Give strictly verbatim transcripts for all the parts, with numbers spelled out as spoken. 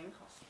نمیخواست.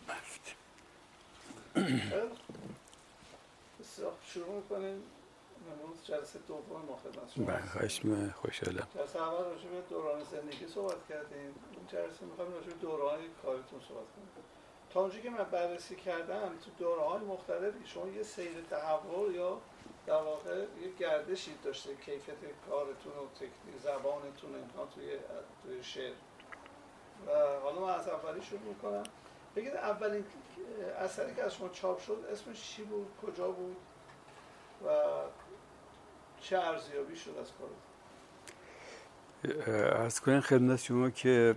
بسیار شروع میکنیم. امروز جلسه دوم ما خدمت شما. بله خواهش خوشحالم. جلسه اول راجع به دوران زندگی صحبت کردیم. این جلسه میخوایم راجع به دوران کارتون صحبت کنیم. تا اونجایی که من بررسی کردم تو دوره‌های مختلفی شما یه سیر تحول یا در واقع یه گردشی داشته کیفیت کارتون و تکنیک زبانتون اینها توی توی شعر. و حالا من از اولی شروع میکنم. بگید اولین اثری که از شما چاپ شد اسمش چی بود؟ کجا بود؟ و چه ارزیابی شد از کارتون؟ عرض کنم خدمت شما که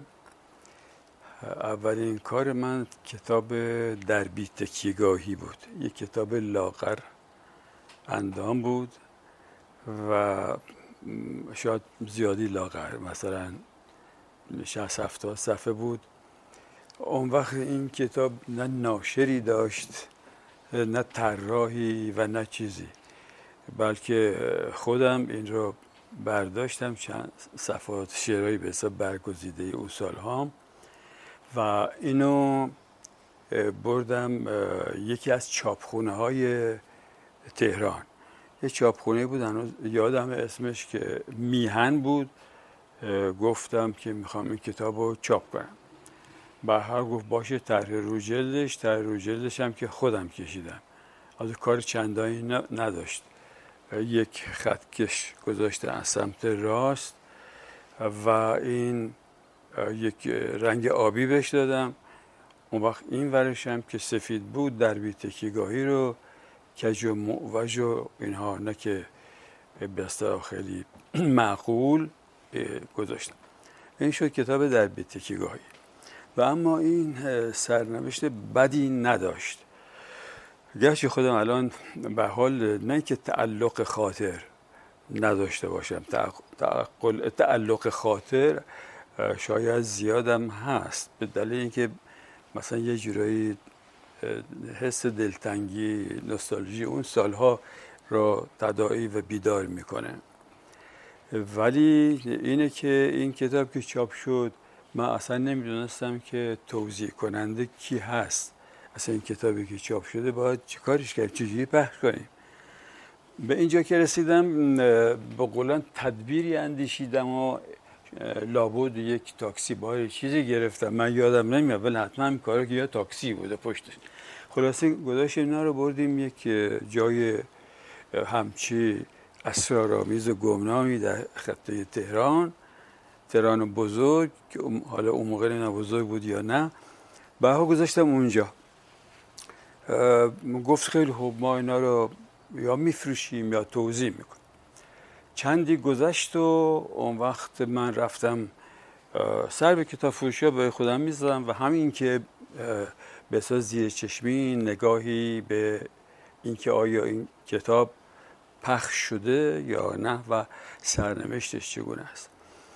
اولین کار من کتاب در بی تکیه‌گاهی بود. یک کتاب لاغر اندام بود و شاید زیادی لاغر، مثلا شصت هفتاد صفحه بود. اون وقت این کتاب نه ناشری داشت نه طراحی و نه چیزی، بلکه خودم این رو برداشتم، چند صفحات شعرهایی به حساب برگزیده اون سال‌ها و اینو بردم یکی از چاپخونه‌های تهران. یه چاپخونه بود، هنوز یادم اسمش که میهن بود. گفتم که میخوام این کتاب رو چاپ کنم. به هر گفت باشه، طرح رو جلدش طرح رو جلدش هم که خودم کشیدم، از کار چندانی نداشت. یک خطکش گذاشته از سمت راست و این یک رنگ آبی بهش دادم. اون وقت این ورش هم که سفید بود در بی تکیه‌گاهی رو کج و معوج و اینها، نه که به اصطلاح خیلی معقول گذاشتم. این شد کتاب در بی تکیه‌گاهی. و اما این سرنوشت بدی نداشت، گرچه خودم الان به حال نه که تعلق خاطر نداشته باشم، تعقل تعلق خاطر شاید زیادم هست، به دلیل اینکه مثلا یه جورایی حس دلتنگی، نوستالژی اون سالها را تداعی و بیدار میکنه. ولی اینه که این کتاب که چاپ شد من اصلا نمیدونستم که توزیع کننده کی هست. اصلا این کتابی که چاپ شده باید چی کارش کرد، چجوری پخش کنیم. به اینجا که رسیدم به قولن تدبیری اندیشیدم و لابد یک تاکسی بار چیزی گرفتم، من یادم نمیاد، ولی حتما این کارا که یا تاکسی بوده پشتش. خلاصه گذاشتیم اینا رو بردیم یک جای همچی اسرارآمیز و گمنامی در خطه تهران، تهران بزرگ که حالا اون موقع نه بزرگ بود یا نه، بها گذاشتم اونجا. گفت خیلی خوب، ما اینا رو یا میفروشیم یا توزیع میکنیم. چندی گذشت و اون وقت من رفتم سر به کتاب فروشی ها به خودم میزدم و همین که به اساس زیر چشمی نگاهی به اینکه آیا این کتاب پخش شده یا نه و سرنوشتش چگونه است،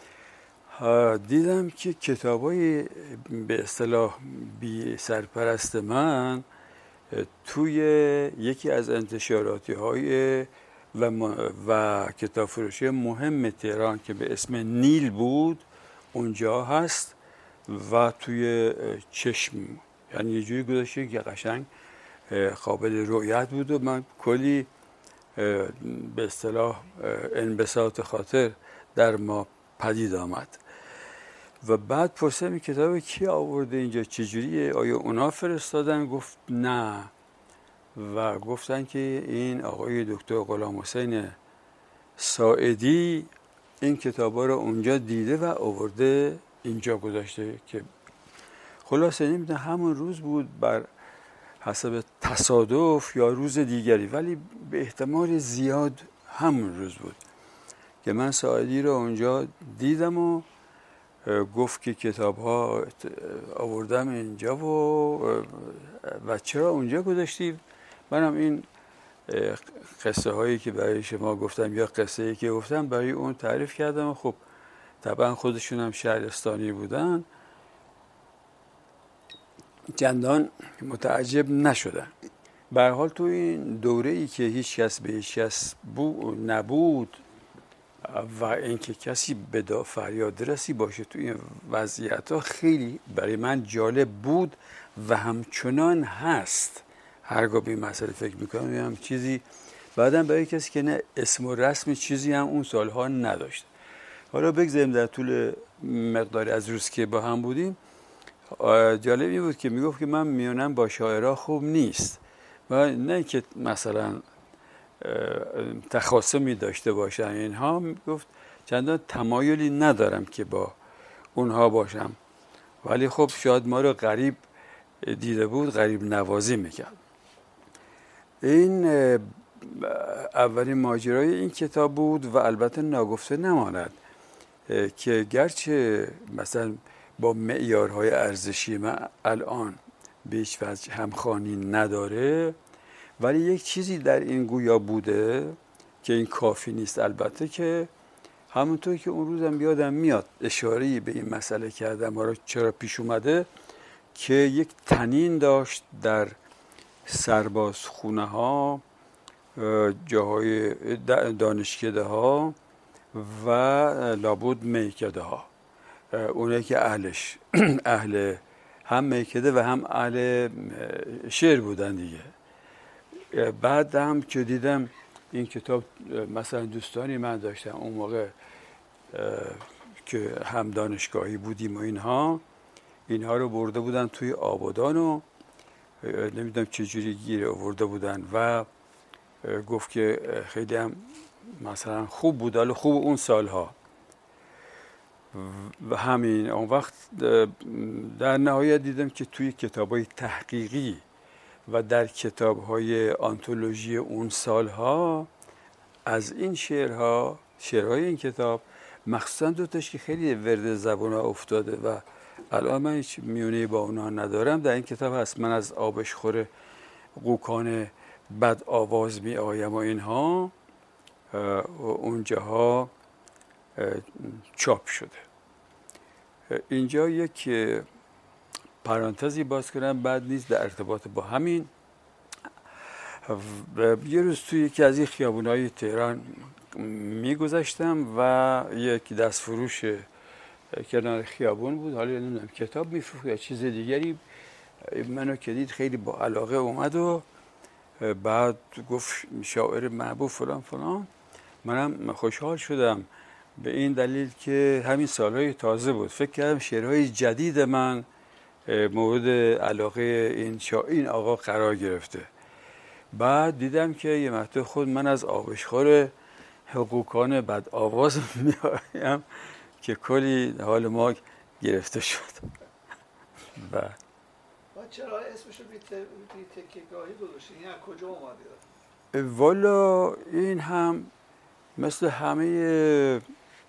دیدم که کتابای به اصطلاح بی سرپرست من توی یکی از انتشاراتی های و, و کتاب فروشی مهم تهران که به اسم نیل بود اونجا هست و توی چشم، یعنی یه جوری گذاشته که قشنگ قابل رؤیت بود و من کلی به اصطلاح انبساط خاطر در ما پدید آمد. و بعد پرسیدم این کتاب کی آورده اینجا، چجوریه، آیا اونا فرستادن؟ گفت نه، و گفتن که این آقای دکتر غلام حسین ساعدی این کتابا رو اونجا دیده و آورده اینجا گذاشته. که خلاصه نمیدونم همون روز بود بر حسب تصادف یا روز دیگری، ولی به احتمال زیاد همون روز بود که من ساعدی رو اونجا دیدم و گفت که کتاب ها آوردم اینجا و و چرا اونجا گذاشتی؟ منم این قصه هایی که برای شما گفتم یا قصه هایی که گفتم برای اون تعریف کردم و خب طبعا خودشون هم شهرستانی بودن، چندان متعجب نشدن. به هر حال تو این دوره ای که هیچ کس به هیچ کس نبود، و اینکه کسی به فریاد رسی باشه تو این وضعیت ها خیلی برای من جالب بود و همچنان هست. هرگاه به این مسئله فکر میکنم هم چیزی بعدم برای کسی که نه اسم و رسم چیزی هم اون سالها نداشت. حالا بگذاریم در طول مقداری از روز که با هم بودیم جالب این بود که میگفت که من میونم با شاعرها خوب نیست و نه که مثلا تخاصمی داشته باشم اینها، میگفت چندان تمایلی ندارم که با اونها باشم، ولی خب شاید ما رو غریب دیده بود، غریب نوازی میکرد. این اولین ماجرای این کتاب بود و البته ناگفته نماند که گرچه مثلا با معیارهای ارزشی من الان به هیچ وجه همخوانی نداره، ولی یک چیزی در این گویا بوده که این کافی نیست البته، که همونطور که اون روزم یادم میاد اشاره‌ای به این مسئله کردم حالا چرا پیش اومده، که یک طنین داشت در سربازخونه ها، جاهای دانشکده ها و لابد میکده ها، اونه که اهلش اهل هم میکده و هم اهل شعر بودن دیگه. بعد هم که دیدم این کتاب مثلا دوستانی من داشتم اون موقع که هم دانشگاهی بودیم و اینها اینها رو برده بودن توی آبادان و نمیدونم چجوری گیر آورده بودن و گفت که خیلی هم مثلا خوب بود، حالا خوب اون سالها و همین. اون وقت در نهایت دیدم که توی کتابای تحقیقی و در کتاب‌های آنتولوژی اون سالها از این شعرها، شعرهای این کتاب مخصوصا دوتاش که خیلی ورد زبان ها افتاده و الان من هیچ میونه با اونها ندارم، در این کتاب هست. من از آبشخور قوکان بد آواز می آیم و اینها اونجاها چاپ شده. اینجا یک پرانتزی باز کنم بعد نیست در ارتباط با همین. یه روز توی یکی از این خیابون‌های تهران میگذشتم و یک دست فروش کنار خیابون بود، حالا نمیدونم کتاب میفروخت یا چیز دیگری، منو که دید خیلی با علاقه اومد و بعد گفت شاعر محبوب فلان فلان. منم خوشحال شدم به این دلیل که همین سالهای تازه بود، فکر کردم شعرهای جدید من مورد علاقه این شا... این آقا قرار گرفته. بعد دیدم که یه مرتبه خود من از آبشخور حقوقان بد آواز میایم که کلی حال ما گرفته شد. بعد چرا اسمشو بی تکیه‌گاهی گذاشتین؟ این از کجا اومده؟ والا این هم مثل همه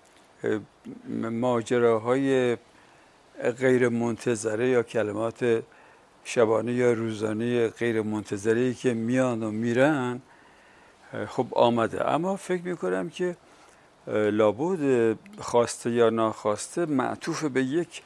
ماجراهای غیر منتظره یا کلمات شبانه یا روزانه غیر منتظره‌ای که میان و میرن خب آمده، اما فکر میکنم که لابد خواسته یا ناخواسته معطوف به یک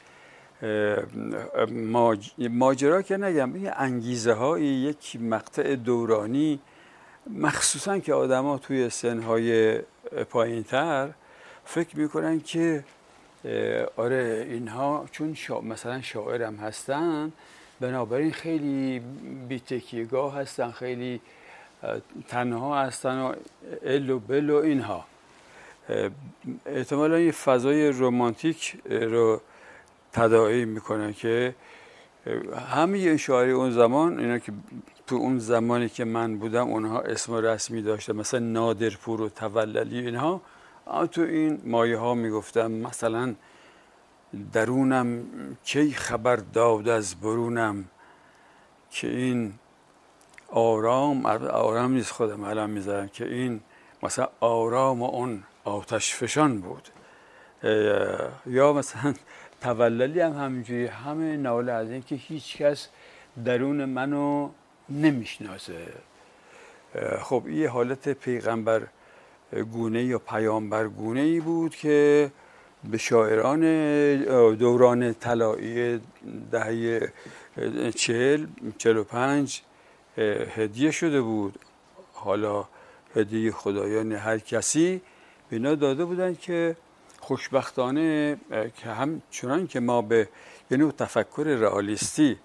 ماجرا که نگم، یه انگیزه های یک مقطع دورانی، مخصوصا که آدم ها توی سنهای پایین تر فکر میکنن که آره اینها چون شا... مثلا شاعرم هستن بنابراین خیلی بی‌تکیه‌گاه هستن، خیلی تنها هستن و ال و بل و اینها. احتمالا یه فضای رمانتیک رو تداعی میکنن که همه شاعری اون زمان، اینا که تو اون زمانی که من بودم اونها اسم رسمی داشتن، مثلا نادرپور و توللی اینها، تو این مایه ها میگفتم مثلا درونم کی خبر داد از برونم که این آرام آرام نیست، خودم الان میذارم که این مثلا آرام و اون آتش فشان بود. یا مثلا توللی هم همینجوری، همه ناله از این که هیچ کس درون منو نمیشناسه. خب یه حالت پیغمبر گونه یا پیامبر گونه ای بود که به شاعران دوران طلایی دهه چهل چهل و پنج هدیه شده بود. حالا هدیه خدایان هر کسی، به اینا داده بودن که خوشبختانه که هم چنان که ما به یه نوع تفکر رئالیستی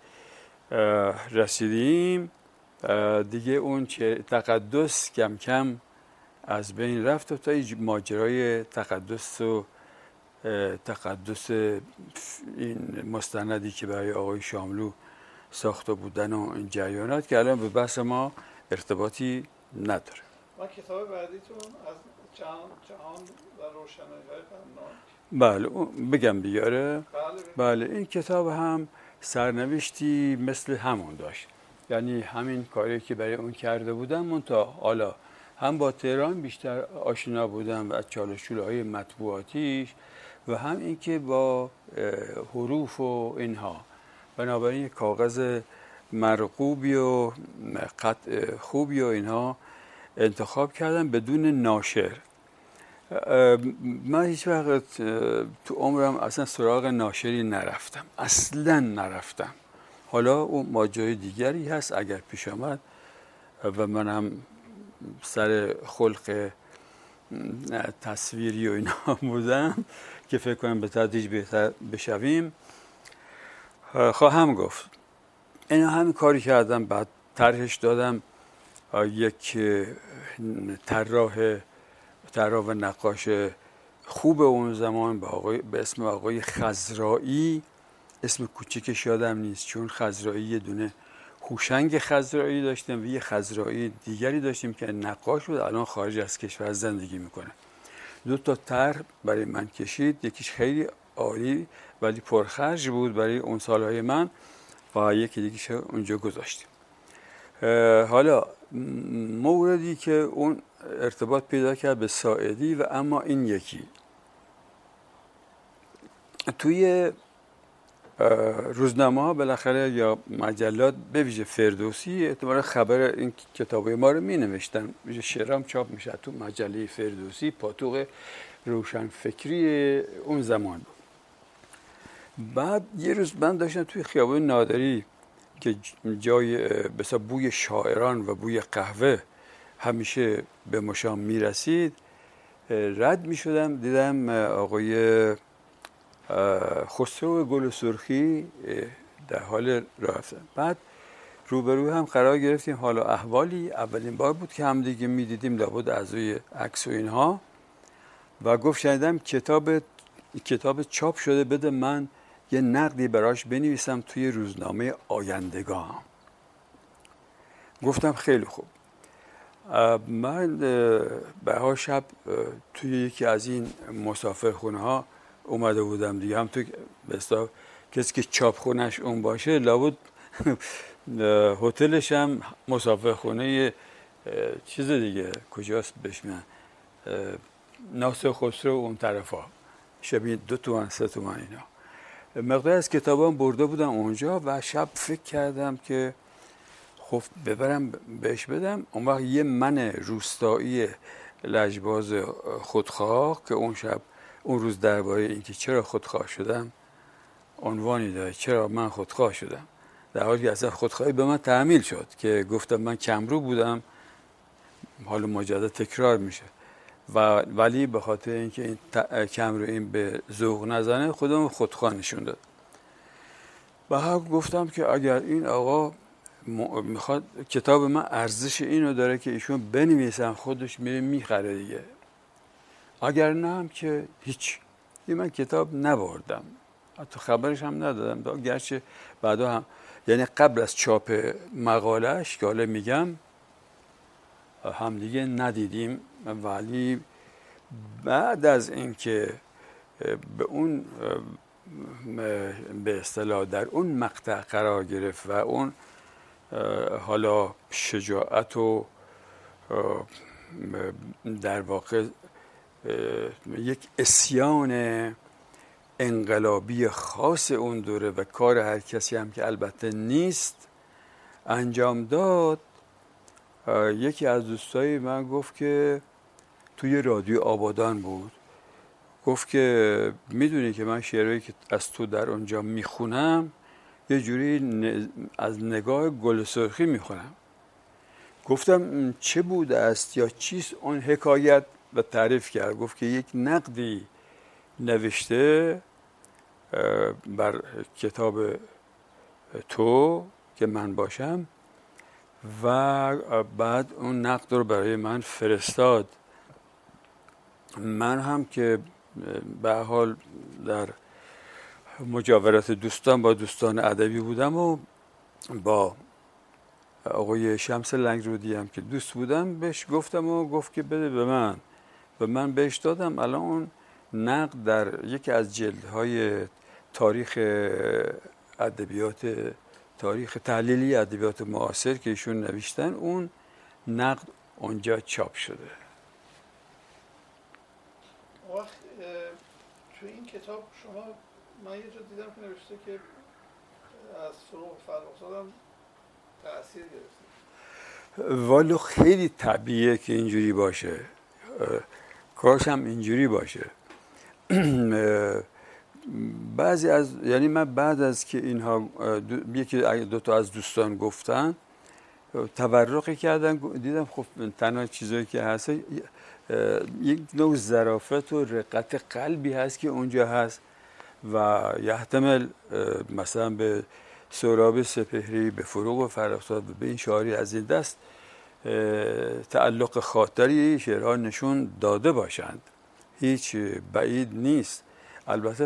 رسیدیم، دیگه اون چه تقدس کم کم از بین رفت و تا ماجرای تقدس و تقدس این مستندی که برای آقای شاملو ساخته بودن و این جریانات که الان به بحث ما ارتباطی نداره. و کتاب بعدیتون از جهان جهان و روشنایی‌های غمناک. بله بگم بیاره. بله, بله این کتاب هم سرنوشتی مثل همون داشت، یعنی همین کاری که برای اون کرده بودم منتها حالا هم با تهران بیشتر آشنا بودم و از چالش‌چوله‌های مطبوعاتیش و هم اینکه با حروف و اینها، بنابراین کاغذ مرغوبی و قطع خوبی و اینها انتخاب کردم بدون ناشر. من هیچ وقت تو عمرم اصلا سراغ ناشری نرفتم، اصلا نرفتم. حالا اون ماجرای دیگری هست اگر پیش آمد و من هم سر خلق تصویری و اینا بودم که فکر کنم به تدریج بهتر بشویم خواهم گفت. اینا همین کاری کردم، بعد طرحش دادم یک طراح طراح و نقاش خوب اون زمان به, آقای، به اسم آقای خضرایی، اسم کوچیکش یادم نیست چون خضرایی یه دونه هوشنگ خضرایی داشتیم و یه خضرایی دیگری داشتیم که نقاش بود، الان خارج از کشور زندگی میکنه. دو تا طرح برای من کشید، یکیش خیلی عالی ولی پرخرج بود برای اون سالهای من و یکی دیگه‌ش اونجا گذاشتیم. حالا موردی که اون ارتباط پیدا کرد به ساعدی و اما این یکی توی روزنامه ها بالاخره یا مجلات به ویژه فردوسی اعتبار خبر این کتابای ما رو می نوشتن، شعرام چاپ میشه تو مجله فردوسی، پاتوق روشنفکری اون زمان بود. بعد یه روز من داشتم توی خیابان نادری که جای بسا بوی شاعران و بوی قهوه همیشه به مشام میرسید، رد میشدم دیدم آقای خسرو گل سرخی در حال رفتن. بعد روبرو هم قرار گرفتیم، حالا احوالی، اولین بار بود که هم دیگه میدیدیم لابد از روی عکس و اینها، و گفت شنیدم کتاب کتاب چاپ شده، بده من یه نقدی براش بنویسم توی روزنامه آیندگان. گفتم خیلی خوب. من به ها شب توی یکی از این مسافرخونه ها اومده بودم دیگه، هم تو بستا کسی که چاپ خونش اون باشه لابد هتلش هم مسافرخونه چیز دیگه، کجاست بشمن ناصر خسرو اون طرفا، شبیه دو تومن سه تومن اینا. مقدار از کتابام برده بودم اونجا و شب فکر کردم که خب ببرم بهش بدم. اون وقت یه من روستایی لجباز خودخواه که اون شب اون روز درباره اینکه چرا خودخواه شدم عنوانی داره، چرا من خودخواه شدم، در حالی که اصلا خودخواهی به من تحمیل شد که گفتم من کمرو بودم، حالا مجدد تکرار میشه و ولی به خاطر اینکه این کمرو این به ذوق نزنه خودم خودخواه نشون داد. و هم گفتم که اگر این آقا میخواد کتاب من ارزش اینو داره که ایشون بنویسن خودش میره میخره دیگه، اگر نه هم که هیچ. این من کتاب نبردم، حتی خبرش هم ندادم، گرچه بعدا هم یعنی قبل از چاپ مقالهش که حالا میگم هم دیگه ندیدیم، ولی بعد از اینکه به اون به اصطلاح در اون مقطع قرار گرفت و اون حالا شجاعت و در واقع یک عصیان انقلابی خاص اون دوره و کار هر کسی هم که البته نیست انجام داد، یکی از دوستای من گفت که توی رادیو آبادان بود، گفت که میدونی که من شعرهایی که از تو در اونجا میخونم یه جوری از نگاه گل سرخی میخونم. گفتم چه بوده است یا چیست اون حکایت و تعریف کرد. گفت که یک نقدی نوشته بر کتاب تو که من باشم و بعد اون نقد رو برای من فرستاد. من هم که به حال در مجاورت دوستان با دوستان ادبی بودم و با آقای شمس لنگرودی هم که دوست بودم بهش گفتم و گفت که بده به من و من بهش دادم. الان اون نقد در یکی از جلدهای تاریخ ادبیات تاریخ تحلیلی ادبیات معاصر که ایشون نوشتن، اون نقد اونجا چاپ شده. وقت تو این کتاب شما من یه جا دیدم که نوشته که از فروغ فرخزاد هم تأثیر گرفته. والا خیلی طبیعیه که اینجوری باشه، کاش هم اینجوری باشه. بعضی از یعنی من بعد از که اینها دو، یکی دو تا از دوستان گفتن تورقی کردن، دیدم خب تنها چیزایی که هست یک نوع ظرافت و رقت قلبی هست که اونجا هست و یحتمل مثلا به سهراب سپهری، به فروغ فرخزاد، به این شاعری از این دست تعلق خاطری شعرها نشون داده باشند، هیچ بعید نیست. البته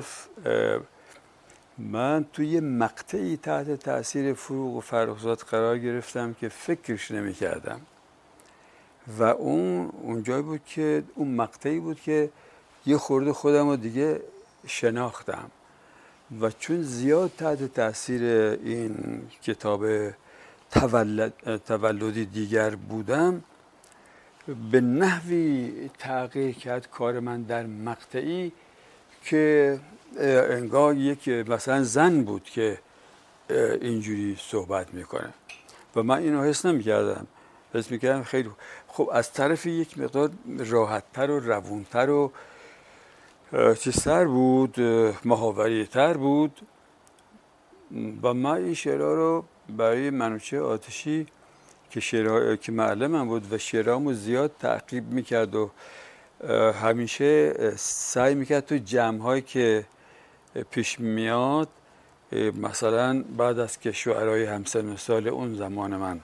من توی مقطعی تحت تاثیر فروغ و فرخزاد قرار گرفتم که فکرش نمی کردم و اون اونجایی بود که اون مقطعی بود که یه خورده خودم رو دیگه شناختم و چون زیاد تحت تاثیر این کتاب تولد تولدی دیگر بودم، به نحوی تغییر کرد کار من در مقطعی که انگار یک مثلا زن بود که اینجوری صحبت میکنه و من اینو حس نمیکردم. حس میکردم خیلی خب از طرف یک مقدار راحتتر و روونتر و چیزتر بود، محاوری‌تر بود و من این شعرها رو برای منوچهر آتشی که شعرها که معلمم بود و شعرهامو زیاد تعقیب میکرد و همیشه سعی میکرد تو جمع‌هایی که پیش میاد، مثلا بعد از که شعرهای همسن سال اون زمان من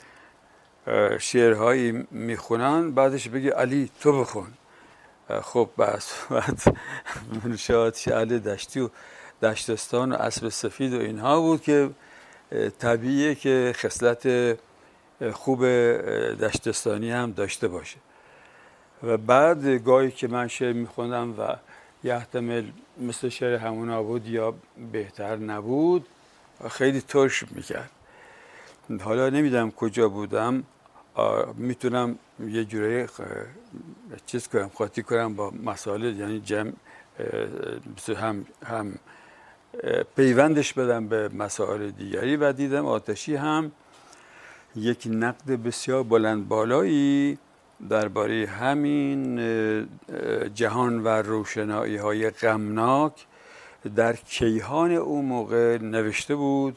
شعرهایی میخونن، بعدش بگه علی تو بخون. خب بس بعد منوچهر اهل دشتی و دشتستان و اسب سفید و اینها بود که طبیعیه که خصلت خوب دشتستانی هم داشته باشه و بعد گاهی که من شعر میخوندم و یحتمل مثل شعر همونا بود یا بهتر نبود، خیلی ترش میکرد. حالا نمیدونم کجا بودم، میتونم یه جوری چیز کنم، خاطی کنم با مسائل، یعنی جمع هم هم پیوندش بدم به مسائل دیگری و دیدم آتشی هم یک نقد بسیار بلند بالایی درباره همین جهان و روشنایی های غمناک در کیهان اون موقع نوشته بود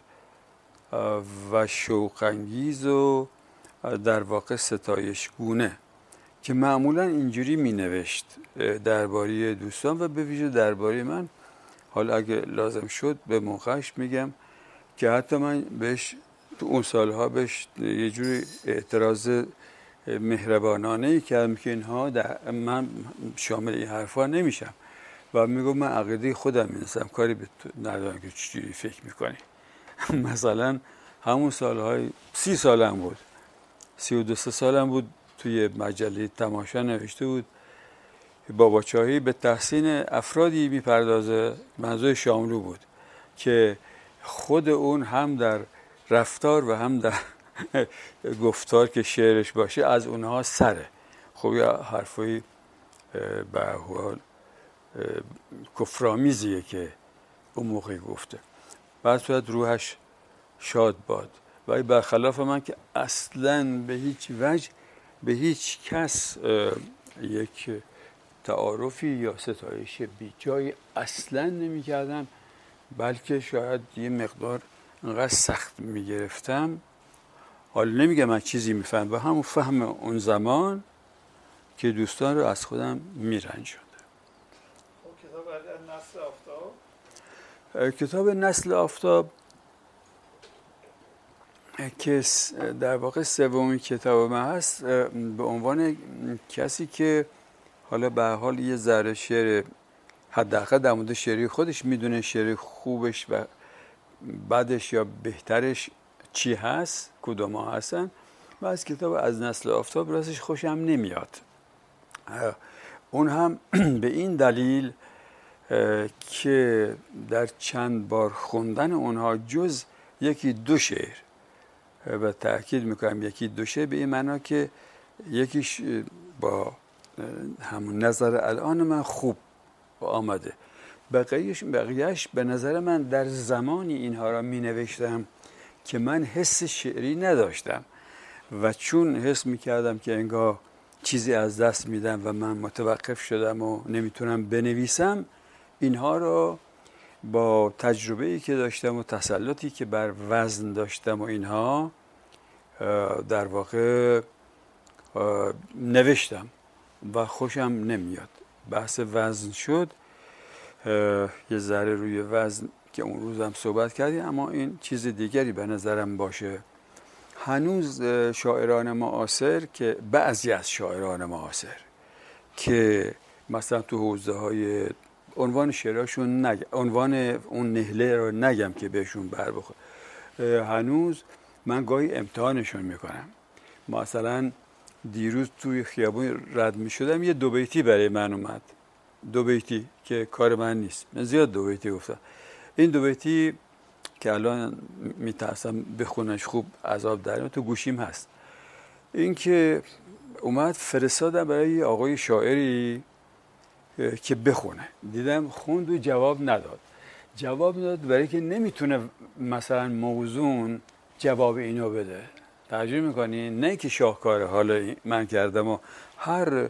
و شوق‌انگیز و در واقع ستایش گونه که معمولا اینجوری می نوشت درباره دوستان و به ویژه درباره من. حالا اگه لازم شد به موقعش میگم که حتی من بهش تو اون سالها بهش یه جوری اعتراض مهربانانه‌ای کردم که اینها در من شامل این حرفا نمیشم و میگم من عقیده خودم می‌نویسم، کاری به ندارم که چجوری فکر میکنی. مثلا همون سالهای سی سالم بود، سی و دو سه سالم بود، توی مجله تماشا نوشته بود بابا چاهی به تحسین افرادی میپردازه، منظور شاملو بود که خود اون هم در رفتار و هم در گفتار که شعرش باشه از اونها سره. خب یا حرفی به حال کفرآمیزیه که اون موقع گفته. بعد صورت روحش شاد باد و برخلاف من که اصلاً به هیچ وجه به هیچ کس یک تعارفی یا ستایش بی جای اصلاً نمی کردم، بلکه شاید یه مقدار انقدر سخت می گرفتم. حالا نمیگم من چیزی میفهم، به همون فهم اون زمان که دوستان رو از خودم میرنجوند. کتاب بعد نسل آفتاب، کتاب نسل آفتاب که در واقع سومین کتاب من هست، به عنوان کسی که حالا به هر حال یه ذره شعر حداقل در مورد شعری خودش میدونه، شعر خوبش و بعدش یا بهترش چی هست، کدوم ها هستن، و از کتاب از نسل آفتاب راستش خوشم نمیاد. اون هم به این دلیل که در چند بار خوندن اونها جز یکی دو شعر، و تأکید میکنم یکی دو شعر، به این معنا که یکیش با همون نظر الان من خوب آمده، بقیهش بقیهش به نظر من در زمانی اینها را می نوشتم که من حس شعری نداشتم و چون حس می کردم که انگار چیزی از دست میدم و من متوقف شدم و نمیتونم بنویسم، اینها را با تجربه‌ای که داشتم و تسلطی که بر وزن داشتم و اینها در واقع نوشتم و خوشم نمیاد. بحث وزن شد، یه ذره روی وزن که اون روزم صحبت کردیم، اما این چیز دیگری به نظرم باشه. هنوز شاعران معاصر که بعضی از شاعران معاصر که مثلا تو حوزه های عنوان شعرهاشون نگم، عنوان اون نهله رو نگم که بهشون بر بخور، هنوز من گاهی امتحانشون میکنم. مثلا دیروز توی خیابون رد میشدم، یه دو بیتی برای من اومد، دو بیتی که کار من نیست، من زیاد دو بیتی گفتم. این دو بیتی که الان میترسم بخونش خوب عذاب در تو گوشیم هست. این که اومد فرستادم برای آقای شاعری که بخونه، دیدم خوند و جواب نداد. جواب نداد برای که نمیتونه مثلا موزون جواب اینو بده. ترجمه میکنی؟ نه که شاهکاره حالا من کردم و هر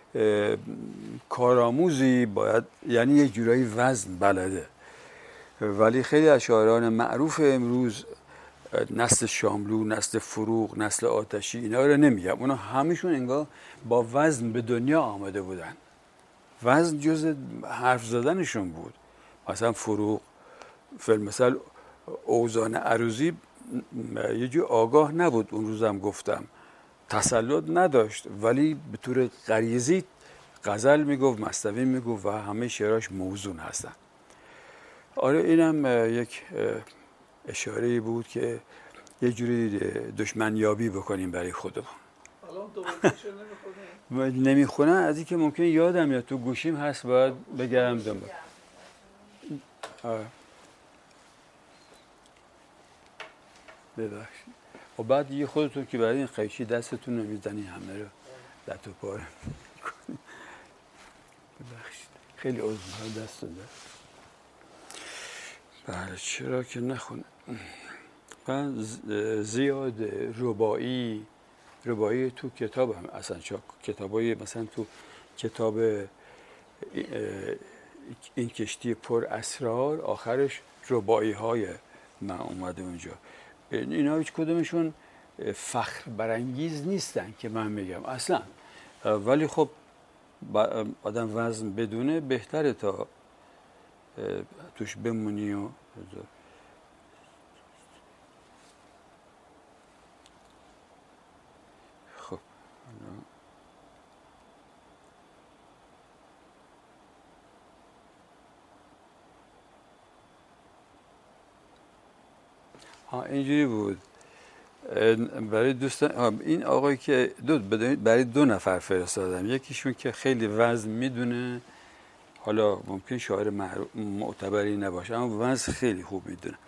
کارآموزی باید یعنی یه جورایی وزن بلده، ولی خیلی از شاعران معروف امروز، نسل شاملو، نسل فروغ، نسل آتشی، اینا رو نمیگم، اونا همیشون انگار با وزن به دنیا آمده بودن، وزن جز حرف زدنشون بود. مثلا فروغ فیلم مثلا اوزان عروضی یه جو آگاه نبود، اون روزم گفتم تسلط نداشت، ولی به طور غریزی غزل میگفت، مصنوی میگفت و همه شعراش موزون هستن. آره اینم یک اشاره‌ای بود که یه جوری دشمنیابی بکنیم برای خودمون. الان دو بیتیشو نمیخونیم؟ نمیخونم، از این که ممکنه یادم یا تو گوشیم هست باید بگردم دنبال. آره ببخشید. و بعد یه خودتون که برای این قیچی دستتون رو میزنی همه رو در تو پاره میکنی. ببخشید خیلی عضوها دست داده. بله چرا که نخونه. من زیاد ربایی ربایی تو کتاب هم اصلا چاک کتابای مثلا تو کتاب این کشتی پر اسرار آخرش ربایی های من اومده اونجا. اینا هیچ کدومشون فخر برانگیز نیستن که من میگم اصلا، ولی خب آدم وزن بدونه بهتره تا توش بمونی. و خب ها اینجوری بود برای دوستان. این آقایی که دو برای دو نفر فرستادم، یکیشون که خیلی وزن میدونه، حالا ممکن شاعر معتبری نباشه اما وزن خیلی خوب میدونه،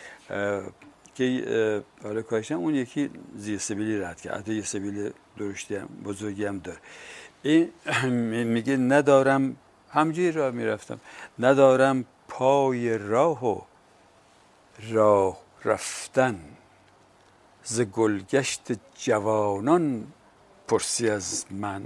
که حالا کاشتم اون یکی زیر سبیلی رد کرد، حتی یه سبیل درشتی هم بزرگی هم داره. این میگه ندارم، همجوری راه میرفتم، ندارم پای راه و راه رفتن، ز گلگشت جوانان پرسی از من،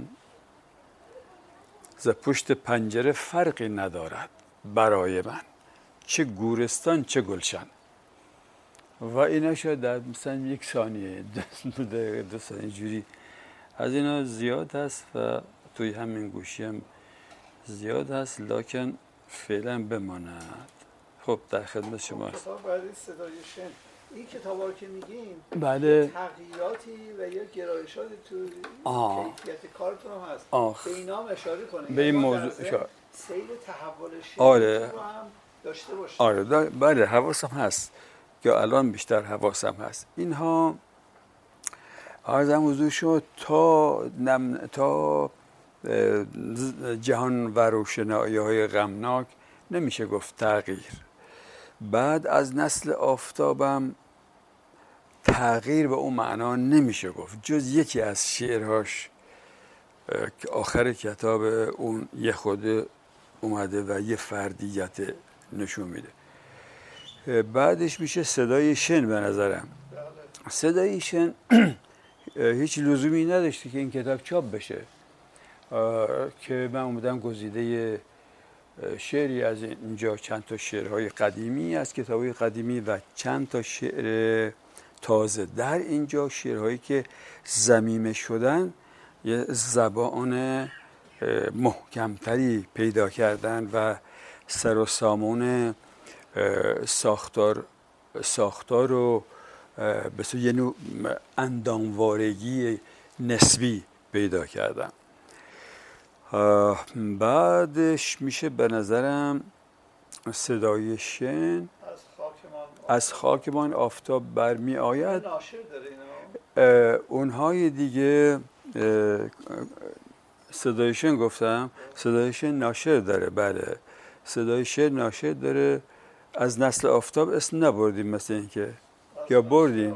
ز پشت پنجره فرقی ندارد برای من، چه گورستان چه گلشن. و اینا شاید در مثلا یک ثانیه دو ثانیه اینجوری از اینا زیاد هست و توی همین گوشی هم زیاد هست، لکن فعلا بماند. خب در خدمت شماست. کتاب برای صدای شن، این کتابا رو که میگین بله. تغییراتی و یا گرایشاتی تو آه. کیفیت کارتون هم هست. آه. به اینا هم اشاره کنید. به این موضوع اشاره. سیر تحول شن آره. رو هم داشته باشید. آره بله حواسم هست که الان بیشتر حواسم هست. اینها عرضم حضور شد تا نم... تا جهان و روشنایی های غمناک نمیشه گفت تغییر. بعد از نسل آفتابم تغییر به اون معنا نمیشه گفت، جز یکی از شعرهاش که آخر کتاب اون یه خود اومده و یه فردیت نشون میده. بعدش میشه صدای شن. به نظرم صدای شن هیچ لزومی نداشته که این کتاب چاپ بشه، که من اومدم گزیده شعری از اینجا، چند تا شعرهای قدیمی از کتابهای قدیمی و چند تا شعر تازه در اینجا، شعرهایی که ضمیمه شدن یه زبان محکمتری پیدا کردن و سر و سامون ساختار ساختار رو به صورت یه نوع انداموارگی نسبی پیدا کردن. بعدش میشه به نظرم صدای شن از خاکمان آفتاب برمی آید. اونهای دیگه صدای شن گفتم، صدای شن ناشر داره. بله صدای شن ناشر داره. از نسل آفتاب اسم نبردیم مثل این که یا بردیم؟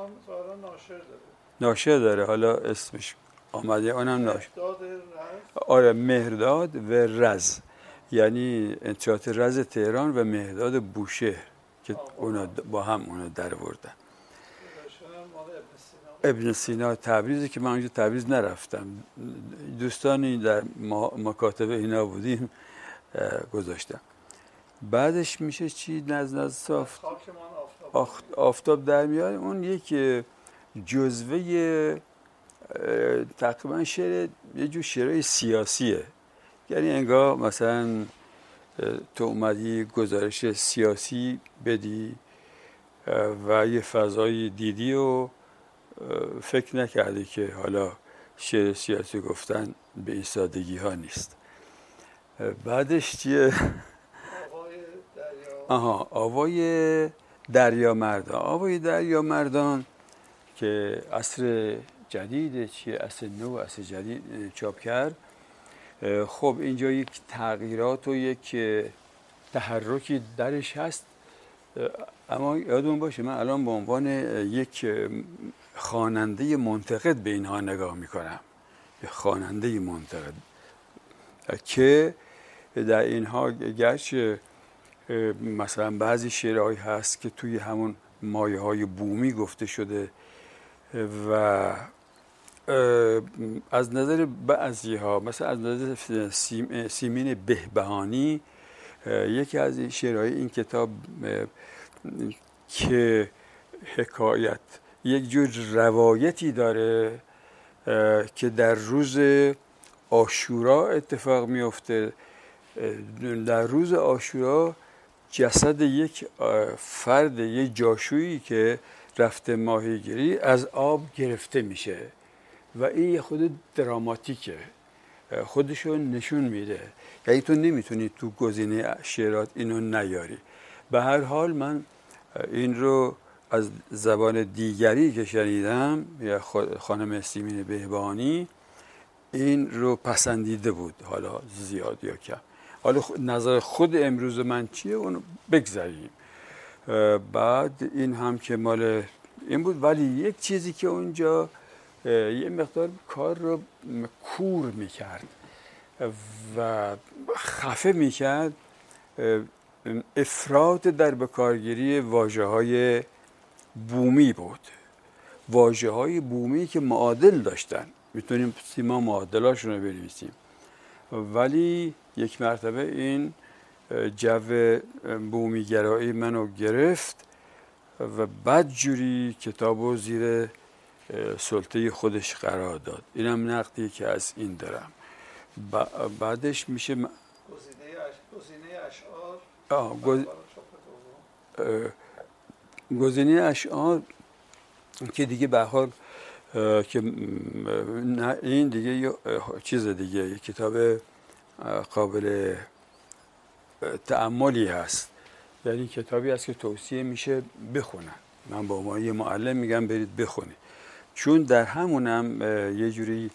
ناشر داره. حالا اسمش آمده اونم ناشر. آره مهرداد و رز، یعنی انتشارات رز تهران و مهرداد بوشهر که اونا با هم اونا در آوردن. ابن سینا تبریزی که من اونجا تبریز نرفتم، دوستانی در مکاتب اینا بودیم گذاشتم. بعدش میشه چی؟ نز نز صاف آفتاب در میاد. اون یک جزوه تقریبا شعر یه جور شعرهای سیاسیه، یعنی انگار مثلا تو اومدی گزارش سیاسی بدی و یه فضایی دیدی و فکر نکردی که حالا شعر سیاسی گفتن به این سادگی ها نیست. بعدش چیه؟ آها آوای دریا مردان. آوای دریا مردان که عصر جدید چیه، عصر نو، عصر جدید چاپ کرد. خب اینجا یک تغییرات و یک تحرکی درش هست، اما یادمون باشه من الان به عنوان یک خواننده منتقد به اینها نگاه میکنم، یک خواننده منتقد که در اینها گرچه مثلا بعضی شعرهایی هست که توی همون مایه های بومی گفته شده و از نظر بعضی ها مثلا از نظر سیم، سیمین بهبهانی یکی از شعرهای این کتاب که حکایت یک جور روایتی داره که در روز عاشورا اتفاق میفته. در روز عاشورا جسد یک فرد، یک جاشویی که رفته ماهیگیری از آب گرفته میشه و این خود دراماتیکه، خودشو نشون میده. یعنی تو نمیتونی تو گزینه شعرات اینو نیاری. به هر حال من این رو از زبان دیگری که شنیدم، یا خانم سیمین بهبهانی این رو پسندیده بود، حالا زیاد یا کم. حالا نظر خود امروز من چیه اونو بگذاریم. بعد این هم که مال این بود، ولی یک چیزی که اونجا یه مقدار کار رو کور میکرد و خفه میکرد، افراط در بکارگیری واژه های بومی بود. واژه های بومی که معادل داشتن، میتونیم سیما معادلاشون رو بنویسیم، ولی یک مرتبه این جو بومیگرایی منو گرفت و بدجوری کتابو زیر سلطه خودش قرار داد. اینم نقدی که از این دارم. بعدش میشه م... گزینه اشعار آه گز... گزینه اشعار که دیگه به حال که نه این دیگه یه چیز دیگه، یه کتاب قابل تأملی هست، یعنی کتابی هست که توصیه میشه بخونن. من با ما یه معلم میگم برید بخونید، چون در همونم یه جوری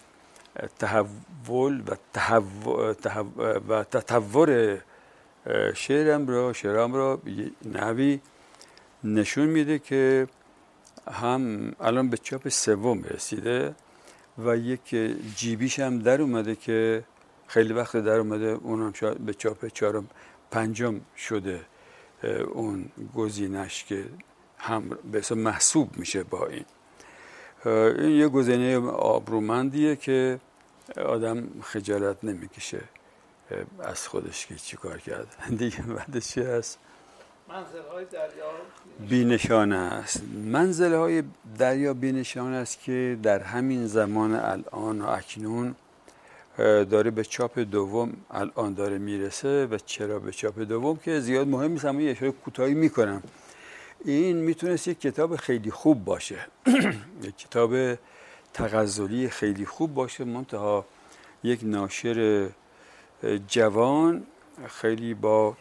تحول و تحول و تطور شعرم را شعرم را نحوی نشون میده که هم الان به چاپ سوم رسیده و یک جیبیش هم در اومده که خیلی وقت در اومده، اونم شاید به چاپ چهارم پنجم شده اون گزینش که هم به حساب محسوب میشه با این. این یه گزینه آبرومندیه که آدم خجالت نمیکشه از خودش که چی کار کرد. دیگه بعدش چی هست؟ منزل‌های دریا بی‌نشانه است. منزل‌های دریا بی‌نشانه است که در همین زمان الان و اکنون داره به چاپ دوم الان داره میرسه. و چرا به چاپ دوم که زیاد مهم نیست، اما یه اشاره کوتاهی میکنم. این میتونست یک کتاب خیلی خوب باشه یک کتاب تغزلی خیلی خوب باشه، منتها یک ناشر جوان خیلی با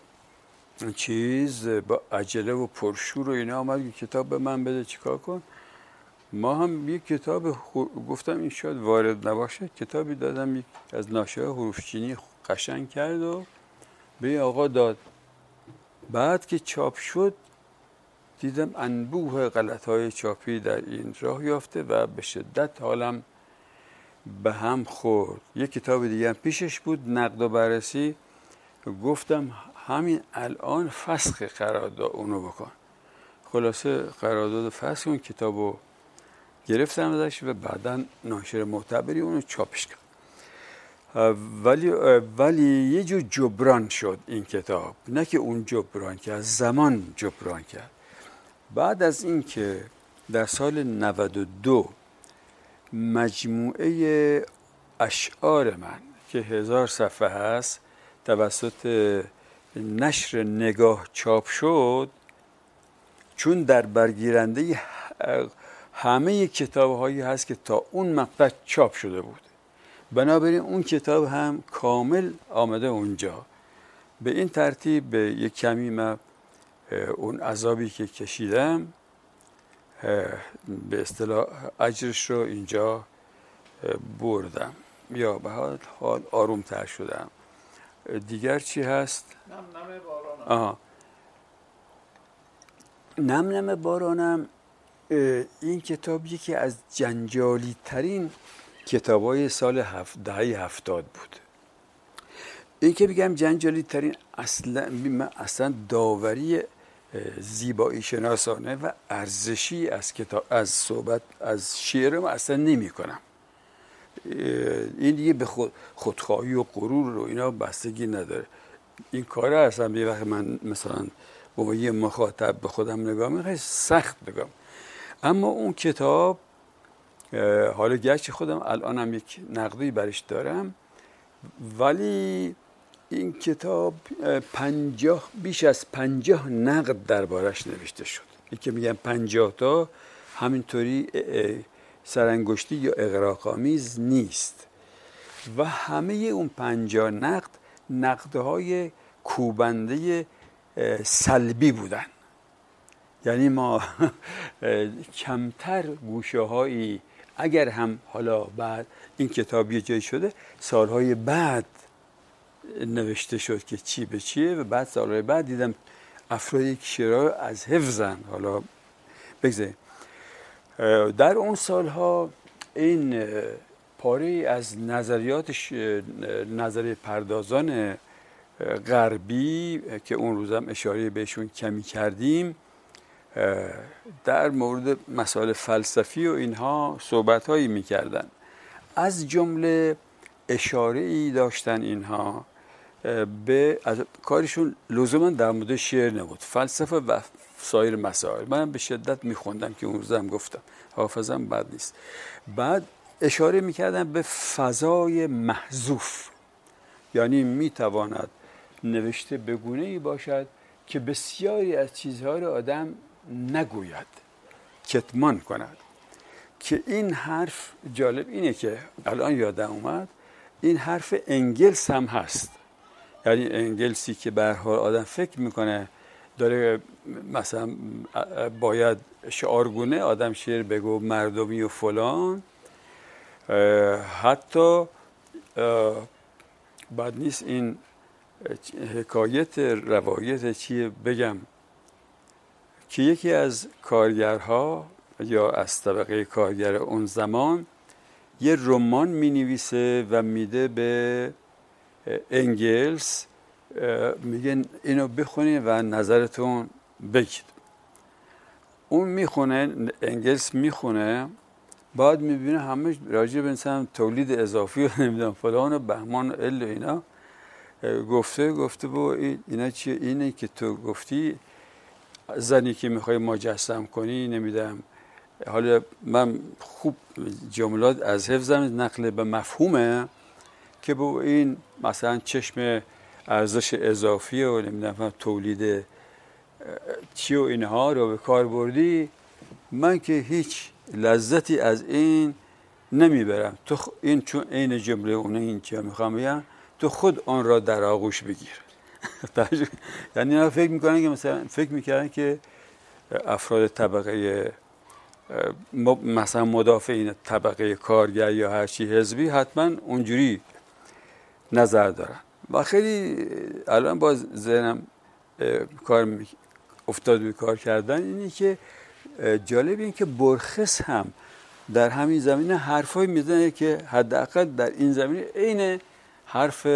چیز با عجله و پرشور و اینا آمد که کتاب به من بده چیکار کن. ما هم یک کتاب خو... گفتم این شاید وارد نباشه، کتابی دادم یک از ناشر حروفچینی قشنگ کرد و به آقا داد. بعد که چاپ شد دیدم انبوه غلط‌های چاپی در این راه یافته و به شدت حالم به هم خورد. یک کتاب دیگه هم پیشش بود، نقد و بررسی. گفتم همین الان فسخ قرارداد اونو بکن. خلاصه قرارداد فسخ اون کتابو گرفتم ازش و بعداً ناشر معتبری اونو چاپش کرد. ولی ولی یه جور جبران شد این کتاب، نه که اون جبران کرد، زمان جبران کرد. بعد از این که در سال نود و دو مجموعه اشعار من که هزار صفحه هست توسط نشر نگاه چاپ شد، چون در برگیرنده همه کتاب هایی هست که تا اون مقطع چاپ شده بود، بنابراین اون کتاب هم کامل آمده اونجا. به این ترتیب به یک کمی من اون عذابی که کشیدم به اصطلاح اجرش رو اینجا بردم، یا به حال حال آروم تر شدم. دیگر چی هست؟ نم نم بارانم. آها. نم نم بارانم این کتاب یکی از جنجالی ترین کتابای سال هفت دهه هفتاد بود. این که بگم جنجالی ترین، اصلا من اصلا داوری زیبایی شناسانه و ارزشی از کتاب از صحبت از شعر ما اصلا نمی کنم. این دیگه به خود خودخواهی و غرور و اینا بستگی نداره. این کاره اصلا یه وقت من مثلا با یه مخاطب به خودم نگاه میکنم سخت بگم. اما اون کتاب حالا گرچه خودم الانم یک نقدی برش دارم، ولی این کتاب پنجاه بیش از پنجاه نقد دربارش نوشته شد. این که میگم پنجاه تا همینطوری سرانگشتی یا اغراق‌آمیز نیست و همه اون پنجاه نقد نقدهای کوبنده سلبی بودن. یعنی ما کمتر گوشه هایی، اگر هم حالا بعد این کتاب یه جایی شده سالهای بعد نوشته شد که چی به چیه، و بعد سالهای بعد دیدم افرادی که شعرها از حفظن. حالا بگذاریم در اون سالها این پاره از نظریات نظریه پردازان غربی که اون روزم اشاره بهشون کمی کردیم در مورد مسائل فلسفی و اینها صحبت‌هایی می‌کردن. از جمله اشاره‌ای داشتن اینها به از کارشون لزوما در مورد شعر نبود، فلسفه و سایر مسائل. منم به شدت می‌خوندم که اون روزم گفتم، حافظم بد نیست. بعد اشاره می‌کردن به فضای محذوف یعنی میتواند نوشته به گونه‌ای باشد که بسیاری از چیزها را آدم نگوید، کتمان کند. که این حرف جالب اینه که الان یادم اومد این حرف انگلس هم هست. یعنی انگلسی که به هر حال آدم فکر میکنه داره مثلا باید شعارگونه آدم شعر بگو مردمی و فلان، حتی بعد نیست این حکایت روایت چیه بگم که یکی از کارگرها یا از طبقه کارگر اون زمان یه رمان می نویسه و میده به انگلس، میگه اینو بخونید و نظرتون بگید. اون میخونه، انگلس میخونه، بعد میبینه همه راجع به مثلا تولید اضافی و نمیدونم فلان و بهمان و ال و اینا گفته گفته و اینا چیه؟ اینه که تو گفتی زنی که میخوای مجسم کنی نمیدونم. حالا من خوب جملات از حفظم نقل به مفهومه که با این مثلا چشم ارزش اضافی و نمیدونم تولید چی و اینها رو به کار بردی، من که هیچ لذتی از این نمیبرم. تو این چون این جمله اونه این چی میخوام بگم تو خود آن را در آغوش بگیر. یعنی اینا فکر میکنن که مثلا فکر میکردن که افراد طبقه مثلا مدافعین طبقه کارگر یا هر چی حزبی حتما اونجوری نظر دارن. و خیلی الان باز ذهنم کار افتاد به کار کردن اینی که جالب این که برخس هم در همین زمینه حرفای میزنه که حداقل در این زمینه عین حرف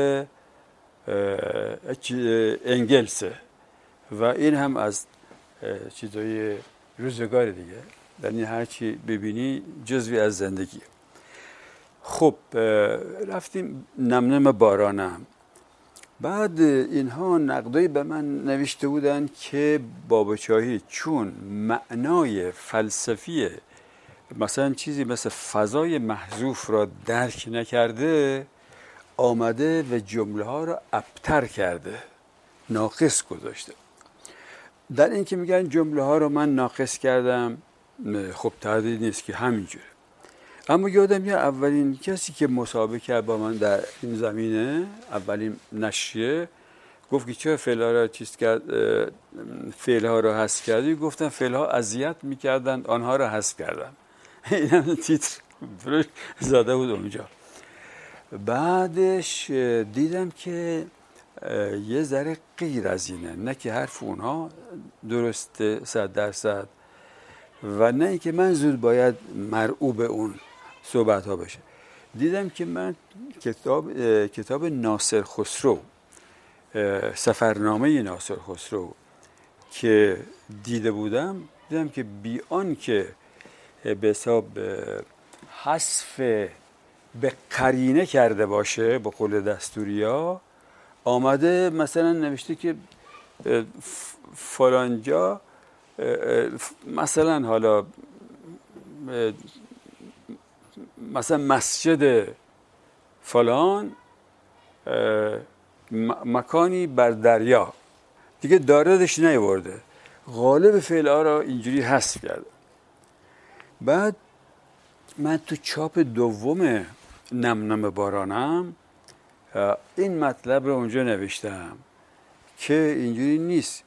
انگلسه و این هم از چیزای روزگار دیگه، یعنی هر چی ببینی جزوی از زندگی. خب رفتیم نمنم بارانم. بعد اینها نقدایی به من نوشته بودن که باباچاهی چون معنای فلسفی مثلا چیزی مثل فضای محذوف را درک نکرده، آمده و جمله ها را ابتر کرده، ناقص گذاشته. در این که میگن جمله ها را من ناقص کردم، خب تردید نیست که همینجوره. اما یادم یه اولین کسی که مسابقه کرد با من در این زمینه، اولین نشریه، گفت که چرا فعل‌ها را چیز کرد، فعل‌ها را حذف کردی؟ گفتم فعل‌ها اذیت می‌کردند، آنها را حذف کردم. این تیتر بروش زده بود اونجا. بعدش دیدم که یه ذره غیر از اینه، نه که حرف اونها درسته صد درصد و نه اینکه من زود باید مرعوب اون صحبت ها بشه. دیدم که من کتاب کتاب ناصر خسرو، سفرنامه ناصر خسرو که دیده بودم، دیدم که بی آن که به حساب حذف به قرینه کرده باشه به قول دستوریا، آمده مثلا نوشته که فلانجا مثلا حالا مثلا مسجد فلان مکانی بر دریا، دیگه داردش نیورده، غالب فعل‌ها را اینجوری حذف کرده. بعد من تو چاپ دوم نمنم بارانم این مطلب رو اونجا نوشتم که اینجوری نیست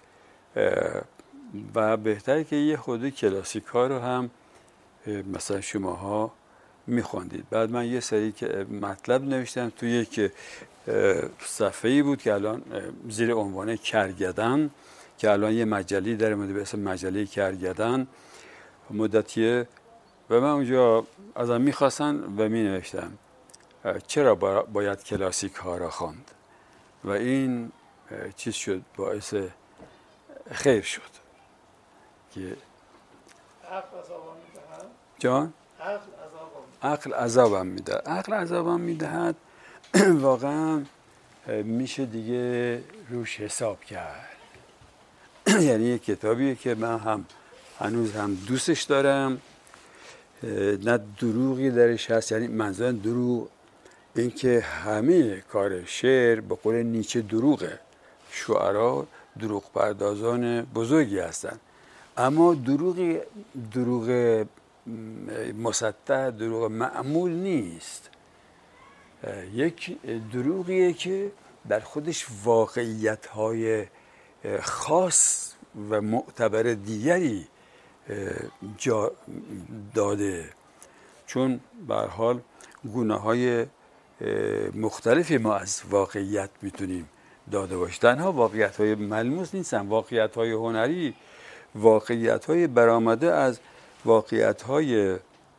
و بهتره که یه خود کلاسیک ها رو هم مثلا شماها میخوندید. بعد من یه سری که مطلب نوشتم توی یک صفحه‌ای بود که الان زیر عنوان کرگدن، که الان یه مجله در مورد به اسم مجله کرگدن مدتیه و من اونجا ازم میخواستن و می نوشتم چرا باید کلاسیک ها را خواند و این چیز شد، باعث خیر شد که عقل عذابم میدهد. جان؟ عقل عذابم میدهد. عقل عذابم میدهد. واقعا میشه دیگه روش حساب کرد. یعنی یک کتابیه که من هم هنوز هم دوستش دارم، نه دروغی درش هست، یعنی منظورم دروغ اینکه همه کار شعر به قول نیچه دروغه. شعرا دروغ پردازان بزرگی هستند، اما دروغ دروغ مسطح، دروغ معمول نیست. یک دروغیه که در خودش واقعیت‌های خاص و معتبر دیگری جا داده، چون به هر حال گونه‌های مختلفی ما از واقعیت میتونیم داده باشیم. تنها واقعیت‌های ملموس نیستن، واقعیت‌های هنری واقعیت‌های برآمده از واقعیت‌های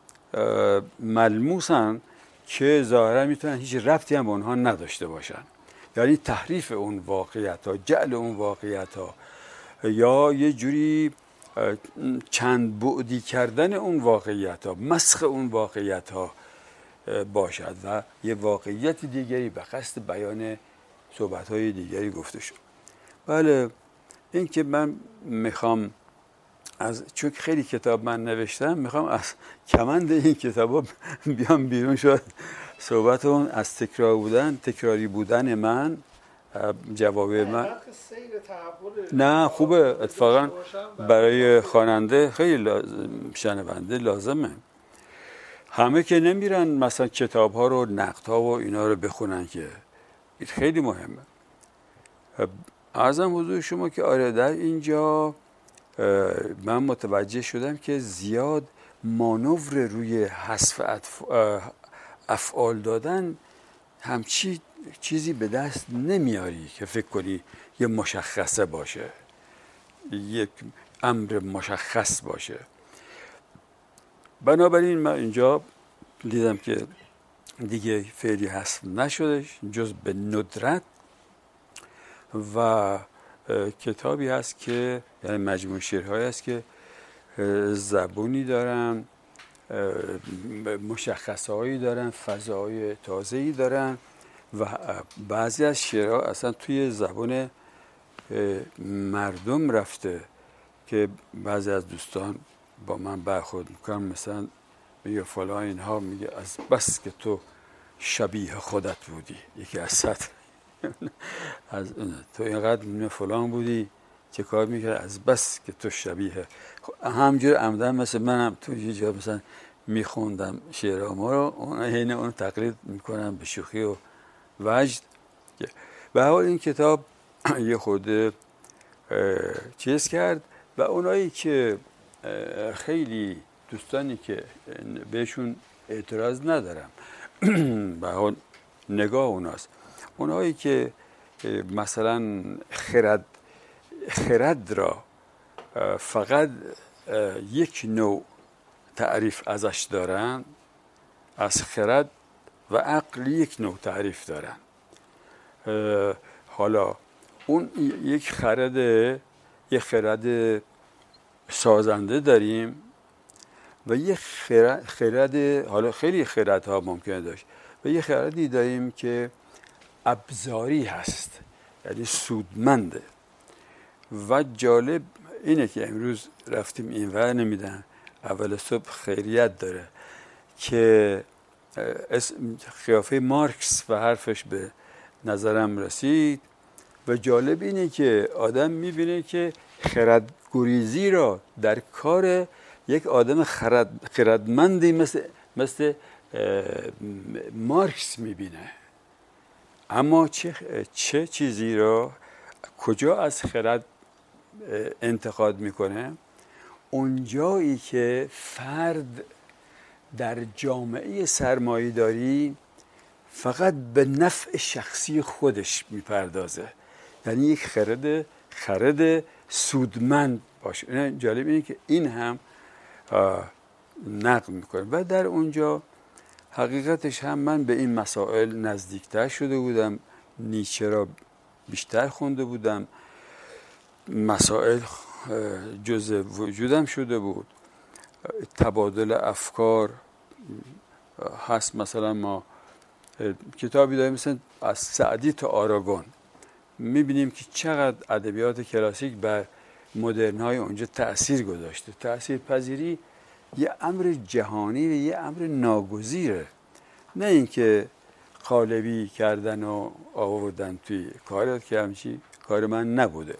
ملموسن که ظاهرا میتونن هیچ ربطی هم به اونها نداشته باشن. یعنی تحریف اون واقعیت‌ها، جعل اون واقعیت‌ها، یا یه جوری چند بعدی کردن اون واقعیت‌ها، مسخ اون واقعیت‌ها باشد و یه واقعیت دیگری به قصد بیان صحبت‌های دیگری گفته شد. بله، این که من میخوام از چون خیلی کتاب من نوشتم، میخوام از کمند این کتابا بیام بیرون. شد صحبت اون از تکرار بودن، تکراری بودن من، جواب من نه خوبه، اتفاقا برای خواننده خیلی لازم، شنونده لازمه. همه که نمیرن مثلا کتاب ها رو، نقد ها و اینا رو بخونن، که این خیلی مهمه. عرضم حضور شما که آره در اینجا من متوجه شدم که زیاد مانور روی حذف افعال دادن همچی چیزی به دست نمیاری که فکر کنی یه مشخصه باشه، یک امر مشخص باشه. بنابراین من اینجا دیدم که دیگه فعلی حذف نشدش جز به ندرت، و کتابی هست که یعنی مجموع شعرهایی هست که زبونی دارن، مشخصهایی دارن، فضاهای تازه‌ای دارن، و بعضی از شعرها اصلا توی زبان مردم رفته که بعضی از دوستان با من برخورد میکنن، مثلا میگه فلان اینها، میگه از بس که تو شبیه خودت بودی. یکی از سطح از تو اینقدر فلان بودی چه کار میکرد، از بس که تو شبیه. همجور عمدن مثل منم تو یه جا مثلا میخوندم شعرها رو، اون عین اون تقلید میکنم به شوخی و وجد. به حال این کتاب یه خورده چیز کرد، و اونایی که خیلی دوستانی که بهشون اعتراض ندارم، به حال نگاه اوناست، اونایی که مثلا خرد خرد را فقط یک نوع تعریف ازش دارن، از خرد و عقل یک نوع تعریف دارن. حالا اون یک خرد یک خرد سازنده داریم و یک خرد, خرد حالا خیلی خردها ممکنه داشت، و یک خردی داریم که ابزاری هست، یعنی سودمنده. و جالب اینه که امروز رفتیم اینور، نمیدن اول صبح خیریت داره که قیافه مارکس و حرفش به نظرم رسید، و جالب اینه که آدم میبینه که خردگریزی را در کار یک آدم خرد خردمندی مثل مثل مارکس میبینه. اما چه چه چیزی را کجا از خرد انتقاد میکنه؟ اونجایی که فرد در جامعه سرمایه‌داری فقط به نفع شخصی خودش میپردازه، یعنی یک خرد خرد سودمند باشه. جالب اینه که این هم نقد میکنه، و در اونجا حقیقتش هم من به این مسائل نزدیکتر شده بودم، نیچه را بیشتر خونده بودم، مسائل جزء وجودم شده بود، تبادل افکار هست. مثلا ما کتابی داریم مثلا از سعدی تا آراگون، میبینیم که چقدر ادبیات کلاسیک بر مدرن‌های اونجا تأثیر گذاشته. تأثیر پذیری یه امر جهانی و یه امر ناگزیره، نه اینکه قالبی کردن و آوردن توی کارت که همچی کار من نبوده.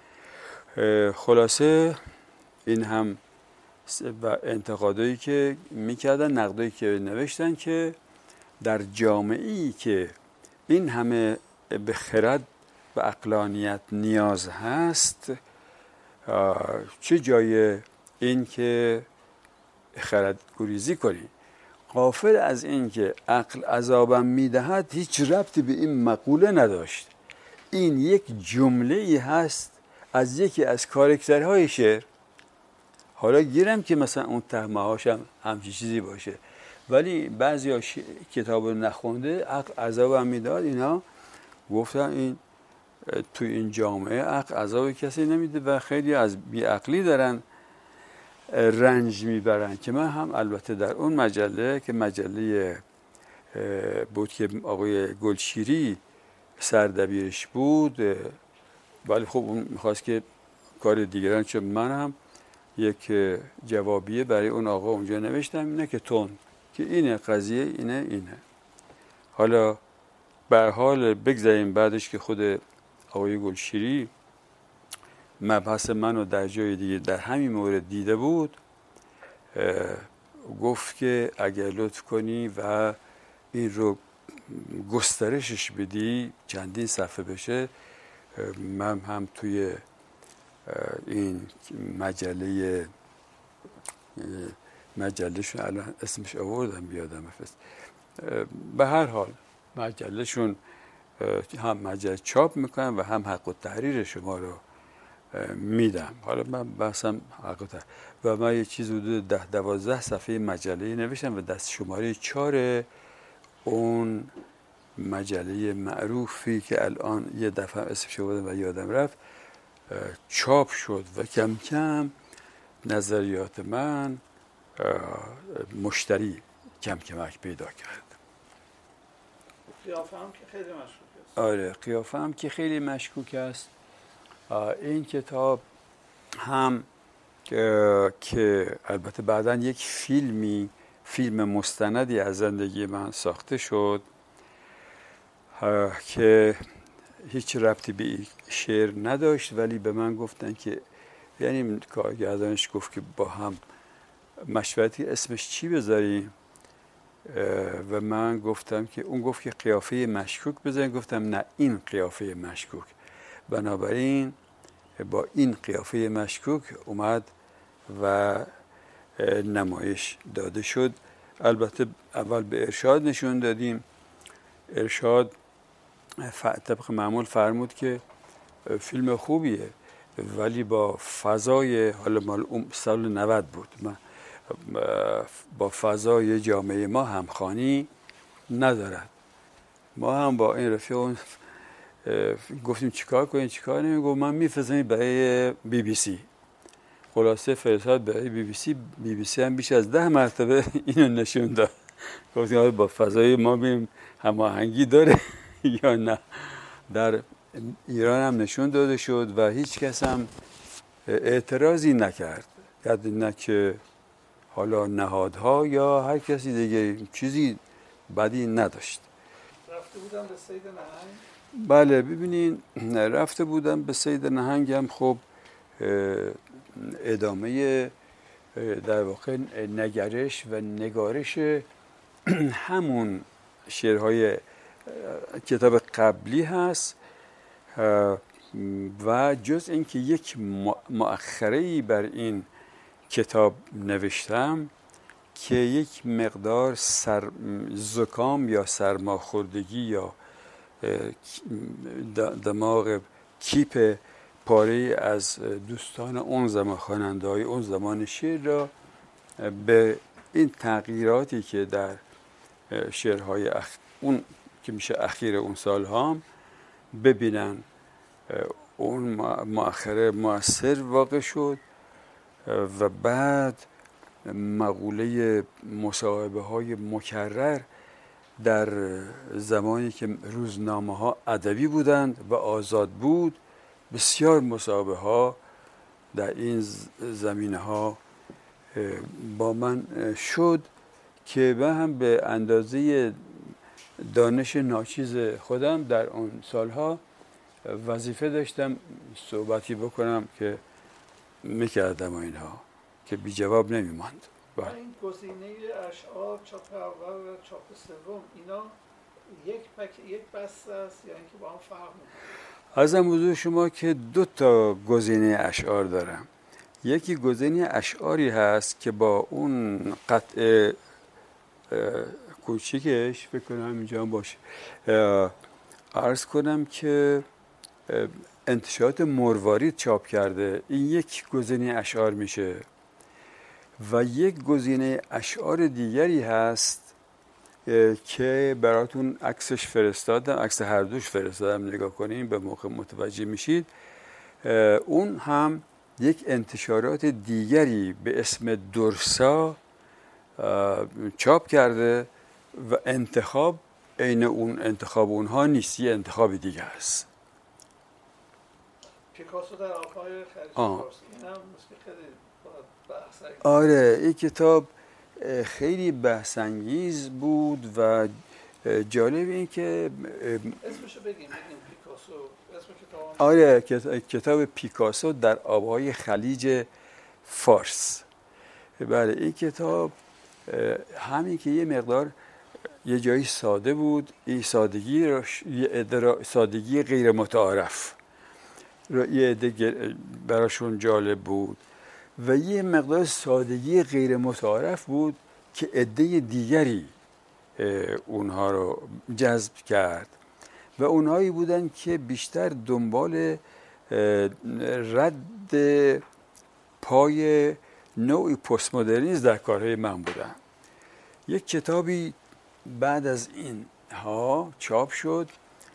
خلاصه این هم و انتقادایی که میکردن، نقدایی که نوشتن که در جامعه‌ای که این همه به خرد و عقلانیت نیاز هست، چه جای این که خرد گریزی کنی؟ غافل از این که عقل عذابم میدهد هیچ ربطی به این مقوله نداشت. این یک جمله ای هست از یکی از کاراکترهای شعر. حالا گیرم که مثلا اون تهمه‌هاش هم همچی چیزی باشه، ولی بعضی ها ش... کتاب نخونده عقل عذابم میداد، اینا گفتن این توی این جامعه عقل عذاب کسی نمیده و خیلی از بیعقلی دارن رنج میبرن. که من هم البته در اون مجله که مجله بود که آقای گلشیری سردبیرش بود، ولی خب اون میخواست که کار دیگران، چون من هم یک جوابیه برای اون آقا اونجا نوشتم، اینه که تون که اینه قضیه، اینه اینه. حالا به هر حال بگذاریم بعدش که خود آقای گلشیری مبحث منو در جای دیگه در همین مورد دیده بود، گفت که اگر لطف کنی و این رو گسترشش بدی چندین صفحه بشه، من هم توی این مجله مجلهشون الان اسمش آوردم بیادم افست، به هر حال مجلهشون هم مجله چاپ میکنن و هم حق التحریر شما رو میدم. حالا من بحثم حق التحریر و من یه چیز حدود ده دوازده صفحه مجله نوشتم و دست شماره چهار اون مجله معروفی که الان یه دفعه اسمش آوردم و یادم رفت چاپ شد و کم کم نظریات من مشتری کم کمک پیدا کرد. قیافه هم که خیلی مشکوک است. آره قیافه هم که خیلی مشکوک است. این کتاب هم که, که البته بعداً یک فیلمی فیلم مستندی از زندگی من ساخته شد که هیچ ربطی به شعر نداشت، ولی به من گفتن که یعنی کارگردانش گفت که با هم مشورتی اسمش چی بذاریم و من گفتم که اون گفت که قیافه مشکوک بذاریم، گفتم نه این قیافه مشکوک. بنابراین با این قیافه مشکوک اومد و نمایش داده شد. البته اول به ارشاد نشون دادیم، ارشاد طبق معمول فرمود که فیلم خوبیه ولی با فضای حالا مال اون سال نود بود، با فضای جامعه ما همخوانی ندارد. ما هم با این رفیق گفتیم چیکار کنیم چیکار نمیم، گفت من میفرستم برای بی بی سی. خلاصه فرستاد برای بی بی سی. بی بی سی هم بیش از ده مرتبه اینو نشون داد. گفتیم با فضای ما ببینیم هماهنگی داره یا نه. در ایران هم نشون داده شد و هیچ کس هم اعتراضی نکرد، یعنی نه که حالا نهادها یا هر کسی دیگه چیزی بدی نداشت. رفته بودم به صید نهنگ؟ بله ببینین رفته بودم به صید نهنگ هم خب ادامه در واقع نگرش و نگارش همون شعرهای کتاب قبلی هست و جز اینکه یک مؤخره‌ای بر این کتاب نوشتم که یک مقدار سر زکام یا سرماخوردگی یا دماغ کیپ پاره از دوستان اون زمان خواننده‌های اون زمان شعر را به این تغییراتی که در شعرهای اخ... اون که میشه اخیر اون سال هم ببینن، اون مؤخره مؤثر واقع شد و بعد مقوله مصاحبه های مکرر در زمانی که روزنامه ها ادبی بودند و آزاد بود، بسیار مصاحبه ها در این زمینه ها با من شد که من هم به اندازه دانش ناچیز خودم در اون سالها وظیفه داشتم صحبتی بکنم که میکردم و اینها که بی جواب نمیماند. این گزینه اشعار چاپ اول و چاپ سوم اینا یک پک یک بسته است یا اینکه با هم فرق میکنه؟ عرضم حضور شما که دو تا گزینه اشعار دارم. یکی گزینه اشعاری هست که با اون قطعه کوچیکش فکر کنم اینجا باشه عرض کنم که انتشارات مروارید چاپ کرده، این یک گزینه اشعار میشه. و یک گزینه اشعار دیگری هست که براتون عکسش فرستادم، عکس هر دوش فرستادم، نگاه کنیم به موقع متوجه میشید. اون هم یک انتشارات دیگری به اسم درسا چاپ کرده و انتخاب عین اون انتخاب اونها نیست، یه انتخاب دیگه است. پیکاسو در آب‌های خلیج فارس، این هم خیلی بحث انگیز. آره این کتاب خیلی بحث انگیز بود و جالب این که اسمشو بگیم بگیم پیکاسو اسم کتاب. آره کتاب پیکاسو در آب‌های خلیج فارس. بله این کتاب همین که یه مقدار یه جایی ساده بود، این سادگی را سادگی غیر متعارف یه عده براشون جالب بود و یه مقدار سادگی غیر متعارف بود که عده دیگری اونها رو جذب کرد و اونهایی بودن که بیشتر دنبال رد پای نوعی پست مدرنیسم در کارهای من بودن. یک کتابی بعد از این ها چاپ شد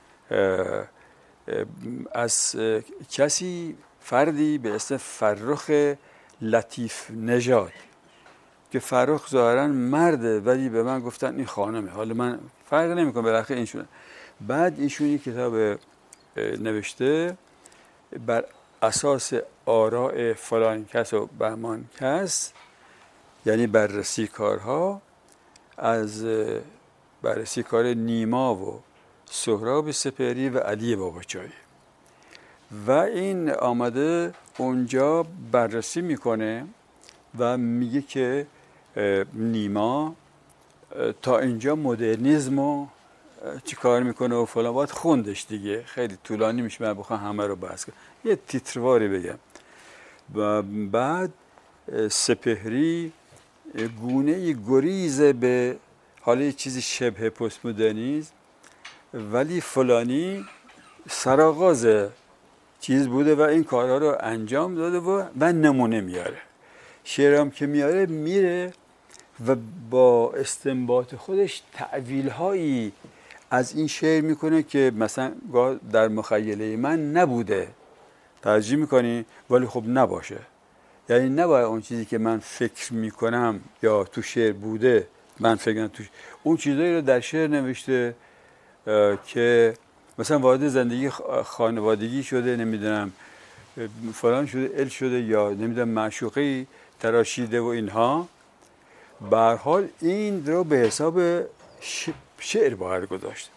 از کسی فردی به اسم فرخ لطیف نژاد که فرخ ظاهرا مرده ولی به من گفتن این خانمه، حالا من فرق نمیکنه بالاخره اینشونه. بعد ایشون یک کتاب نوشته بر اساس آراء فلان کس و بهمان کس، یعنی بررسی کارها، از بررسی کار نیما و سهراب سپهری و علی باباچای و این آمده اونجا بررسی میکنه و میگه که نیما تا اینجا مدرنیسمو چی کار میکنه و فلان. باید خوندش دیگه، خیلی طولانی میشه من بخوام همه رو بحث کنم، یه تیترواری بگم. و بعد سپهری گونه گریز به حالا یه چیزی شبه پست مدرنیسم ولی فلانی سرآغاز چیز بوده و این کارها رو انجام داده و و نمونه میاره. شعرام که میاره میره و با استنباط خودش تعویل هایی از این شعر میکنه که مثلا در مخیله من نبوده، ترجیح میکنی ولی خب نباشه، یعنی نباید اون چیزی که من فکر میکنم یا تو شعر بوده من فکر کنم تو اون چیزایی رو در شعر نوشته که مثلا وارد زندگی خانوادگی شده، نمیدونم فلان شده، ال شده، یا نمیدونم معشوقی تراشیده و اینها. به هر حال این رو به حساب شعر باید گذاشت.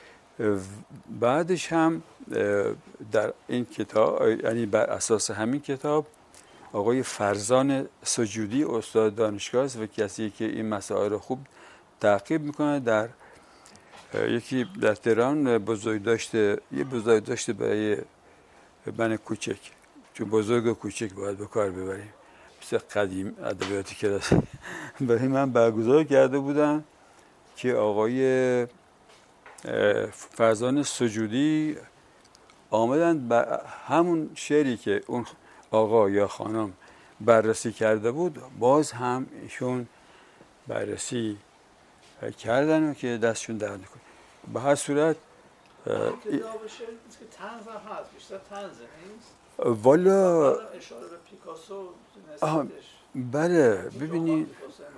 بعدش هم در این کتاب، یعنی بر اساس همین کتاب، آقای فرزان سجودی استاد دانشگاه است و کسی که این مسائل رو خوب تعقیب میکنه. در یکی در تهران بزرگ داشته، یه بزرگ داشته برای من کوچک، چون بزرگ و کوچک باید به کار ببریم، مثل قدیم ادبیاتی کلاس برای من برگزار کرده بودن که آقای فرزان سجودی آمدن با همون شعری که اون آقا یا خانم بررسی کرده بود باز هم ایشون بررسی کردن و که دستشون درد نکنه. به هر صورت کتاب شعر که طنز هم هست، بیشتر طنزه نیست؟ والا اشاره به پیکاسو نسبتش. بله ببینید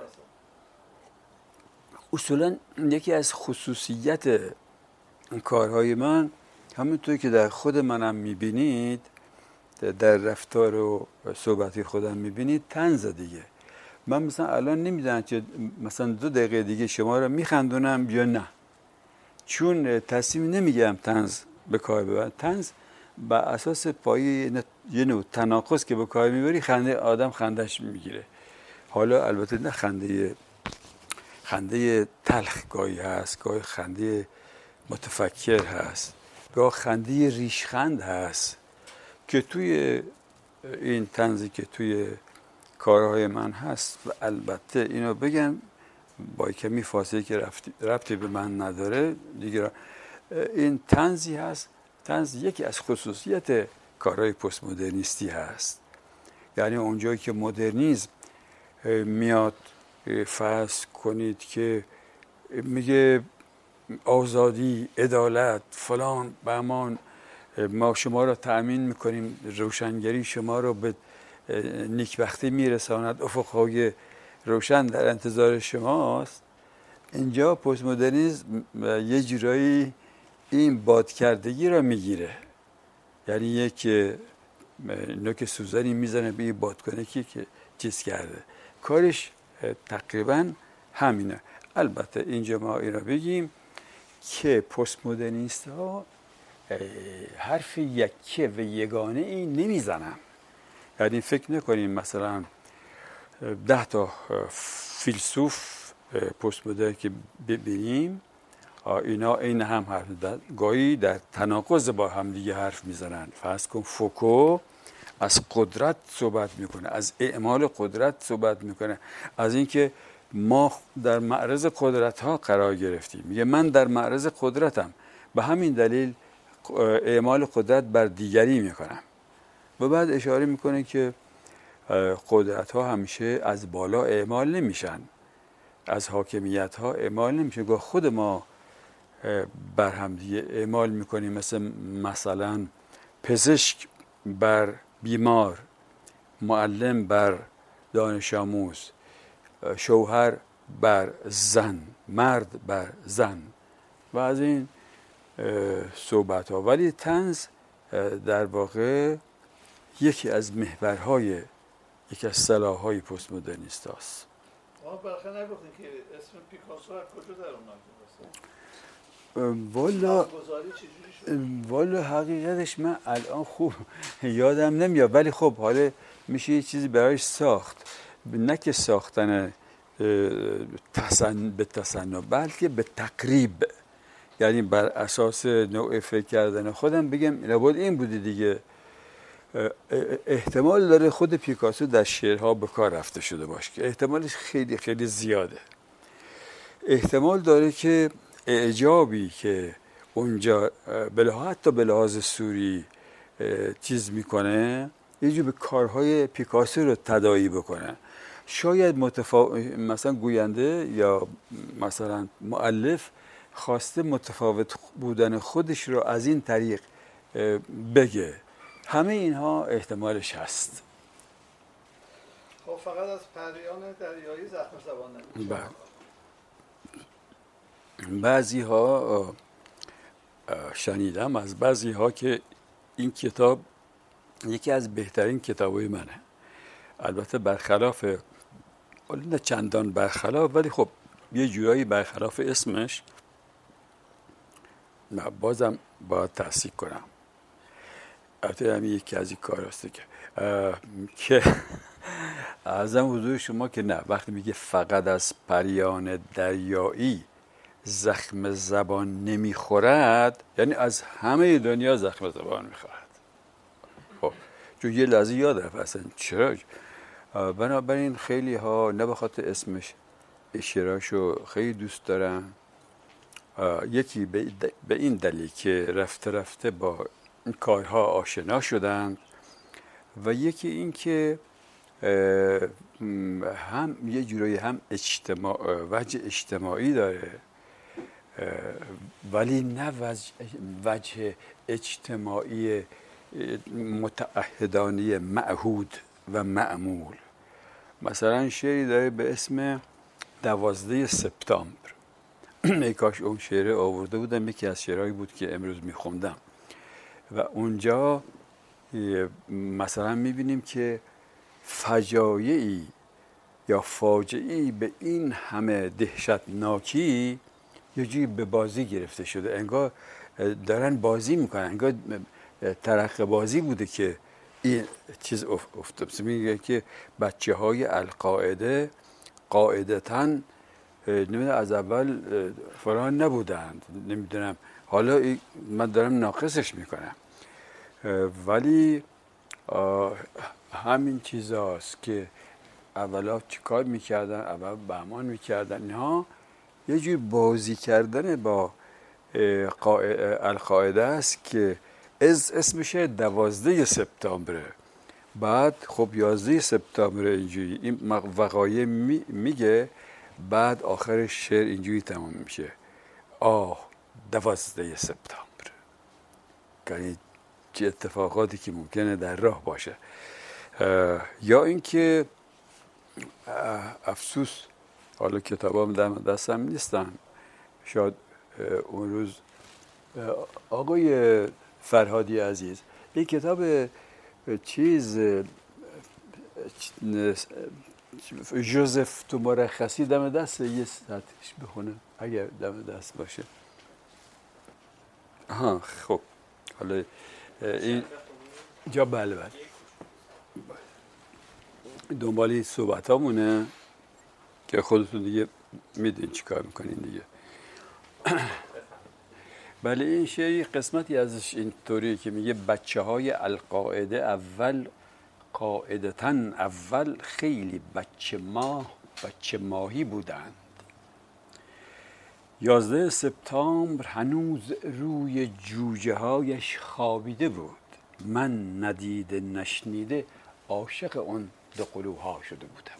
اصولا یکی از خصوصیت کارهای من همونطور که در خود منم میبینید، در رفتار و صحبتی خودم میبینید، طنز دیگه. من مثلا الان نمیدونم که مثلا دو دقیقه دیگه شما رو میخندونم یا نه، چون تصمیم نمیگم طنز به کار ببرم. طنز بر اساس پایه یه نوع تناقض که به کار میبری خنده آدم خندش میگیره. حالا البته نه خنده خنده تلخ گاهی هست، گاهی خنده متفکر هست، گاه خنده ریشخند هست که توی این طنزی که توی کارهای من هست. و البته اینو بگم با کمی فاصله که رفتی, رفتی به من نداره دیگه، این طنزی هست. طنز یکی از خصوصیت کارهای پست مدرنیستی هست. یعنی اونجایی که مدرنیسم میاد فرض کنید که میگه آزادی، عدالت، فلان بهمان، ما شما را تأمین میکنیم، روشنگری شما را به نیکبختی میرساند، افقهای روشن در انتظار شماست. اینجا پست مدرنیسم یه جورایی این بادکردگی را میگیره، یعنی یک نوک سوزنی میزنه به این بادکنکی که چیز کرده. کارش تقریبا همینه. البته اینجا ما این را بگیم که پست مدرنیست ها حرف یکه و یگانه این نمیزنن. یعنی فکر نکنیم مثلا ده تا فیلسوف پست مدرن که ببینیم اینا این هم حرف میزنن، گاهی در تناقض با هم دیگه حرف میزنن. فرض کن فوکو از قدرت صحبت میکنه، از اعمال قدرت صحبت میکنه، از اینکه ما در معرض قدرت ها قرار گرفتیم. میگه من در معرض قدرتم، به همین دلیل اعمال قدرت بر دیگری میکنم. و بعد اشاره میکنه که قدرت ها همیشه از بالا اعمال نمیشن، از حاکمیت ها اعمال نمیشه، گاه خود ما بر هم دیگه اعمال میکنیم. مثل مثلا پزشک بر بیمار، معلم بر دانش آموز، شوهر بر زن، مرد بر زن و از این صحبت ها. ولی طنز در واقع یکی از محورهای، یکی از سلاحهای پست مدرنیست هست. آه برخه نگفتین که اسم پیکاسو از کجا در اومد؟ والا والا حقیقتش من الان خوب یادم نمیاد، ولی خب حالا میشه یه چیزی برایش ساخت. نه که ساختن تسن به تصنع، بلکه به تقریب، یعنی بر اساس نوع فکر کردن خودم بگم لابد این بوده دیگه. احتمال داره خود پیکاسو در شعرها به کار رفته شده باشه که احتمالش خیلی خیلی زیاده. احتمال داره که اعجابی که اونجا حتی به لحاظ سوری چیز میکنه یه جو به کارهای پیکاسو رو تداعی بکنه. شاید متفاوت مثلا گوینده یا مثلا مؤلف خواسته متفاوت بودن خودش رو از این طریق بگه. همه اینها احتمالش هست. خب فقط از پریان دریایی زخم زبان نمیشه. بعضی ها شنیدم از بعضی ها که این کتاب یکی از بهترین کتابای منه. البته برخلاف، نه چندان برخلاف، ولی خب یه جورایی برخلاف اسمش، بازم باید تصحیح کنم. البته همین یکی از این کار هسته که که عرضم حضور شما که نه، وقتی میگه فقط از پریان دریایی زخم زبان نمیخورد، یعنی از همه دنیا زخم زبان میخورد. خب چون یه لحظه یاد رفت اصلا چرا. بنابراین خیلی ها نه بخاطر اسمش اشتراکشو خیلی دوست دارن، یکی به این دلیل که رفته رفته با این کارها آشنا شدن و یکی این که هم یه جورایی هم اجتماع وجه اجتماعی داره، ولی نه وجه, وجه اجتماعی متعهدانه معهود و معمول. مثلا شعری داره به اسم دوازده سپتامبر. ای کاش اون شعر آورده بودم، یکی از شعرهایی بود که امروز میخوندم و اونجا مثلا میبینیم که فجایعی یا فاجعه‌ای به این همه دهشتناکی یه جوری به بازی گرفته شده، انگار دارن بازی میکنن، انگار ترقه بازی بوده که این چیز افتاد. میگه که بچه های القاعده قاعدتاً نمیدونم از اول فلان نبودند، نمیدونم، حالا من دارم ناقصش میکنم، ولی همین چیزاست که اولا چیکار میکردن، اول بهمان میکردن، اینها یه جور بازی کردن با القاعده است که از اسمشه دوازده سپتامبر. بعد خب یازده سپتامبر اینجوری این وقایع می میگه، بعد آخر شعر اینجوری تمام میشه، آه دوازده سپتامبر، یعنی چه اتفاقاتی که ممکنه در راه باشه. یا اینکه افسوس حالا کتابام دستم نیستن، شاید اون روز آقای فرهادی عزیز این کتاب چیز جوزف تو مرخصی دم دست یه ساعتش بخونه اگر دم دست باشه. ها خب حالا این جا بله بله دنبالی صحبت همونه که خودتون دیگه میدین چی کار میکنین دیگه. بله این شعری قسمتی ازش اینطوریه که میگه بچه های القاعده اول قاعدتاً اول خیلی بچه ماه بچه ماهی بودند. یازده سپتامبر هنوز روی جوجه هایش خوابیده بود، من ندیده نشنیده عاشق اون دو قلوها شده بودم.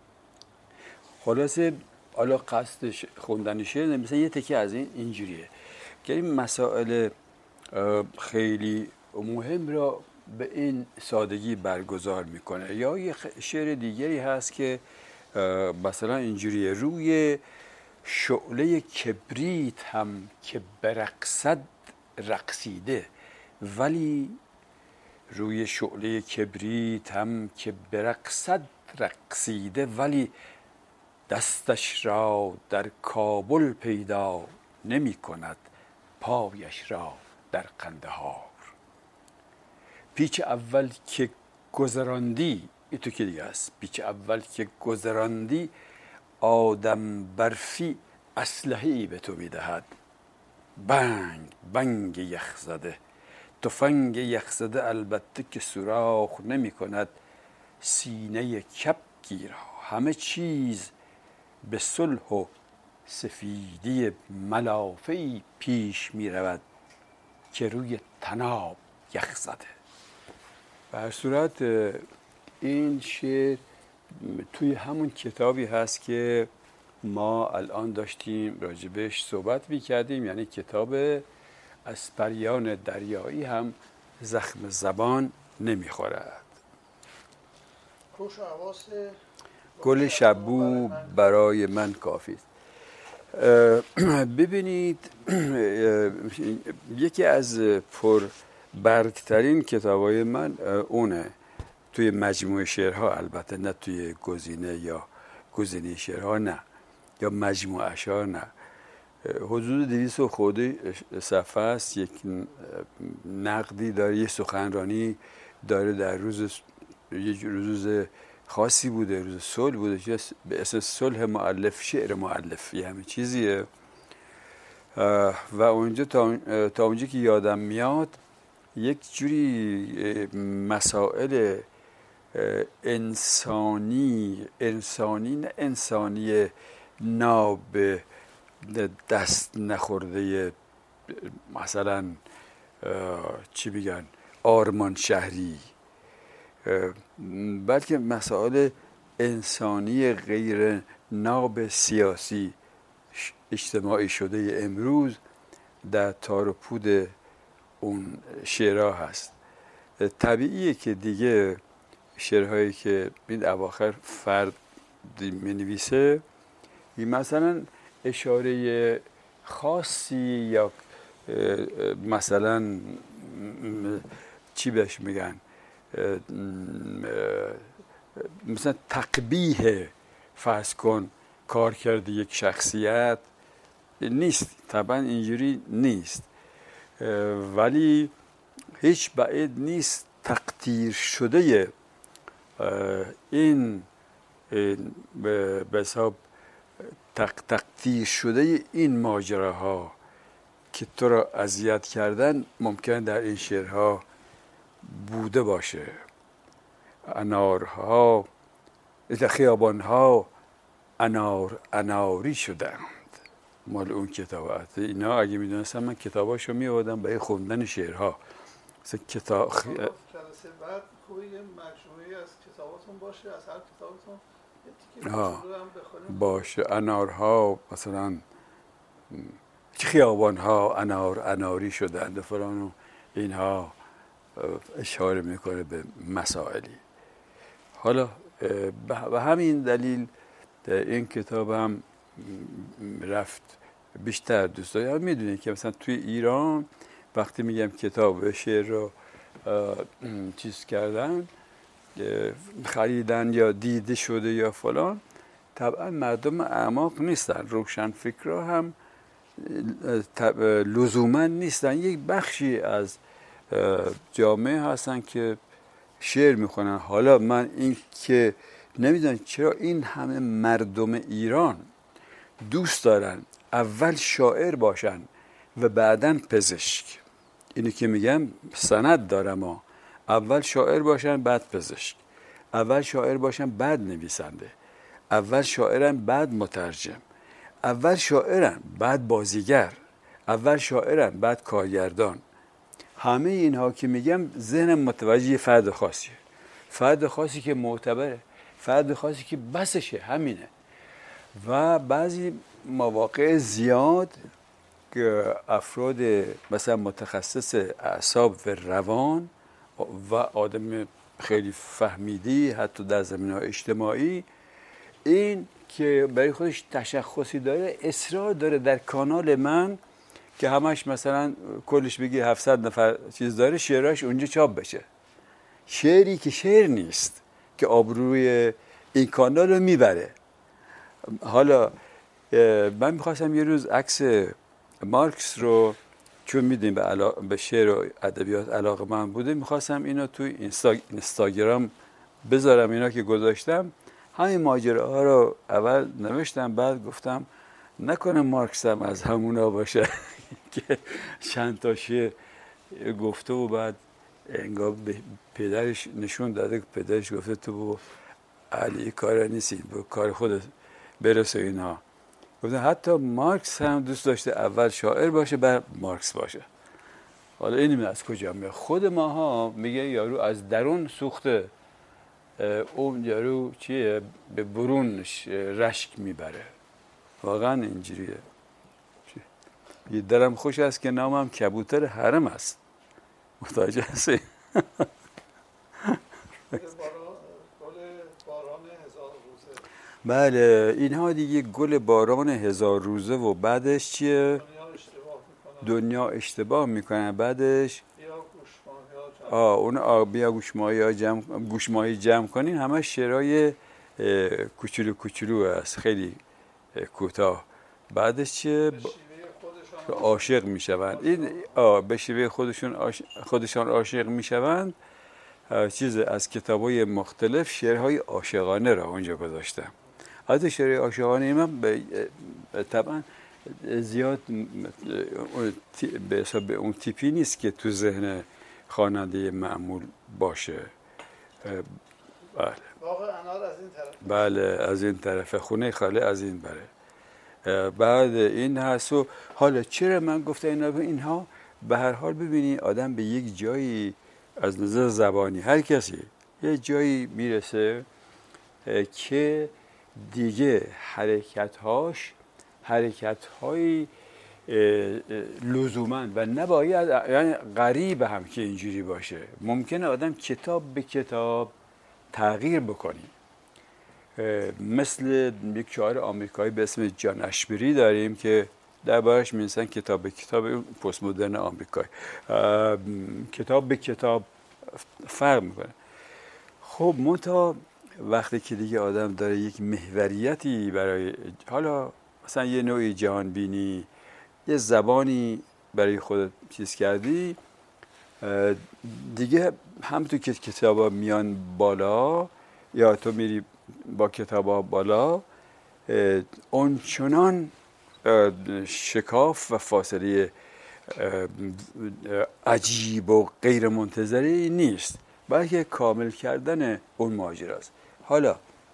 خلاصه حالا قصد خوندن شعر مثلا یه تکه از این اینجوریه که این مسائل خیلی مهم را به این سادگی برگزار میکنه. یا یه شعر دیگری هست که مثلا اینجوریه، روی شعله کبریت هم که برقصد رقصیده، ولی روی شعله کبریت هم که برقصد رقصیده، ولی دستش را در کابل پیدا نمی کند، پایش را در قندهار. پیچ اول که گذراندی، این تو که دیگه هست، پیچ اول که گذراندی آدم برفی اسلحه‌ای به تو میدهد، بنگ بنگ یخزده، تفنگ یخزده البته که سوراخ نمی کند سینه کبگیر. همه چیز به صلح و سفیدی ملافه‌ای پیش می رود که روی طناب یخزده. به هر صورت این شعر توی همون کتابی هست که ما الان داشتیم راجبش صحبت میکردیم، یعنی کتاب اسپریان دریایی هم زخم زبان نمیخورد. کوش و حواس گل شبو برای من کافی است. ببینید یکی از پر برگترین کتابای من اونه توی مجموعه شعرها، البته نه توی گزینه یا گزینه شعرها نه، یا مجموعه اشعار نه، حدود دویست و خورده صفحه است. یک نقدی داره، یک سخنرانی داره در روز یک روز خاصی بوده، روز صلح بوده که به اسم صلح مؤلف شعر مؤلف یه همه چیزیه. و اونجا تا, تا اونجا که یادم میاد یک جوری مسائل انسانی انسانی نه انسانی ناب دست نخورده، مثلا چی بگن آرمان شهری، بلکه مسائل انسانی غیر ناب سیاسی اجتماعی شده امروز در تار و پود اون شعرها هست. طبیعیه که دیگه شعرهایی که این اواخر فرد می نویسه مثلا اشاره خاصی یا مثلا چی بهش میگن مثلا تقبیح فرض کن کار کرده یک شخصیت نیست، طبعا اینجوری نیست، ولی هیچ بعید نیست تقدیر شده این به حساب تقدیر شده این ماجراها که تو را اذیت کردن ممکن در این شعرها بوده باشه. انارها خیابانها انار اناری شدند، مال اون کتاب. اینا اگه میدونستم من کتاباشو میآوردم برای خوندن شعرها. مثلا کتاب خ... جلسه بعد خوبه یه مجموعه از کتاباتون باشه، از هر کتابتون یه تیکه کوچولو هم بخونیم باشه. انارها مثلا خیابانها انار اناری شدند فلان و اینها اشاره میکنه به مسائلی. حالا به همین دلیل این کتاب هم رفت بیشتر دوست دارم. میدونید که مثلا توی ایران وقتی میگم کتاب شعر رو چیز کردن، خریدن یا دیده شده یا فلان، طبعا مردم اعماق نیستن، روشن فکرها هم لزوما نیستن، یک بخشی از جامعه هستن که شعر میخونن. حالا من این که نمیدونم چرا این همه مردم ایران دوست دارن اول شاعر باشن و بعدن پزشک. اینی که میگم سند دارم ها. اول شاعر باشن بعد پزشک، اول شاعر باشن بعد نویسنده، اول شاعرن بعد مترجم، اول شاعرن بعد بازیگر، اول شاعرن بعد کارگردان. همه اینها که میگم ذهنم متوجه فرد خاصیه، فرد خاصی که معتبره، فرد خاصی که بسشه، همینه. و بعضی مواقع زیاد که افراد مثلا متخصص اعصاب و روان و آدم خیلی فهمیدی حتی در زمینه‌های اجتماعی، این که برای خودش تشخصی داره اصرار داره در کانال من که همش مثلا کلش بگی هفتصد نفر چیز داره، شعراش اونجا چاپ بشه. شعری که شعر نیست که آبروی این کانال رو میبره. حالا من میخواستم یه روز عکس مارکس رو، چون میدونیم به, علا... به شعر و ادبیات علاقه من بوده، میخواستم اینو توی اینستا... اینستاگرام بذارم. اینا که گذاشتم همین ماجراها رو اول نوشتم، بعد گفتم نکنه مارکس هم از همونا باشه که چند تا شعر گفته و بعد انگار به پدرش نشون داده که پدرش گفته تو با علی کار نیستی، با کار خودت برسه. اینا گفتن حتی مارکس هم دوست داشته اول شاعر باشه بعد مارکس باشه. حالا این از کجا میاد؟ خود ماها میگه یارو از درون سوخته، اون یارو چیه به برون رشک میبره. واقعا اینجوریه. یه درم خوش است که نامم کبوتر حرم است. متوجه هستی؟ بله، اینها دیگه گل باران هزار روزه و بعدش چیه؟ دنیا اشتباه میکنه. بعدش آه اون آه بیا گوشماهی ها جمع گوشماهی جمع کنین. همه شعرهای کوچولو کوچولو است، خیلی کوتاه. بعدش چیه؟ عاشق میشوند. این آه به شیوه خودشون عاشق خودشان عاشق میشوند. چیز از کتابای مختلف شعرهای عاشقانه را اونجا گذاشتم. حتی شعر عاشقانه من طبعا زیاد به حساب اون تیپی نیست که تو ذهن خواننده معمول باشه. بله. باغ انار از این طرف. بله از این طرف، خونه خاله از این بره. بعد این هست. و حالا چرا من گفتم اینا؟ اینها به هر حال ببینی آدم به یک جایی از نظر زبانی، هر کسی یه جایی میرسه که دیگه حرکت‌هاش حرکت‌های لزوماً و نباید، یعنی غریب هم که اینجوری باشه. ممکنه آدم کتاب به کتاب تغییر بکنی. مثل یک شاعر آمریکایی به اسم جان اشبری داریم که دربارش می‌نویسن کتاب به کتاب پست مدرن آمریکایی. کتاب به کتاب فرق میکنه. خب منتها وقتی که دیگه آدم داره یک محوریتی برای، حالا مثلا یه نوعی جهان بینی، یه زبانی برای خودت چیز کردی، دیگه هم تو که کتابا میان بالا یا تو میری با کتابا بالا، اون چنان شکاف و فاصله عجیب و غیر منتظری نیست، بلکه کامل کردن اون ماجراست. حالا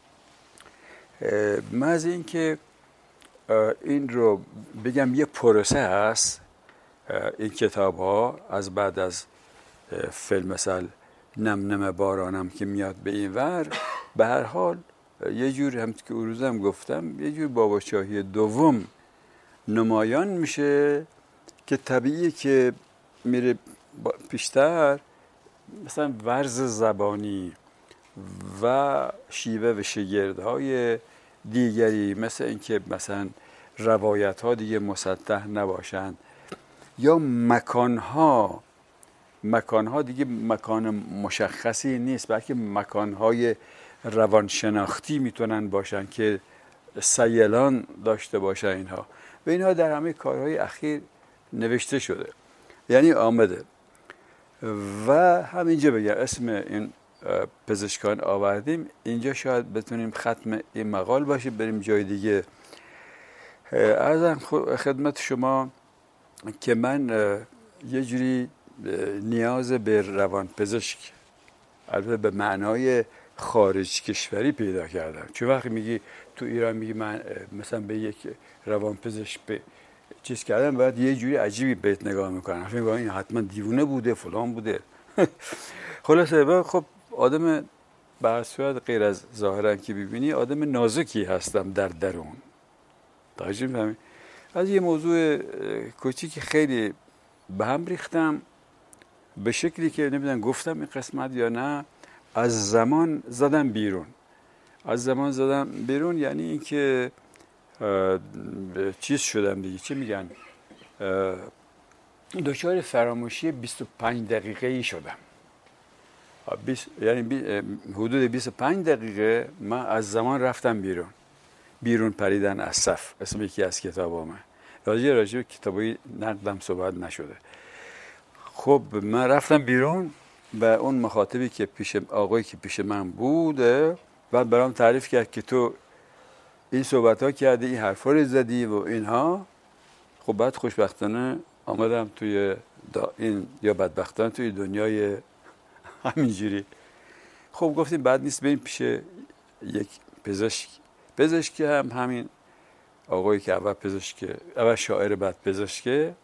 من از این که این رو بگم یه پروسه هست، این کتاب ها از بعد از فیلم مثل نم نم بارانم که میاد به این ور، به هر حال یه جور هم که اون روزم گفتم یه جور بابا شاهی دوم نمایان میشه که طبیعیه که میره پیشتر، مثلا ورز زبانی و شیوه و شگردهای دیگری مثل اینکه مثلا روایت ها دیگه مسطح نباشند یا مکان ها مکان ها دیگه مکان مشخصی نیست، بلکه مکان های روانشناختی میتونن باشن که سیلان داشته باشن اینها و اینها در همه کارهای اخیر نوشته شده، یعنی آمده. و همینجا بگم اسم این پزشکان آوردیم، اینجا شاید بتونیم ختم این مقال باشه، بریم جای دیگه. عرضم خدمت شما که من یه جوری نیاز به روان پزشک، البته به معنای خارج کشوری پیدا کردم. چون وقتی میگی تو ایران میگی من مثلا به یک روان پزشک به چیز کردم، باید یه جوری عجیبی بهت نگاه میکنن، فکر میکنن این حتما دیوونه بوده فلان بوده. خلاصه خب آدم به هر صورت غیر از ظاهرا که ببینی آدم نازکی هستم در درون. توجه می‌فهمی؟ از یه موضوع کوچیکی خیلی به هم ریختم به شکلی که نمیدونم گفتم این قسمت یا نه، از زمان زدم بیرون. از زمان زدم بیرون یعنی اینکه چیز شدم دیگه، چه میگن، دچار فراموشی بیست و پنج دقیقه‌ای شدم. بیست یعنی بی حدود بیست و پنج دقیقه من از زمان رفتم بیرون. بیرون پریدن از صف اسم یکی از کتابام. راجع راجع به کتابای نقدم صحبت نشده. خب من رفتم بیرون و اون مخاطبی که پیش آقایی که پیش من بوده بعد برام تعریف کرد که تو این صحبت ها کردی، این حرفا رو زدی و اینها. خب بعد خوشبختانه آمدم توی این یا بدبختانه توی دنیای همینجوری. خب گفتیم بعد نیست بریم پیش یک پزشک. پزشک هم همین آقایی که اول پزشک، اول شاعر بعد پزشک.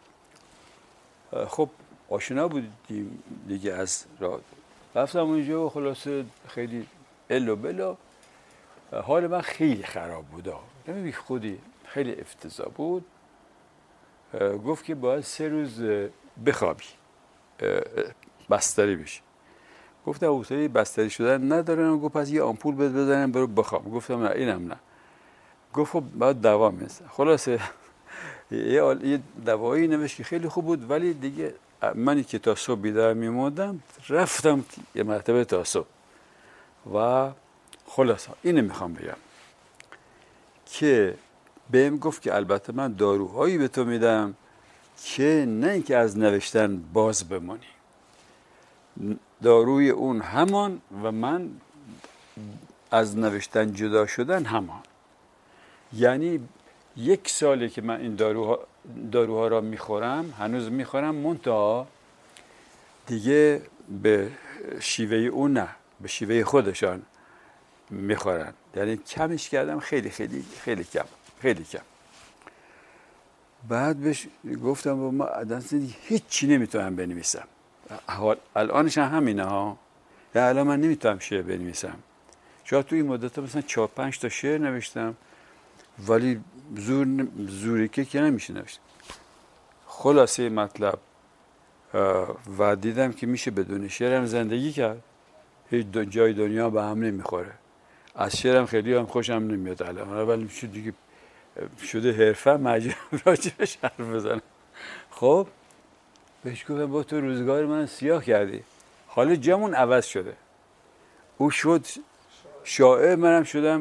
خب آشنا بودیم دیگه از راه. رفتم اونجا و خلاصه خیلی الو بلا حال من خیلی خراب بود. نمیدونی خودی خیلی افتضاح بود. گفت که باید سه روز بخوابی، بستری بشی. گفتم حوصله بستری شدن ندارم. گفت پس یه آمپول بده بزنم برو بخواب. گفتم نه اینم نه. گفت خب باید دوا میزنم. خلاصه یه دوایی نوشت که خیلی خوب بود، ولی دیگه منی که تا صبح بیدار میموندم رفتم یه مرتبه تا صبح. و خلاصه اینو میخوام بگم که بهم گفت که البته من داروهایی به تو میدم که نه اینکه از نوشتن باز بمانی، داروی اون همان و من از نوشتن جدا شدن همان. یعنی یک ساله که من این داروها داروها را میخورم، هنوز میخورم، منتها دیگه به شیوه اون نه، به شیوه خودشان میخورن. یعنی کمش کردم، خیلی خیلی خیلی کم خیلی کم. بعد بهش گفتم ما اصلا هیچی نمیتونم بنویسم. الانش هم همینه ها. یا الان من نمیتونم شعر بنویسم. شاید توی این مدت مثلا چهار پنج تا شعر نوشتم، ولی زور زوری که که نمیشه نوشت. خلاصه مطلب و دیدم که میشه بدون شعرم زندگی کرد. هیچ جای دنیا به هم نمیخوره. از شعرم خیلی هم خوشم نمیاد الان، ولی شد دیگه شده حرفه مجبورم راجبش حرف بزنم. خب بهش گفتم با تو روزگار من سیاه کردی، حالا جامون عوض شده. او شد شاعر، منم شدم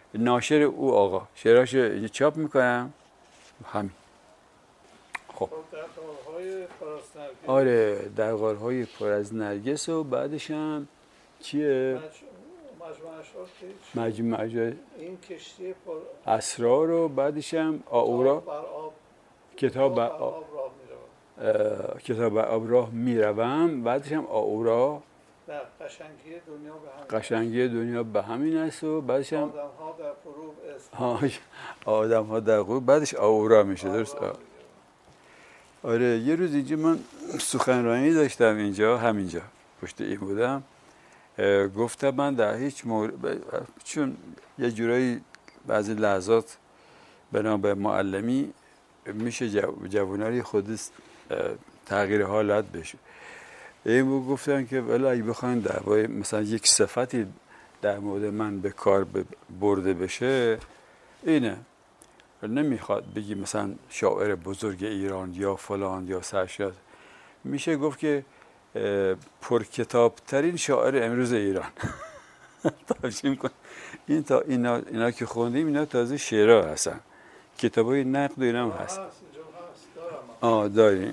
ناشر او آقا شعراشو چاپ میکنم همین. خب در غارهای پر از نرگس. آره در غارهای پر از نرگس و بعدش هم چیه؟ مجموعه اشعار که مجموعه این کشتی پر اسرار و بعدش هم آورا بر آب کتاب بر آب آب راه می‌روم. کتاب بر آب راه میروم، بعدش هم آورا در قشنگی دنیا به همین قشنگی دنیا به همین است و بعدش هم آدم‌ها در غروب اسم آدم ها در غروب، بعدش آورا میشه. درست؟ آورا آره یه روز اینجا من سخنرانی داشتم اینجا، همینجا پشت این بودم، گفتم من در هیچ مورد، چون یه جورایی بعضی لحظات بنا به معلمی میشه جو... جواناری خود تغییر حالت بشه. این بود گفتم که ولی اگه بخواین در مثلا یک صفتی در مورد من به کار برده بشه اینه، نمیخواد بگی مثلا شاعر بزرگ ایران یا فلان یا سرشاد، میشه گفت که پرکتاب ترین شاعر امروز ایران. ترجمه کن این تا اینا اینا که خوندیم اینا تازه شعرها هستن، کتابای نقد و اینا هم هست. آه داریم.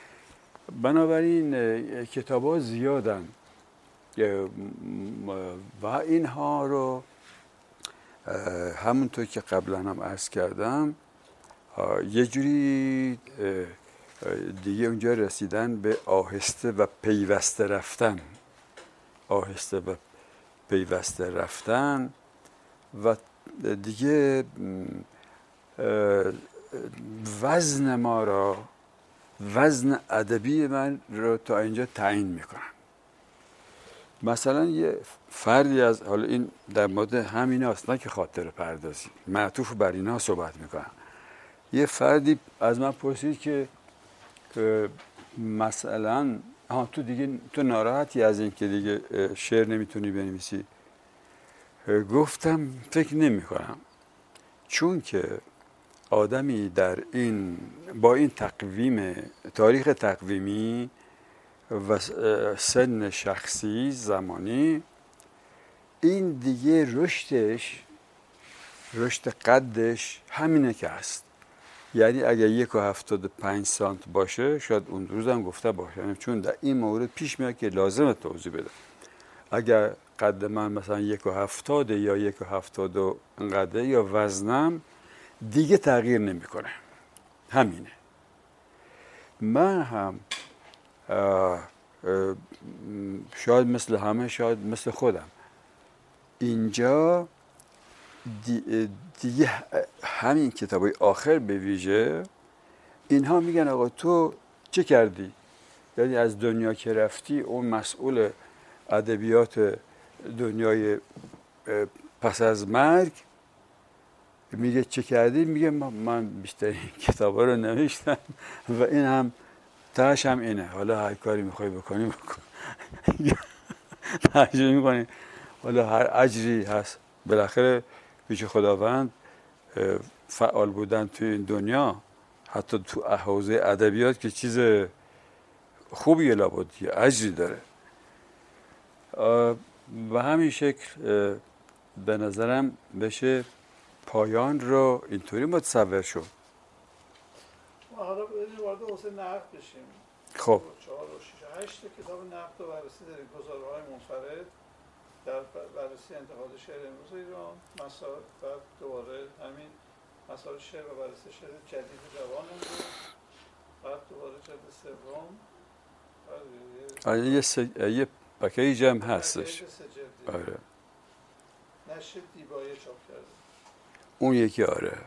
بنابراین کتاب‌ها زیادن و اینها رو همونطور که قبلا هم عرض کردم یه جوری دیگه اونجا رسیدن به آهسته و پیوسته رفتن، آهسته و پیوسته رفتن و دیگه وزن ما را، وزن ادبی من رو تا اینجا تعیین میکنن. مثلا یه فردی از، حالا این در مورد همین هاست نه که خاطر پردازی، معطوف بر اینا صحبت میکنم، یه فردی از من پرسید که مثلا ها تو دیگه تو ناراحتی از این که دیگه شعر نمیتونی بنویسی؟ گفتم فکر نمی کنم، چون که آدمی در این با این تقویم تاریخ تقویمی و سن شخصی زمانی، این دیگه رشدش رشد قدش همینه که هست. یعنی اگر یک و هفتاد و پنج سانت باشه شاید اون روزم گفته باشه، چون در این مورد پیش میاد که لازمه توضیح بدم. اگر قد من مثلا یک و هفتاد یا یک و هفتاد و انقدر یا وزنم دیگه تغییر نمیکنه، همینه. من هم آه آه شاید مثل همه، شاید مثل خودم اینجا دیگه همین کتابای آخر به ویژه اینها میگن آقا تو چه کردی؟ یعنی از دنیا که رفتی اون مسئول ادبیات دنیای پس از مرگ میگه چه کردی؟ میگه من بیشترین کتابا رو نوشتم و این هم تاش هم اینه، حالا هر کاری میخوای بکنی بکن. ترجمه میکنی حالا هر اجری هست، بالاخره پیش خداوند فعال بودن تو این دنیا حتی تو حوزه ادبیات که چیز خوبیه، لابد یه اجری داره. و همین شکل به نظرم بشه پایان رو اینطوری متصور شد. حالا بریم وارد حوزه نقد بشیم. خب چهار و شش و هشت کتاب نقد و بررسی داریم، گزاره‌های منفرد در بررسی انتقاد شعر امروز ایران، مسائل، بعد دوباره همین مسائل شعر و بررسی شعر جدید جوان امروز، بعد دوباره جلد سوم، آره یه س... یه پکیج هم هستش. آره نشر دیبایه چاپ کرده. اون یکی آره.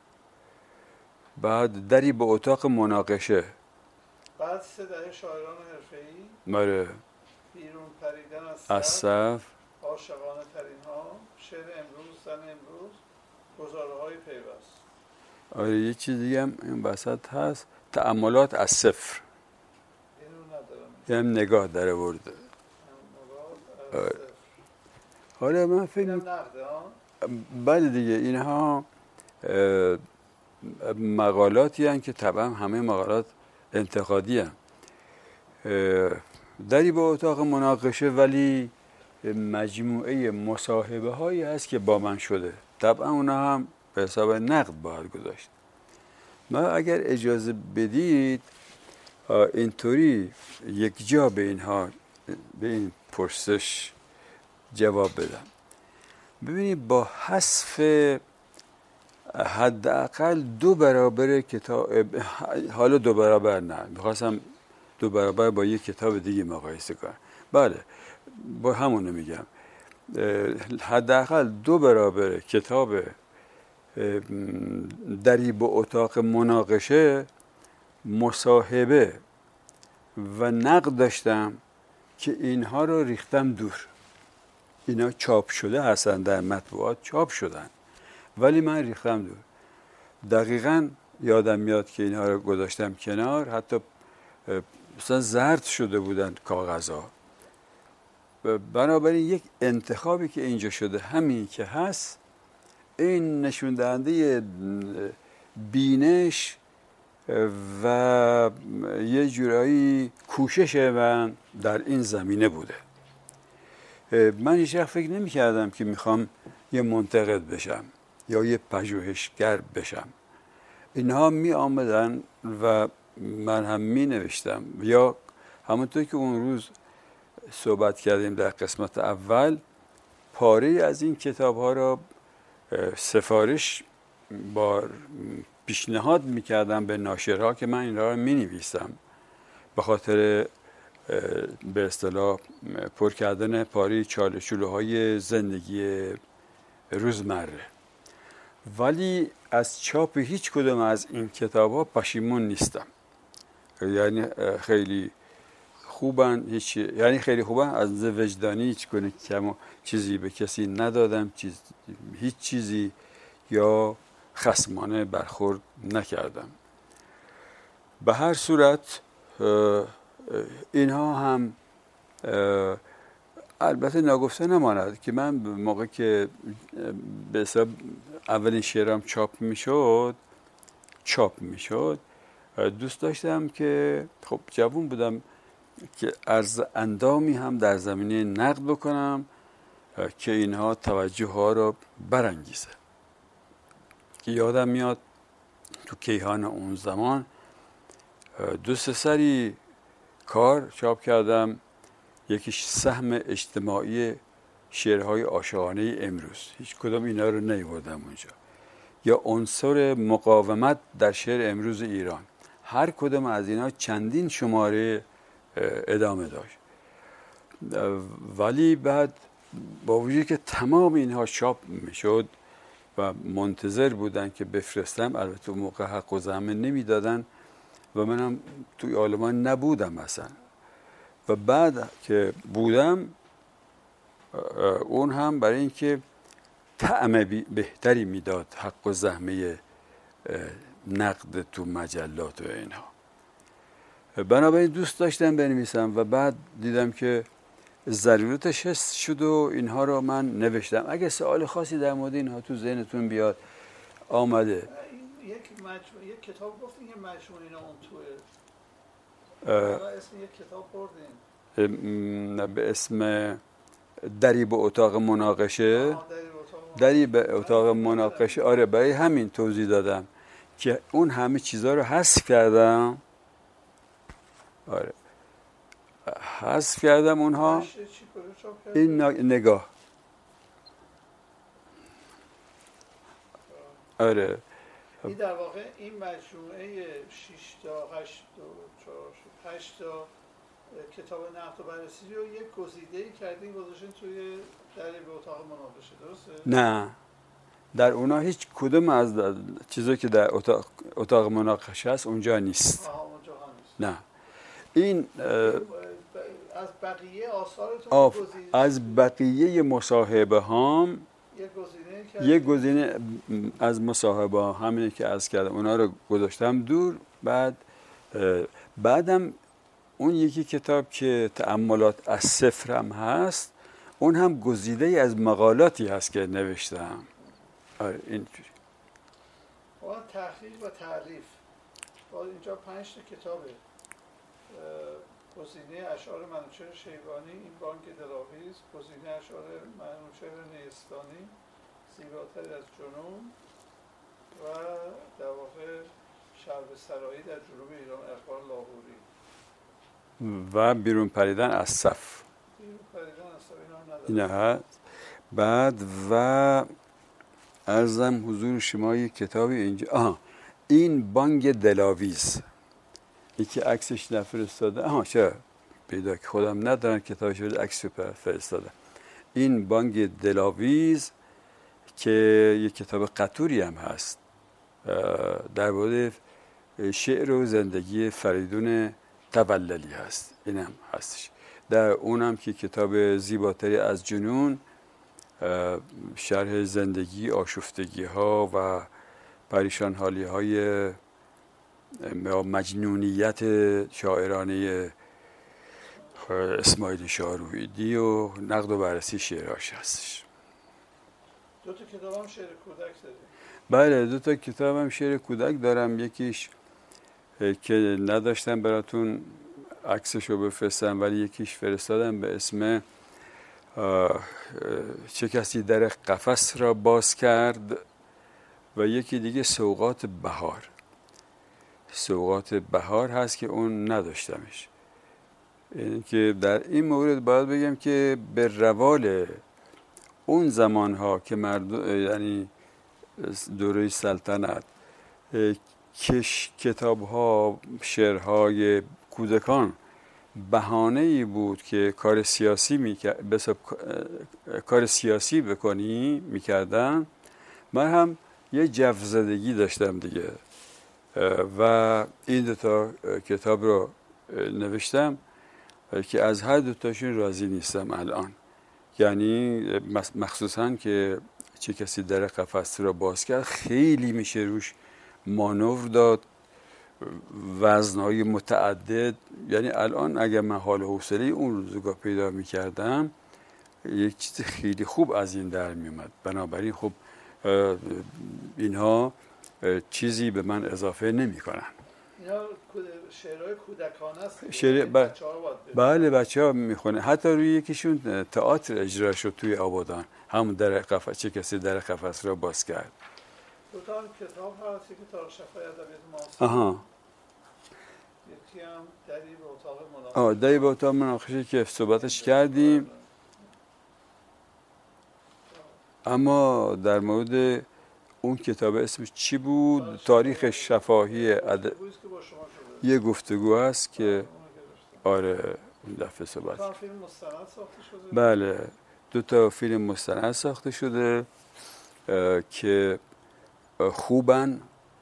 بعد دری به اتاق مناقشه، بعد سه دهه شاعران حرفه‌ای، آره، بیرون پریدن از از صف، عاشقانه ترین ها، شعر امروز، زن امروز، گزاره‌های پیوست. آره یه چیز دیگه هم این وسط هست، تأملات از صفر. اینو ندارم. یعنی نگاه در آورده. تأملات از صفر. آره من فکر اینم نقده ها؟ بله دیگه، اینها مقالاتی هستند که طبعا همه مقالات انتقادی هستند. دری به اتاق مناقشه ولی مجموعه مصاحبه هایی هست که با من شده طبعا اونا هم به حساب نقد باید گذاشت. ما اگر اجازه بدید اینطوری یک جا به اینها به این پرسش جواب بدم. ببینید با حذف حداقل دو برابر کتاب، حالا دو برابر نه، میخواستم دو برابر با یک کتاب دیگه مقایسه کنم، بله با همونو میگم، حداقل دو برابر کتاب دری به اتاق مناقشه مصاحبه و نقد داشتم که اینها رو ریختم دور. اینا چاپ شده هستن، در مطبوعات چاپ شدن، ولی من ریختم دور. دقیقاً یادم میاد که اینها رو گذاشتم کنار، حتی مثلا زرد شده بودن کاغذها. بنابراین یک انتخابی که اینجا شده همین که هست، این نشون دهنده بینش و یه جورایی کوشش من در این زمینه بوده. من هیچ وقت فکر نمی کردم که میخوام یه منتقد بشم یا یه پژوهشگر بشم. اینها می آمدن و من هم می نوشتم، یا همونطور که اون روز صحبت کردیم در قسمت اول، پاره از این کتاب ها را سفارش با پیشنهاد میکردم به ناشرها که من این را می نویسم به خاطر به اصطلاح پر کردن پاره چالش‌وهای زندگی روزمره. ولی از چاپ هیچ کدوم از این کتاب ها پشیمون نیستم. یعنی خیلی خوبن، هیچ یعنی خیلی خوبن، از وجدانی هیچ کنه کم چیزی به کسی ندادم، چیز هیچ چیزی یا خصمانه برخورد نکردم. به هر صورت اینها هم البته ناگفته نماند که من موقع که به حساب اولین شعرم چاپ میشد چاپ میشد دوست داشتم که، خب جوان بودم، که عرض اندامی هم در زمینه نقد بکنم که اینها توجه ها رو برانگیزه. که یادم میاد تو کیهان اون زمان دو سه سری کار چاپ کردم، یکیش سهم اجتماعی شعرهای عاشقانه امروز، هیچ کدام اینا رو نیاوردم اونجا، یا عنصر مقاومت در شعر امروز ایران. هر کدام از اینا چندین شماره ادامه داشت. ولی بعد با وجودی که تمام اینها چاپ میشد و منتظر بودن که بفرستم، البته اون موقع حق و زحمت نمیدادن و منم توی آلمان نبودم اصلا، و بعد که بودم اون هم برای اینکه طعم بهتری میداد حق و زحمه نقد تو مجلات و اینها. بنابراین دوست داشتم بنویسم و بعد دیدم که ضرورتش هست شد و اینها رو من نوشتم. اگه سوال خاصی در مورد اینها تو ذهنتون بیاد آمده. یک مجموعه یک کتاب گفتین که مجموعه اینا اون توه. اسم یک کتاب بردین به اسم دری به اتاق مناقشه. دری به اتاق مناقشه. آره، برای همین توضیح دادم که اون همه چیزها رو حذف کردم. آره حذف کردم اونها. این نگاه. آره این در واقع این مجموعه شش تا هشت تا هشت تا کتاب نقد و بررسی رو یک گزیده‌ای کردین گذاشتین توی دری به اتاق مناقشه، درسته؟ نه، در اونا هیچ کدوم از چیزایی که در اتاق, اتاق مناقشه هست اونجا نیست. آها اونجا نیست. نه. این از بقیه آثارتون گزیده، از بقیه مصاحبه هام یک گزینه از مصاحبه ها همینه که عرض کردم، اونا رو گذاشتم دور. بعد بعدم اون یکی کتاب که تأملات از صفر هم هست، اون هم گزیده ای از مقالاتی هست که نوشتم. آره اینجوری. با تحقیق و تعریف با اینجا پنج تا کتابه. گزینه اشعار منوچهر شیبانی، این بانک دلاویز، گزینه اشعار منوچهر نیستانی، زیباتری از جنون و در واقع شرب سرایی در جنوب ایران، اخبار لاهوری و بیرون پریدن از صف. بیرون پریدن از صف اینا نداره. اینا هست. بعد و عرضم حضور شما یک کتابی اینجا، آها این بانگ دلاویز، یکی عکسش نفرستاده، آها چرا پیدا که خودم ندارم کتابش رو عکس فرستاده. این بانگ دلاویز که یک کتاب قطوری هم هست در مورد شعر و زندگی فریدون توللی هست، این هم هستش. در اونم که کتاب زیباتری از جنون شرح زندگی، آشفتگی ها و پریشان حالی های مجنونیت شاعرانه اسماعیل شارویدی و نقد و بررسی شعراش هستش. دو تا کتاب هم شعر کودک داریم. بله دو تا کتاب هم شعر کودک دارم. یکیش که نداشتم براتون عکسشو بفرستم ولی یکیش فرستادم به اسم چه کسی در قفس را باز کرد و یکی دیگه سوغات بهار. سوغات بهار هست که اون نداشتمش. این که در این مورد باید بگم که به روال اون زمانها که مردم، یعنی دوره سلطنت، کش کتاب‌ها، شعرهای کودکان بهانه‌ای بود که کار سیاسی میکرد، بس کار سیاسی بکنی میکردن. من هم یه جوزدگی داشتم دیگه و این دو تا کتاب رو نوشتم که از هر دو تاشون راضی نیستم الان. یعنی مخصوصا که چه کسی در قفس را باز کرد خیلی میشه روش مانور داد، وزنهای متعدد. یعنی الان اگر من حال و حوصله اون روزگار پیدا میکردم یک چیز خیلی خوب از این در میومد. بنابراین خب اینها چیزی به من اضافه نمی کنن. اینا شعرهای کودکانه است. شعر ب... بله بچه ها میخونه. حتی روی یکیشون تئاتر اجرا شد توی آبادان، همون در قفس، چه کسی در قفس را باز کرد. دو تا کتاب هست، یکی تاریخ شفای ادبیات معاصر، آها، یکی هم دری به اتاق مناقشه. آه دری به اتاق مناقشه که صحبتش کردیم. اما در مورد اون کتاب اسمش چی بود؟ تاریخ شفاهی ادب، یه گفتگو هست که آره این دفعه صحبت. دو تا فیلم مستند ساخته شده. بله دو تا فیلم مستند ساخته شده که خوبن.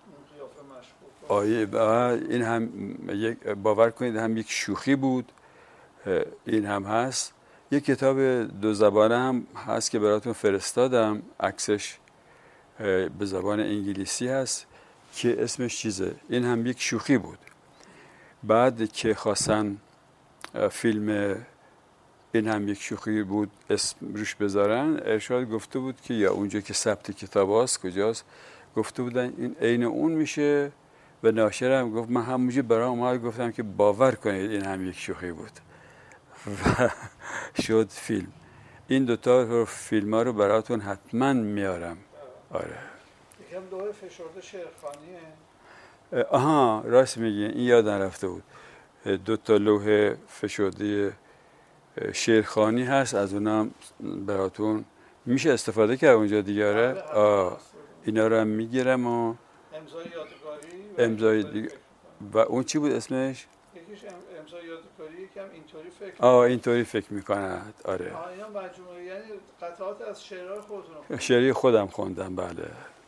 آیه این هم یک، باور کنید هم یک شوخی بود، این هم هست. یک کتاب دو زبانه هم هست که براتون فرستادم، عکسش به زبان انگلیسی هست که اسمش چیزه، این هم یک شوخی بود. بعد که خواستن فیلم این هم یک شوخی بود اسم روش بذارن، ارشاد گفته بود که یا اونجا که ثبت کتاب هست کجاست، گفته بودن این عین اون میشه. و ناشر هم گفت من همونجا برای اومد گفتم که باور کنید این هم یک شوخی بود و شد فیلم. این دوتا فیلم ها رو براتون حتما میارم. آره یکم دوره فشرده شعرخوانیه. آها راست میگی، این یادم رفته بود. دو تا لوح فشرده شعرخوانی هست، از اونم براتون میشه استفاده کرد اونجا دیگه. آره اینا رو هم میگیرم و امضای یادگاری امضای دیگه. و اون چی بود اسمش؟ یکیش امضای یادگاری، یکم اینطوری فکر آه اینطوری فکر میکند. آره آه اینا مجموعه، یعنی قطعات از شعرهای خودتون. شعری خودم خوندم. بله.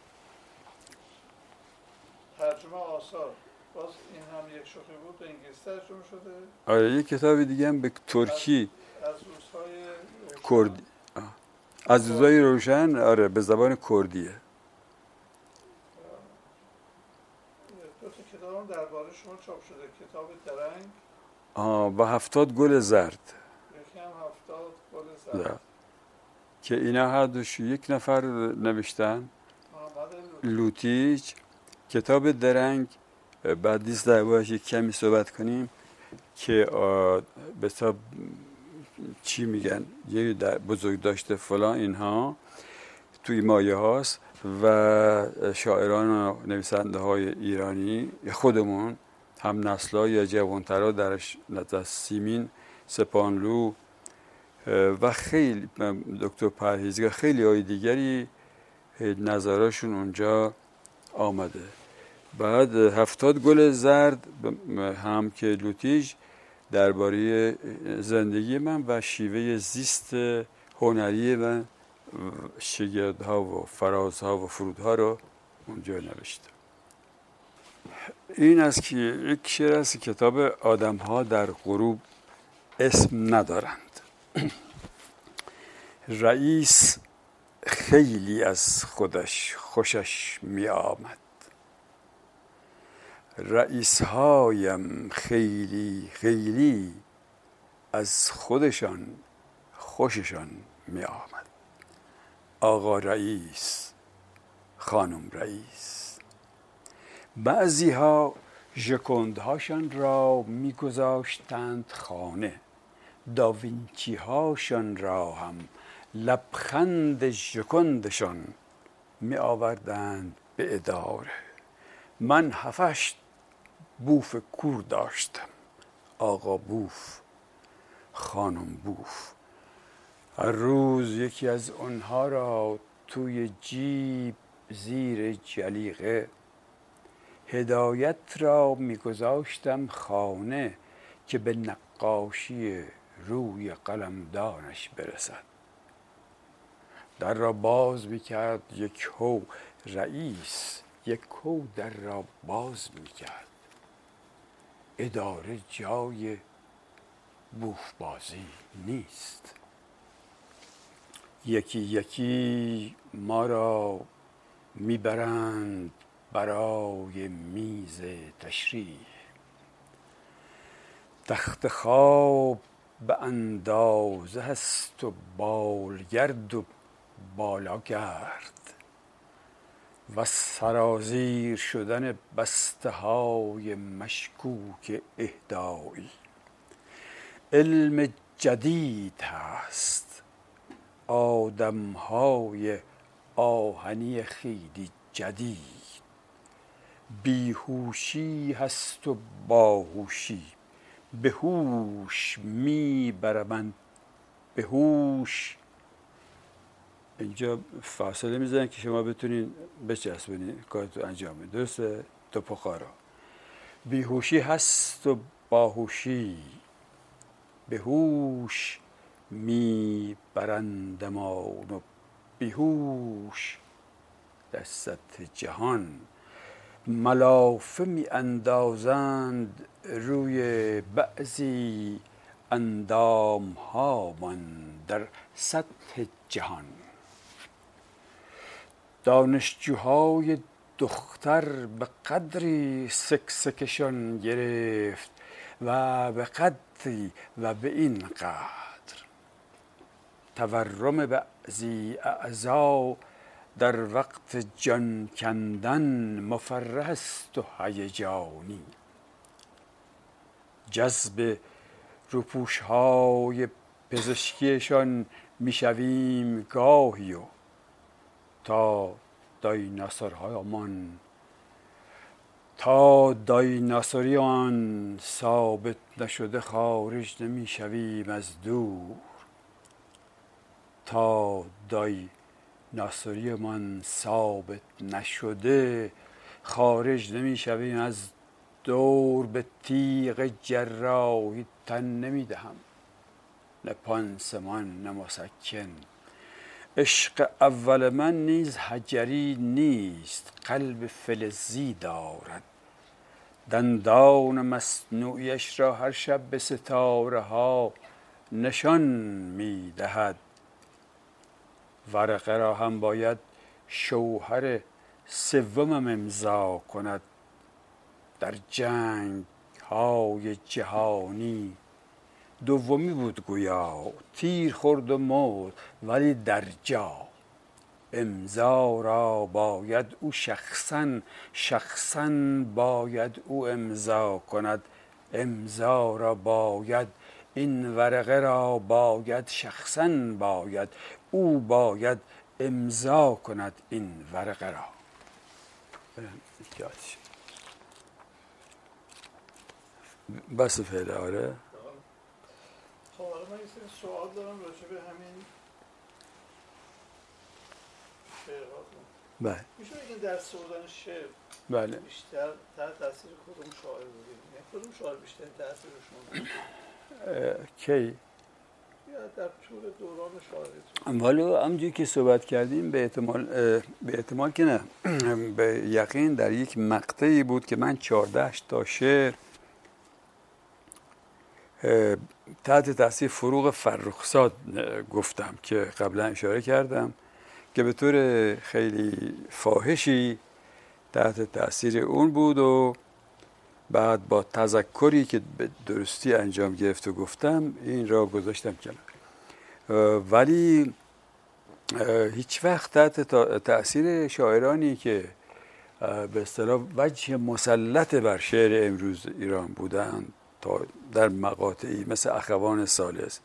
ترجمه آثار باز این هم یک شوخی بود، به انگلیسی ترجمه شده. آره یک کتاب دیگه هم به ترکی از, از روزهای کردی، از روزهای روشن، آره به زبان کردیه. دو تا کتاب هم درباره شما چاپ شده، کتاب درنگ آه و هفتاد گل زرد. یکی هم هفتاد گل زرد که اینا هر دوش یک نفر نوشتن، لوتیچ. کتاب درنگ بعد نیست در باش یک کمی صحبت کنیم که به حساب چی میگن، یه بزرگ داشته فلان اینها توی مایه هاست و شاعران و نویسنده های ایرانی خودمون هم نسلا یا جوانترها درش نظر سیمین سپانلو و خیلی دکتر پرهیزگر خیلی های دیگری نظرشون اونجا آمده. بعد هفتاد گل زرد هم که لوتیج درباره زندگی من و شیوه زیست هنری و شگردها و فرازها و فرودها رو اونجا نوشته. این است که یک شعر است کتاب آدم‌ها در غروب اسم ندارند. رئیس خیلی از خودش خوشش می آمد، رئیس هایم خیلی خیلی از خودشان خوششان می آمد. آقا رئیس، خانم رئیس. بعضی ها ژکندهاشان را می گذاشتند خانه، داوینچی هاشان را هم لبخند ژکندشان می آوردند به اداره. من هفت بوف کور داشتم، آقا بوف، خانم بوف. هر روز یکی از اونها را توی جیب زیر جلیقه، هدایت را میگذاشتم خانه که به نقاشی روی قلمدانش برسد. در را باز میکرد یک هو رئیس، یک هو در را باز میکرد. اداره جای بوف بازی نیست. یکی یکی ما را میبرند برای میز تشریح. تخت خواب به اندازه هست و بالگرد و بالاگرد و سرازیر شدن بسته های مشکوک اهدایی. علم جدید هست، آدم های آهنی خیلی جدید. بیهوشی هست و باهوشی، به هوش میبرمند به هوش. اینجا فاصله میزنن که شما بتونین بچسبونین کارتو انجام بدین. درسته؟ تو پخارا بیهوشی هست و باهوشی، به هوش میبرندمان و بیهوش در سطح جهان. ملافه می اندازند روی بعضی اندام ها من در سطح جهان. دانشجوهای دختر به قدری سکسکشان گرفت و به قدری و به این قدر. تورم بعضی اعضا در وقت جان کندن مفرح است و هیجانی. جذب روپوش های پزشکیشان میشویم گاهی و تا دایناسورهامان تا دایناسوری آن ثابت نشده خارج نمیشویم از دور. تا دایناسوری من ثابت نشده خارج نمیشویم از دور. به تیغ جراحی تن نمیدهم، نه پانسمان نه مسکن. عشق اول من نیز حجری نیست، قلب فلزی دارد. دندان مصنوعیش را هر شب به ستاره ها نشان میدهد. ورقه را هم باید شوهر سومم امضا کند. در جنگ های جهانی دومی بود گویا، تیر خورد و مرد ولی در جا. امضا را باید او شخصا شخصا باید او امضا کند. امضا را باید این ورقه را باید شخصا باید او باید امضا کند این ورقه را. بس فعله. آره خب حالا من یه سری سوال دارم راجع به همین شعرهاتون. بله. میشه بگین در سردن شعر بله بیشتر تحت تاثیر کدوم شاعر بودید؟ یعنی کدوم شاعر بیشتر تاثیرشون بود؟ کی؟ یا در طول دوران شاعریتون؟ والا همونجوری که صحبت کردیم به احتمال به احتمال که نه به یقین در یک مقطعی بود که من چهارده تا شعر تحت تاثیر فروغ فرخزاد گفتم که قبلا اشاره کردم که به طور خیلی فاحشی تحت تاثیر اون بود و بعد با تذکری که به درستی انجام گرفت و گفتم این را گذاشتم کنار. ولی هیچ وقت تحت تاثیر شاعرانی که به اصطلاح وجه مسلط بر شعر امروز ایران بودند تا در مقاطعی مثل اخوان ثالث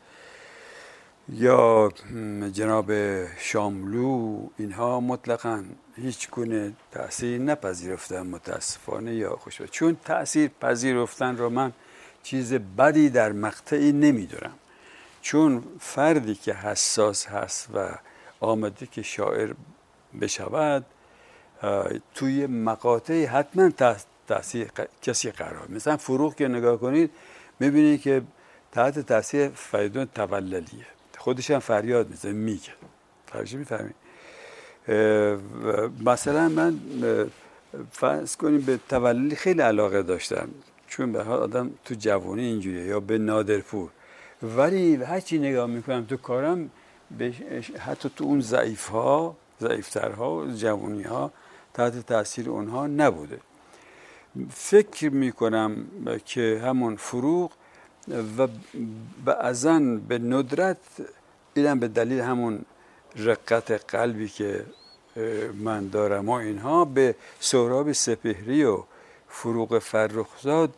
یا جناب شاملو، اینها مطلقاً هیچ گونه تأثیر نپذیرفتن متاسفانه یا خوشبختانه. چون تأثیر پذیرفتن رو من چیز بدی در مقطعی نمیدونم، چون فردی که حساس هست و آمده که شاعر بشود توی مقاطعی حتما تأثیر کسی قرار. مثلا فروغ که نگاه کنید میبینید که تحت تأثیر فریدون توللیه، خودش هم فریاد میزنه میگه. فرض میفهمید؟ مثلا من فرض کنیم به توللی خیلی علاقه داشتم، چون به آدم تو جوانی اینجوریه، یا به نادرپور، ولی هرچی نگاه میکنم تو کارم حتی تو اون ضعیف ها ضعیفترها جوانی ها تحت تأثیر اونها نبوده. فکر میکنم که همون فروغ و بعضاً به ندرت، اینم به دلیل همون رقت قلبی که من دارم و اینها، به سهراب سپهری و فروغ فرخزاد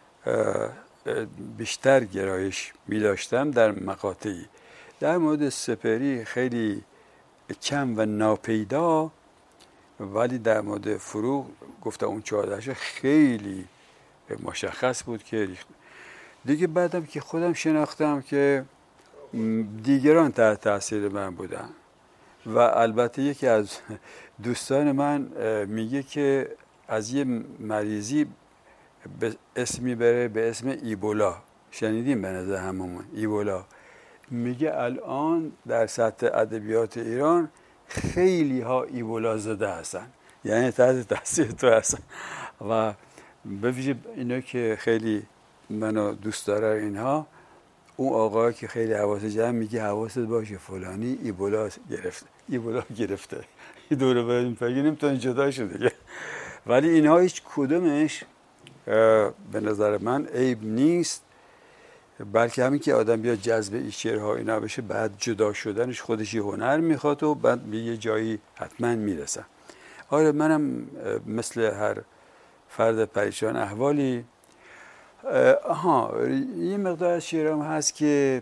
بیشتر گرایش می داشتم در مقاطعی. در مورد سپهری خیلی کم و ناپیدا، ولی در مورد فروغ گفتم اون چهاردهش خیلی مشخص بود که دیگه بعدم که خودم شناختم که دیگران تحت تاثیر من بودن. و البته یکی از دوستان من میگه که از یه مریضی به اسمی بره به اسم ایبولا، شنیدیم به نظر هممون ایبولا، میگه الان در سطح ادبیات ایران خیلی ها ایبولا زده هستن، یعنی تحت تاثیر تو هستن. و به ویژه اینا که خیلی منو دوست داره اینها، اون آقا که خیلی حواس جمع میگه حواست باشه فلانی ایبولا گرفته ایبولا گرفته این دوره بریم فکر نمیتونه جدا شده. ولی اینها هیچ کدومش به نظر من عیب نیست، بلکه همین که آدم بیا جذب این شعرها اینا بشه، بعد جدا شدنش خودش یه هنر میخواد و بعد به یه جایی حتما میرسه. آره منم مثل هر فرد پریشان احوالی، آها یه مقدار از شعرام هست که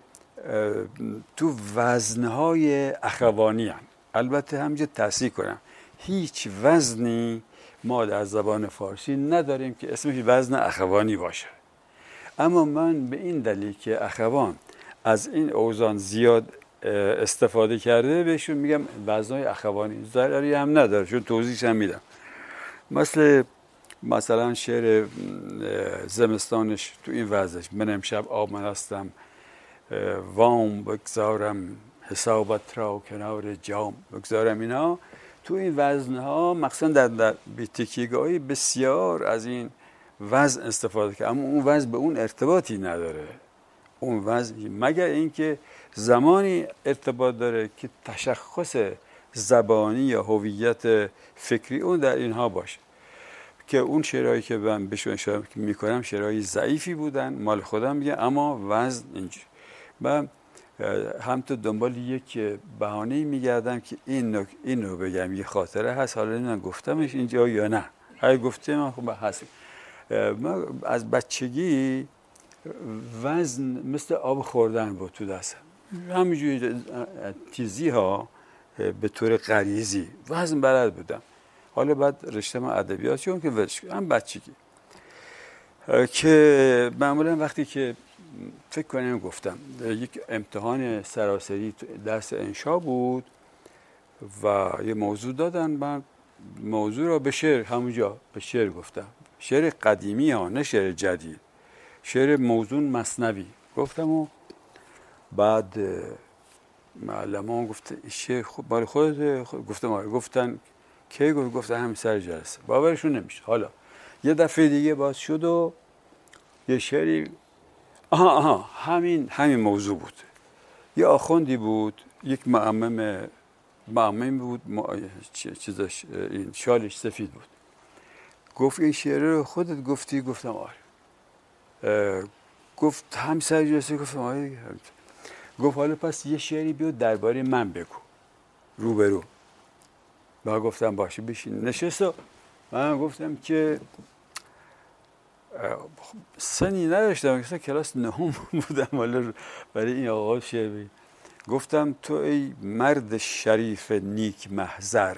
تو وزنهای اخوانی هم. البته همینجا تصحیح کنم هیچ وزنی ما در زبان فارسی نداریم که اسمش وزن اخوانی باشه، اما من به این دلیل که اخوان از این اوزان زیاد استفاده کرده بهشون میگم وزنهای اخوانی. ضرری هم نداره چون توضیحش هم میدم. مثل مثلا شعر زمستانش تو این وزنش، من امشب آمد هستم وام بگذارم حسابت را کنار جام بگذارم، اینا تو این وزنها مخصوصا در, در بیتکیگاهی بسیار از این وزن استفاده کرد، اما اون وزن به اون ارتباطی نداره. اون وزن مگر اینکه زمانی ارتباط داره که تشخص زبانی یا هویت فکری اون در اینها باشه، که اون شعرهایی که من بهشون اشاره میکنم شعرهای ضعیفی بودن، مال خودم میگم، اما وزن اینجوری. من هم تو دنبال یک بهانه‌ای میگردم که این نک... این رو بگم، یه خاطره هست، حالا نمیدونم گفتمش اینجا یا نه. اگه گفتم من خب هست. من از بچگی وزن مثل آب خوردن بود تو دستم، همینجوری تیزی ها به طور غریزی وزن بلد بودم. حالا بعد رشته من ادبیات چون که ورش هم بچگی که معمولا وقتی که فکر کنم گفتم یک امتحان سراسری درس انشا بود و یه موضوع دادن، من موضوع را به شعر همونجا به شعر گفتم، شعر قدیمی ها نه شعر جدید، شعر موزون مثنوی گفتم و بعد معلمان گفت شعر خود برای خودت گفتم آره. گفتن کی؟ گفتن همین سر جلسه. باورشون نمیشه. حالا یه دفعه دیگه باز شد و یه شعری آها آها همین همین موضوع بود. یه آخوندی بود، یک معمم معمم بود، چیزش این شالش سفید بود. گفت این شعر رو خودت گفتی؟ گفتم آره. گفت هم سر جلسه؟ گفتم آره. گفت حالا پس یه شعری بیاد درباره من بگو روبرو. با گفتم باشه بشین. نشست و من گفتم که سنی نداشتم، مثلا کلاس نهم بودم حالا برای این آقا شعر بگیم. گفتم تو ای مرد شریف نیک محضر،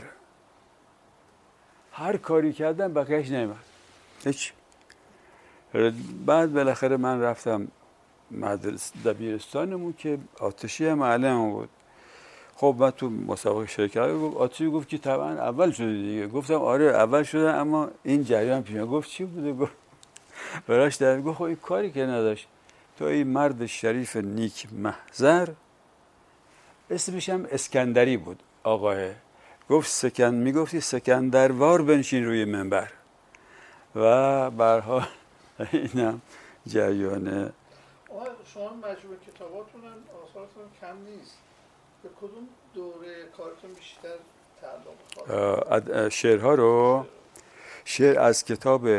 هر کاری کردم بقیهش نمیاد هیچ. بعد بالاخره من رفتم مدرسه دبیرستانمون که آتشی معلم بود. خب من تو مسابقه شرکت کردم. آتشی گفت که طبعا اول شدی دیگه. گفتم آره اول شدم، اما این جریان پیش. گفت چی بوده؟ گفت براش در گفت خب این کاری که نداشت، تو این مرد شریف نیک محضر. اسمش هم اسکندری بود آقاه. گفت سکن میگفتی سکندروار بنشین روی منبر. و برها اینم جریان. شما مجموعه کتاباتون آثارتون کم نیست. به کدوم دوره کارتون بیشتر تعلق خواهد؟ شعرها رو شعر از کتاب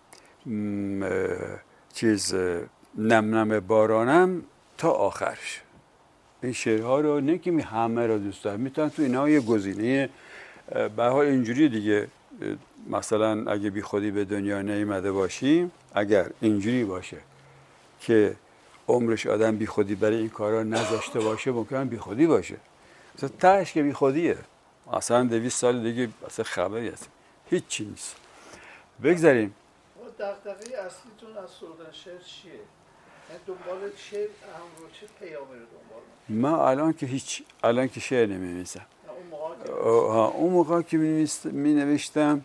چیز نم نم بارانم تا آخرش. این شعرها رو نه که می همه رو دوست دارم، میتونم تو اینا یه گزینه به حال اینجوری دیگه. مثلا اگه بی خودی به دنیا نیامده باشیم، اگر اینجوری باشه که عمرش آدم بی خودی برای این کارا نذاشته باشه، ممکنه بی خودی باشه. مثلا تاش که بی خودیه، اصلا دویست سال دیگه اصلا خبری هست هیچ چی نیست. بگذاریم. دغدغه اصلیتون از سرودن شعر چیه؟ یعنی دنبال شعر هم رو چه پیامی رو دنبال می‌کنید؟ من الان که هیچ الان که شعر نمی‌نویسم. اون موقع که می نوشتم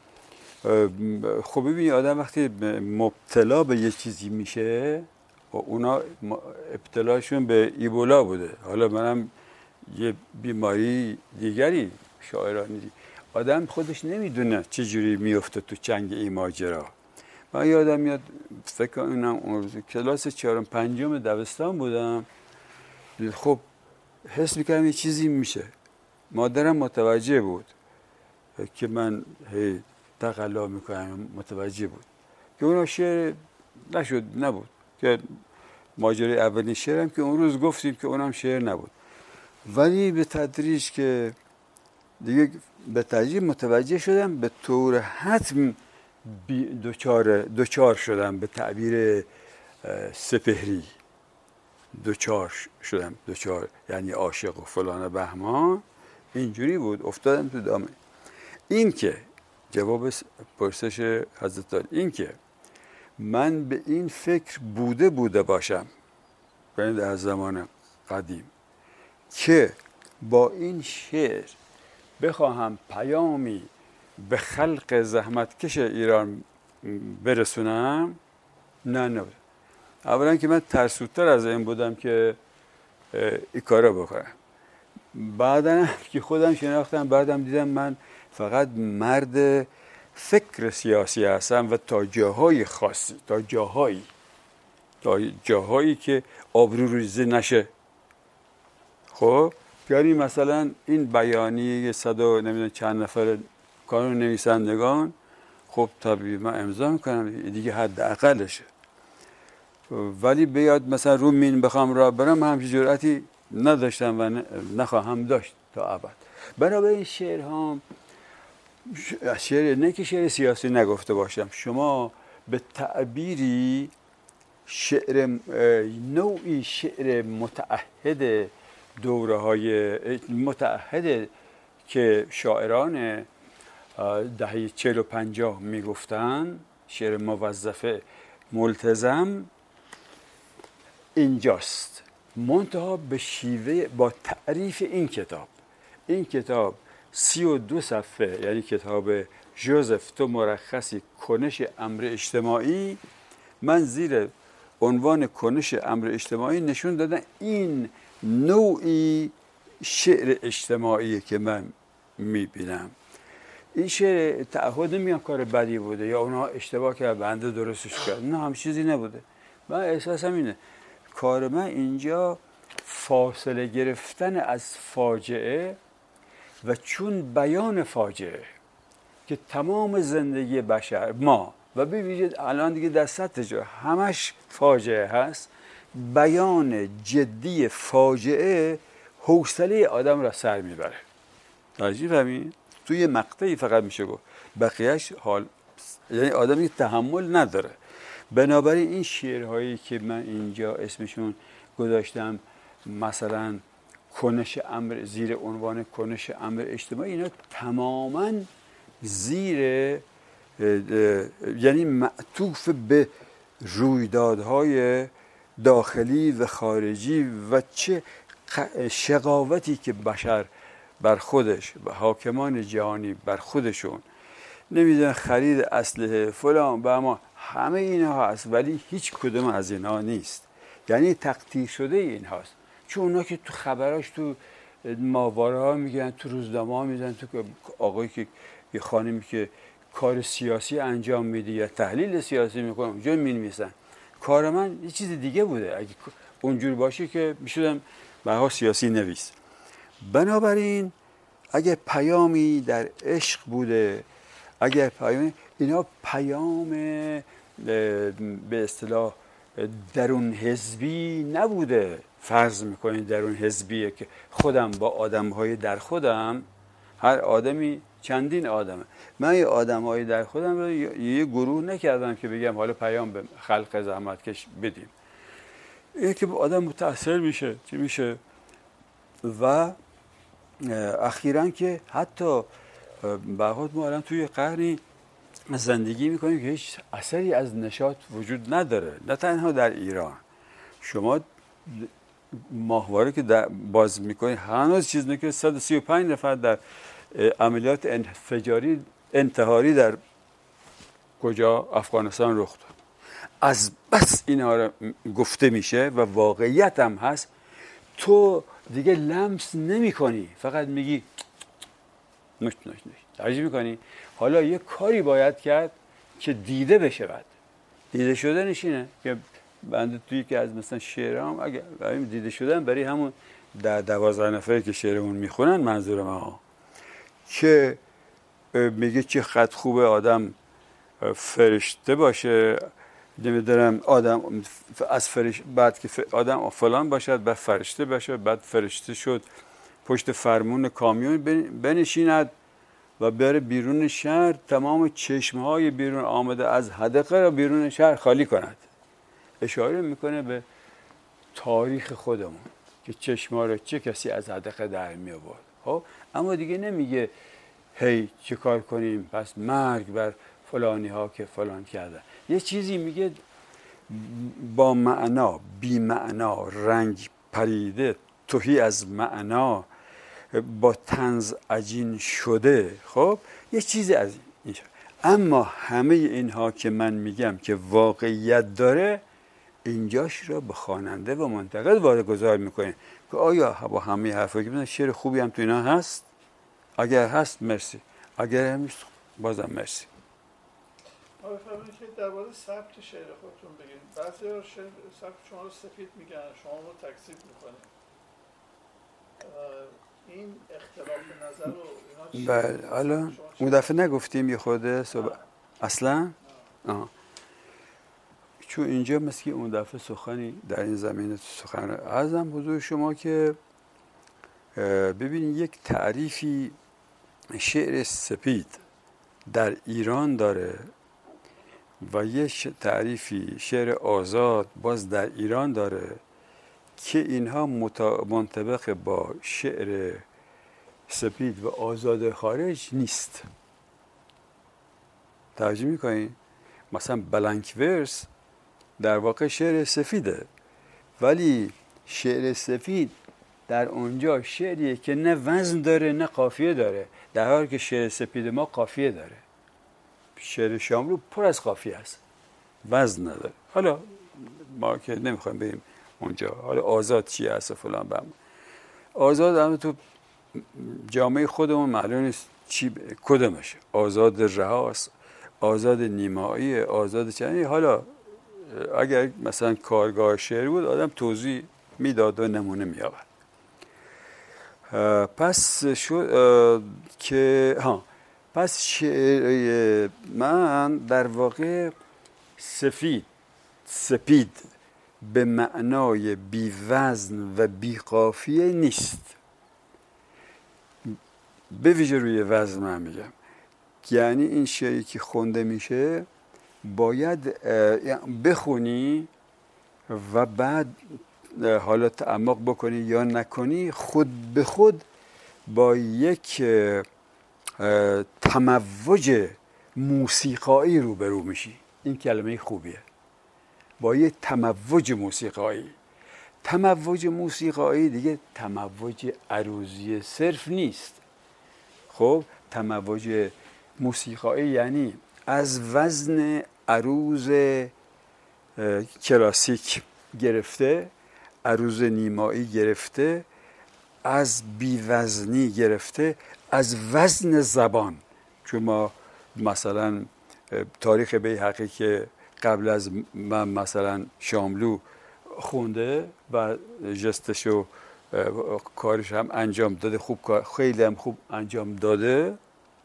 خب ببین آدم وقتی مبتلا به یه چیزی میشه و اونا ابتلاشون به ایبولا بوده، حالا منم یه بیماری دیگری شاعرانی دی. آدم خودش نمیدونه چجوری میفته تو چنگ این ماجرا. من یادم میاد فکر کنم اون کلاس چهارم پنجم دبستان بودم، خب حس میکردم یه چیزی میشه. مادرم متوجه بود که من هی تقلا میکنم، متوجه بود که اون شعر نشد نبود که ماجرای اولین شعرم که اون روز گفتیم که اونم شعر نبود. ولی به تدریج که دیگه به تدریج متوجه شدم، به طور حتم دوچار دوچار شدم، به تعبیر سپهری دوچار شدم. دوچار یعنی عاشق و فلان بهمان. اینجوری بود افتادم تو دامه. این که جواب پرسش حضرت علی، این که من به این فکر بوده بوده باشم یعنی در زمان قدیم که با این شعر بخواهم پیامی به خلق زحمتکش ایران برسونم، نه نه. اولا که من ترسوتر از این بودم که این کارا بکنم. بعدم که خودم شناختم، بعدم دیدم من فقط مرد فکر سیاسی هستم و تا جاهای خاصی، تا جاهایی تا جاهایی که آبرو ریزی نشه. خب یعنی مثلا این بیانیه صد و نمیدونم چند نفر کانون نویسندگان، خب طبیعی من امضا میکنم دیگه، حد اقلشه. ولی بیاد مثلا رو مین بخوام راه برم، همچین جرأتی نداشتم و نخواهم داشت تا ابد. بنابراین شعر هم شعر نه که شعر سیاسی نگفته باشم، شما به تعبیری شعر نوعی شعر متعهد دوره های متعهد که شاعران دهه چهل و پنجاه میگفتن، شعر موظفه ملتزم اینجاست، منتها به شیوه با تعریف این کتاب. این کتاب سی و دو صفحه، یعنی کتاب جوزف تو مرخصی کنش امر اجتماعی، من زیر عنوان کنش امر اجتماعی نشون دادن این نوعی شعر اجتماعی که من میبینم. این شعر تعهد نمیگم کار بدی بوده یا اونها اشتباه کرد بنده درستش کرد، نه هم چیزی نبوده. من احساسم اینه کار من اینجا فاصله گرفتن از فاجعه و چون بیان فاجعه که تمام زندگی بشر ما و ببینید الان دیگه در سطح جا همش فاجعه هست، بیان جدی فاجعه حوصله آدم را سر میبره. درجی فهمید؟ توی مقطعی فقط میشه گفت، بقیهش حال یعنی آدمی تحمل نداره. بنابراین این شعرهایی که من اینجا اسمشون گذاشتم، مثلا کنش امر، زیر عنوان کنش امر اجتماعی، اینا تماما زیر یعنی معطوف به رویدادهای داخلی و خارجی و چه شقاوتی که بشر بر خودش و حاکمان جهانی بر خودشون نمیدونن، خرید اسلحه فلان و اما همه اینها هست، ولی هیچ کدوم از اینها نیست. یعنی تقطیر شده این هاست، چون اونا که تو خبراش تو ماهواره ها میگن، تو روزنامه ها میزن، تو آقایی که یه خانمی که کار سیاسی انجام میده یا تحلیل سیاسی میکنه اونجا مینویسن. کار من یه چیز دیگه بوده، اگه اونجور باشه که میشدم بها سیاسی نویس. بنابراین اگه پیامی در عشق بوده، اگر پیام اینا پیام به اصطلاح درون حزبی نبوده، فرض میکنین درون حزبیه که خودم با آدمهای در خودم، هر آدمی چندین آدمه، من یه آدمهای در خودم رو یه گروه نکردم که بگم حالا پیام به خلق زحمتکش بدیم. این که آدم متاثر میشه چی میشه. و اخیراً که حتی بعد ما الان توی قرنی زندگی میکنیم که هیچ اثری از نشاط وجود نداره، نه تنها در ایران. شما ماهواره که باز میکنید هنوز چیز نکنید صد و سی و پنج نفر در عملیات انفجاری انتحاری در کجا افغانستان رخ داد. از بس اینها را گفته میشه و واقعیت هم هست، تو دیگه لمس نمی کنی، فقط میگی نش نش نش ترجیح میکنی. حالا یه کاری باید کرد که دیده بشه. بعد دیده شده نشینه که بنده توی که از مثلا شعرام اگه دیده شدن برای همون در دوازده نفری که شعرمون میخونن، منظور ما که میگه چه خط خوبه آدم فرشته باشه، نمیدونم آدم از فرشته بعد که آدم فلان باشد بعد فرشته باشه، بعد فرشته شد پشت فرمون کامیون بنشیند و بره بیرون شهر، تمام چشمهای بیرون آمده از حدقه را بیرون شهر خالی کند. اشاره میکنه به تاریخ خودمون که چشمها را چه کسی از حدقه در می آورد. خب اما دیگه نمیگه هی چه کار کنیم پس مرگ بر فلانی ها که فلان کردن. یه چیزی میگه با معنا بی معنا، رنگ پریده، تهی از معنا، با طنز عجین شده. خب یه چیزی از این. اما همه اینها که من میگم که واقعیت داره، اینجاش را به خواننده و منتقد واگذار میکنه که آیا با همه حرفایی که میزنن شعر خوبی هم تو اینا هست؟ اگر هست مرسی، اگر هم نیست بازم مرسی. آقای فرمانی که درباره ثبت شعر خودتون بگید. بعضی شعر ثبت شما رو سفید میگن، شما رو تکذیب میکنه. این اختلاف نظر رو اینا چیه؟ بله حالا اون دفعه نگفتیم یه خورده صحبت اصلا؟ آه. چون اینجا مثل که اون دفعه سخنی در این زمینه سخن عرضم حضور شما که ببینید یک تعریفی شعر سپید در ایران داره و یک تعریفی شعر آزاد باز در ایران داره که اینها منطبق با شعر سپید و آزاد خارج نیست. توجه میکنین؟ مثلا بلنک ورس در واقع شعر سفیده، ولی شعر سفید در اونجا شعریه که نه وزن داره نه قافیه داره، در حالی که شعر سپید ما قافیه داره. شعر شاملو پر از قافیه است، وزن نداره. حالا ما که نمیخوایم بریم اونجا، حالا آزاد چی هست فلان بهم. آزاد هم تو جامعه خودمون معلوم نیست چی ب... کدومشه. آزاد رهاست، آزاد نیمایی، آزاد چنین. حالا اگر مثلا کارگاه شعر بود آدم توضیح میداد و نمونه میآورد. پس شو که ها پس شعر من در واقع سفید سپید به معنای بی وزن و بی قافیه نیست. به ویژه روی وزن من میگم، یعنی این شعری که خونده میشه باید بخونی و بعد حالا تعمق بکنی یا نکنی، خود به خود با یک تموج موسیقایی روبرو میشی. این کلمه خوبیه، با یک تموج موسیقایی. تموج موسیقایی دیگه تموج عروضی صرف نیست. خب تموج موسیقایی یعنی از وزن عروض کلاسیک گرفته، عروض نیمایی گرفته، از بیوزنی گرفته، از وزن زبان. چون ما مثلا تاریخ بیهقی که قبل از من مثلا شاملو خونده و جستشو کارش هم انجام داده، خوب کار، خیلی هم خوب انجام داده.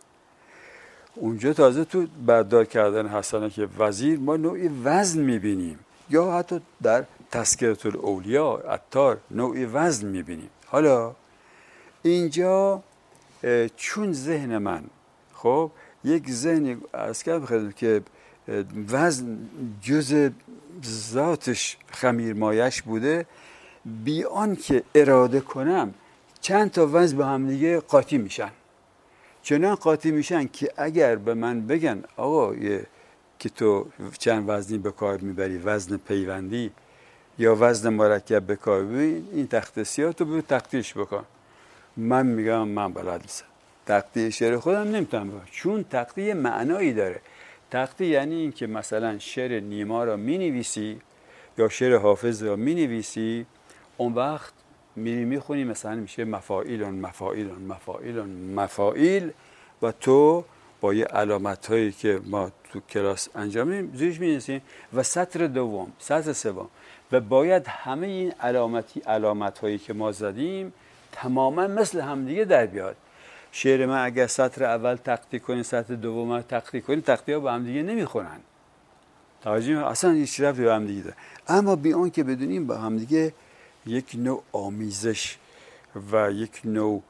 اونجا تازه تو بردار کردن حسنه که وزیر ما نوعی وزن میبینیم، یا حتی در تذکرة الاولیا عطار نوعی وزن میبینیم. حالا اینجا چون ذهن من خب یک ذهنی از کردم که وزن جز ذاتش خمیرمایش بوده، بی آن که اراده کنم چند تا وزن با هم دیگه قاطی میشن. چنان قاطی میشن که اگر به من بگن آقا که تو چند وزنی به کار میبری، وزن پیوندی یا وزن مرکب به کار ببری، این تخته سیاه تو به تقطیعش بکن، من میگم من بلد نیستم. تقطیع شعر خودم نمیتونم بکنم، چون تقطیع معنایی داره. تقطیع یعنی این که مثلا شعر نیما را مینویسی یا شعر حافظ را مینویسی، اون وقت میری میخونی مثلا میشه مفاعیلون مفاعیلون مفاعیلون مفاعیل، و تو با یه علامت هایی که ما تو کلاس انجام میدیم زیرش مینویسیم، و سطر دوم، سطر سوم، و باید همه این علامتی علامت هایی که ما زدیم تماما مثل همدیگه در بیاد. شعر من اگر سطر اول تقطیع کنین، سطر دوم تقطیع کنین، تقطیع ها با هم دیگه نمیخونن. توجه اصلا هیچ ربطی به هم دیگه داره. اما بی آن که بدونیم با هم دیگه یک نوع آمیزش و یک نوع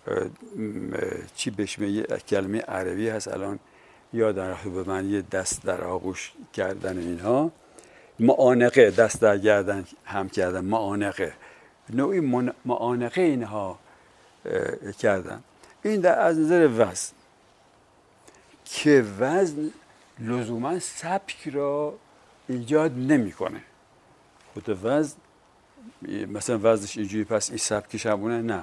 چی بهش میگه، کلمه عربی هست الان یادم رفت به من، یه دست در آغوش کردن اینها، معانقه، دست در گردن هم کردن، معانقه، نوعی معانقه اینها کردن. این در از نظر وزن، که وزن لزوما سبک را ایجاد نمیکنه. خود وزن مثلا وزنش اینجوری پس این سبکش همونه، نه.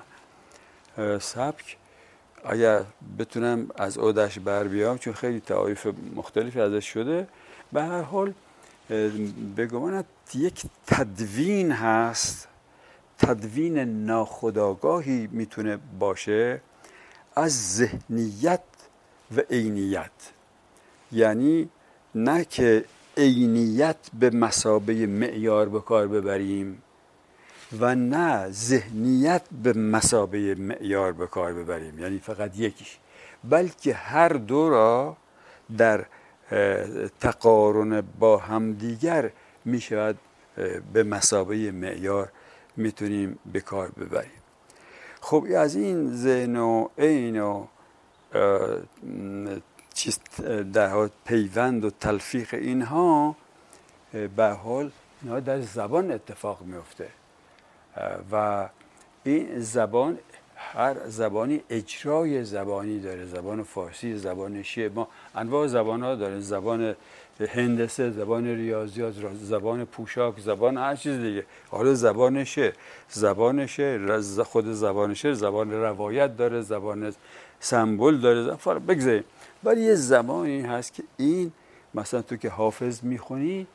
سبک اگر بتونم از عودش بر بیام، چون خیلی تعاریف مختلفی ازش شده، به هر حال به گمانم یک تدوین هست، تدوین ناخودآگاهی میتونه باشه از ذهنیت و عینیت. یعنی نه که عینیت به مثابه معیار به کار ببریم و نه ذهنیت به مثابه معیار به کار ببریم، یعنی فقط یکیش، بلکه هر دو را در تقارن با همدیگر می شود به مثابه معیار میتونیم به کار ببریم. خب از این ذهن و عین و چیز در حال پیوند و تلفیق اینها به حال اینها در زبان اتفاق میفته، و این زبان هر زبانی اجرای زبانی داره. زبان فارسی، زبان شیعه، ما انواع زبان ها داره، زبان هندسه، زبان ریاضیات، زبان پوشاک، زبان هر چیز دیگه. حالا زبان شعر، زبان شعر، خود زبان شعر زبان روایت داره، زبان سمبل داره، بگذاریم. ولی یه زبانی هست که این مثلا تو که حافظ میخونی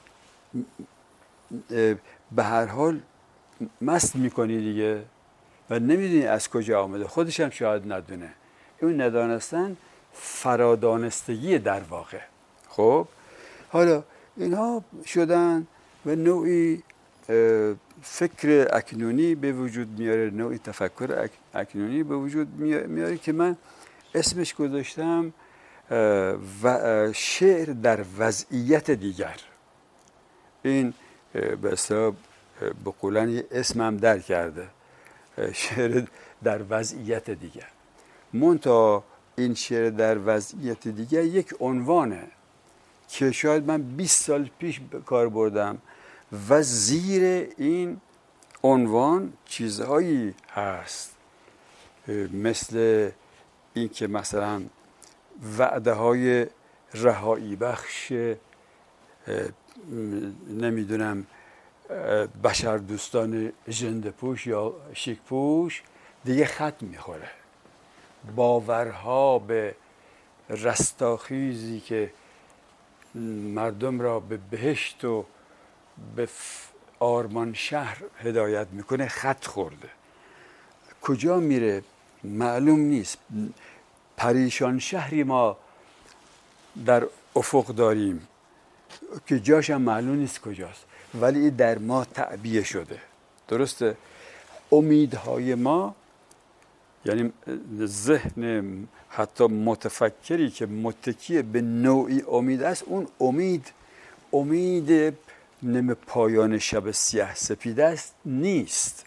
به هر حال مست میکنی دیگه و نمیدونی از کجا آمده، خودش هم شاید ندونه. اون ندانستن فرادانستگی در واقع. خب حالا اینها شدن و نوعی فکر اکنونی به وجود میاره، نوعی تفکر اکنونی به وجود میاره که من اسمش گذاشتم و شعر در وضعیت دیگر. این به اصطلاح به قولن یه اسمم در کرده، شعر در وضعیت دیگر. منتها این شعر در وضعیت دیگر یک عنوانه که شاید من بیست سال پیش به کار بردم و زیر این عنوان چیزهایی هست مثل این که مثلا وعده های رهایی بخش نمیدونم بشر دوستان ژنده پوش یا شیک پوش دیگه خط میخوره. باورها به رستاخیزی که مردم را به بهشت و به آرمان شهر هدایت میکنه خط خورده. کجا میره معلوم نیست. پریشان شهری ما در افق داریم که جاش هم معلوم نیست کجاست، ولی در ما تعبیه شده. درسته؟ امیدهای ما، یعنی ذهن حتی متفکری که متکی به نوعی امید است، اون امید امید نم پایان شب سیاه سپید است نیست.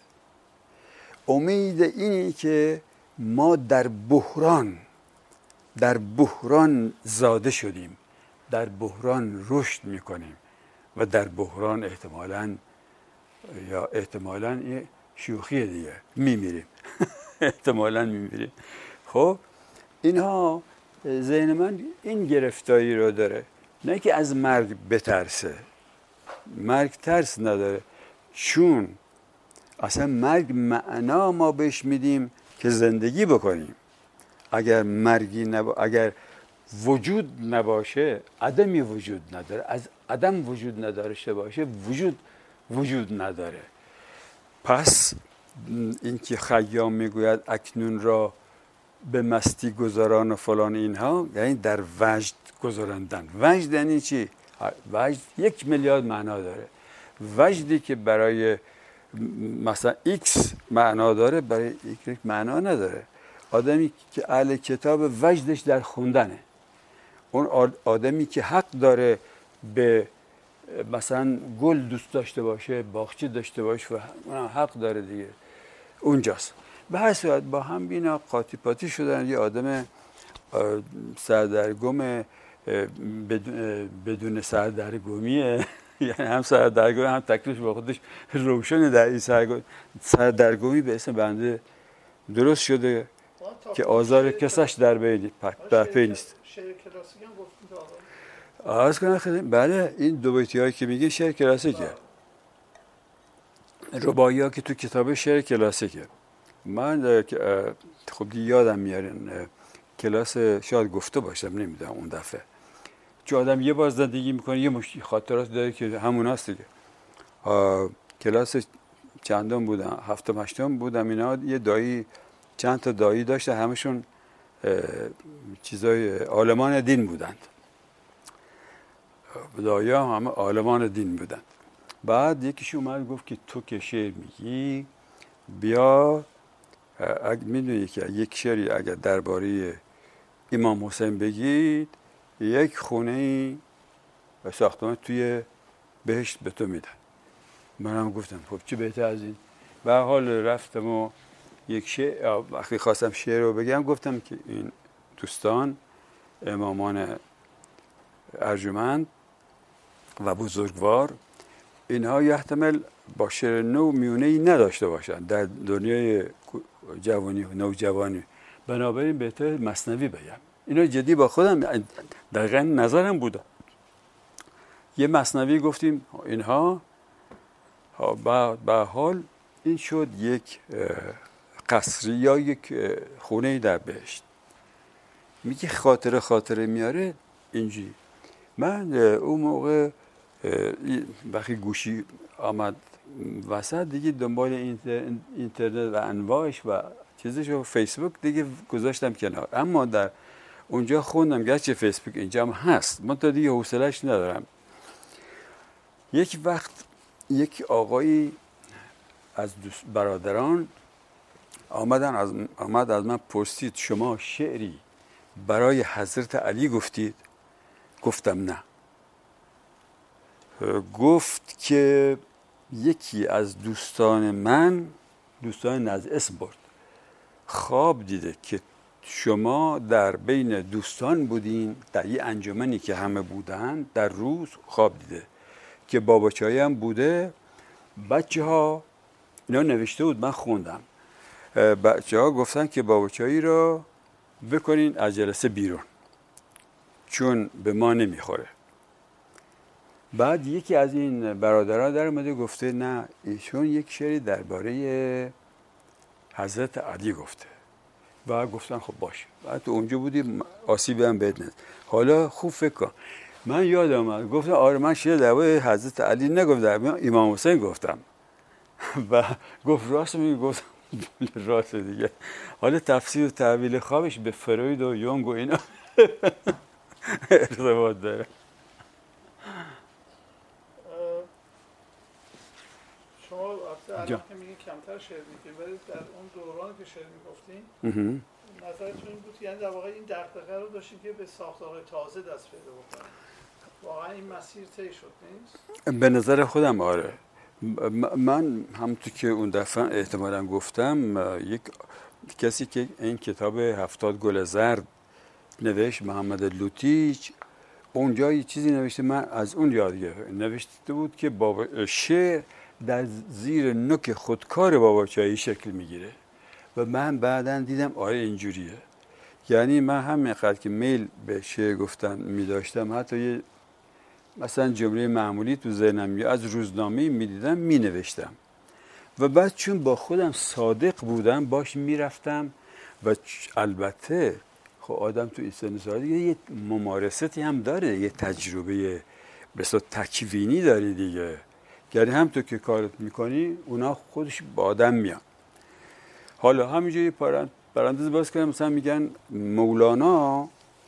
امید اینی که ما در بحران در بحران زاده شدیم، در بحران رشد میکنیم و در بحران احتمالاً یا احتمالاً یه شوخی دیگه میمیریم. احتمالاً میمیریم. خب اینها ذهن من این گرفتاری رو داره، نه که از مرگ بترسه. مرگ ترس نداره، چون اصلا مرگ معنا ما بهش میدیم که زندگی بکنیم. اگر مرگی نبا... اگر وجود نباشه عدمی وجود نداره. از عدم وجود نداشته باشه وجود وجود نداره. پس این که خیام میگوید اکنون را به مستی گذاران و فلان اینها، یعنی در وجد گذراندن. وجد یعنی چی؟ وجد یک میلیارد معنا داره. وجدی که برای مثلا ایکس معنا داره برای ایکس معنا نداره. آدمی که اهل کتاب وجدش در خوندنه. اون آدمی که حق داره به مثلا گل دوست داشته باشه، باغچه داشته باشه، و حق داره دیگه، اونجاست. به هر صورت با هم بینا قاطی پاتی شدن. یه آدم سردرگم بدون سردرگمیه، یعنی هم سردرگمی هم تکلیفش با خودش روشنه. در این سردرگمی به اسم بنده درست شده که آزار کسش در بین در پی نیست. شعر کلاسیک هم گفتید آقا؟ عرض کنم خدمت، بله این دو بیتی هایی که میگه شعر کلاسیکه. رباعی ها که تو کتاب شعر کلاسیکه. من خب دیگه یادم میارن کلاس شاید گفته باشم، نمیدونم اون دفعه، چون آدم یه بار زندگی میکنه یه مشتی خاطرات داره که همون هست دیگه. کلاس چندم بودم، هفتم هشتم بودم، اینا یه دایی چند تا دایی داشته، همشون چیزای عالمان دین بودند. دایی هم همه عالمان دین بودند. بعد یکیش اومد گفت که تو که شعر میگی بیا، میدونی که یک شعری اگر درباره امام حسین بگید یک خونه و ساختمان توی بهشت به تو میدن. منم گفتم خب چی بهتر از این. به حال رفتم و یک شعر، وقتی خواستم شعر رو بگم گفتم که این دوستان امامان ارجمند و بزرگوار، اینها یحتمل با شعر نو میونه‌ای نداشته باشند در دنیای جوانی و نوجوانی، بنابراین بهتر مثنوی بگم. اینا جدی با خودم دقیقا نظرم بود. یه مثنوی گفتیم اینها به حال این شد یک قصری یا یک خونه در بهشت. میگه خاطره خاطره میاره اینجوری. من اون موقع وقتی گوشی آمد وسط دیگه دنبال اینترنت و انواعش و چیزش و فیسبوک دیگه گذاشتم کنار، اما در اونجا خوندم گرچه فیسبوک اینجا هم هست، من تا دیگه حوصله‌اش ندارم. یک وقت یک آقایی از برادران آمدن از آمد از من پرسید شما شعری برای حضرت علی گفتید؟ گفتم نه. گفت که یکی از دوستان من، دوستان از اسم برد، خواب دیده که شما در بین دوستان بودین در یه انجمنی که همه بودن، در روز خواب دیده که باباچایی هم بوده. بچه ها اینا نوشته بود، من خوندم. بچه ها گفتن که باباچایی رو بکنین از جلسه بیرون چون به ما نمیخوره. بعد یکی از این برادرها در اومده گفته نه ایشون یک شعری درباره حضرت علی گفته. و گفتن خب باشه. بعد تو اونجا بودی آسیبی هم بهت نزد. حالا خوب فکر کن، من یادم اومد گفتم آره من شعر درباره حضرت علی نگفتم، امام حسین گفتم. و گفت راست میگی؟ گفتم راست دیگه. حالا تفسیر و تعبیل خوابش به فروید و یونگ و اینا ارتباط داره. شما الان که میگین کمتر شعر میگین، ولی در اون دوران که شعر میگفتین نظرتون این بود یعنی در واقع این دغدغه رو داشتین که به ساختارهای تازه دست پیدا بکنید. واقعا این مسیر طی شد نیست؟ به نظر خودم آره. من همونطور که اون دفعه احتمالاً گفتم، یک کسی که این کتاب هفتاد گل زرد نوشت، محمد لوتیچ، اونجا یه چیزی نوشته، من از اون یاد گرفتم. نوشته بود که بابا شعر در زیر نوک خودکار باباچایی شکل میگیره و من بعداً دیدم آره اینجوریه. یعنی من همینقدر که میل به شعر گفتن میداشتم، حتی یه مثلا جمله معمولی تو ذهنم یا از روزنامه میدیدم مینوشتم و بعد چون با خودم صادق بودم باش میرفتم. و البته خب آدم تو این سن سال دیگه یه ممارستی هم داره، یه تجربه بسیار تکوینی داری دیگه، یعنی هم تو که کارت میکنی اونا خودش با آدم میان. حالا همینجوری پرانتز باز کنم، مثلا میگن مولانا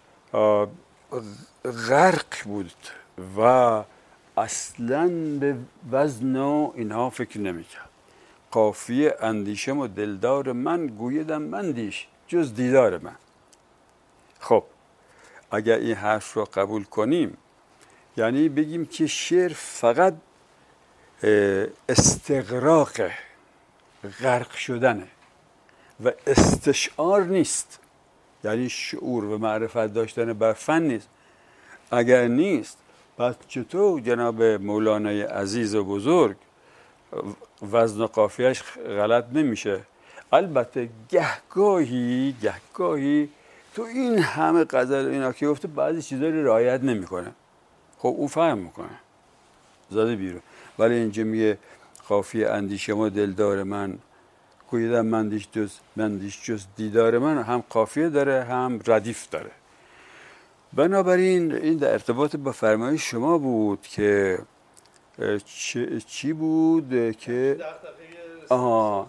غرق بود و اصلا به وزن و اینها فکر نمیکرد. قافیه اندیشم و دلدار من گویدم مندیش جز دیدار من. خب اگر این حرف رو قبول کنیم یعنی بگیم که شعر فقط استغراق غرق شدنه و استشعار نیست، یعنی شعور و معرفت داشتن بر فن نیست. اگر نیست پس چطور جناب مولانای عزیز و بزرگ وزن و قافیهش غلط نمیشه؟ البته گهگاهی گهگاهی تو این همه غزل اینا که گفته بعضی چیزا رو رعایت نمیکنه. خب اون فهم میکنه زاده بیرون، ولی اینجا میگه قافیه اندیشم و دلدار من گویدم مندیش جز مندیش جز دیدار من، هم قافیه داره هم ردیف داره. بنابراین این در ارتباط با فرمایش شما بود که چی, چی بود که آها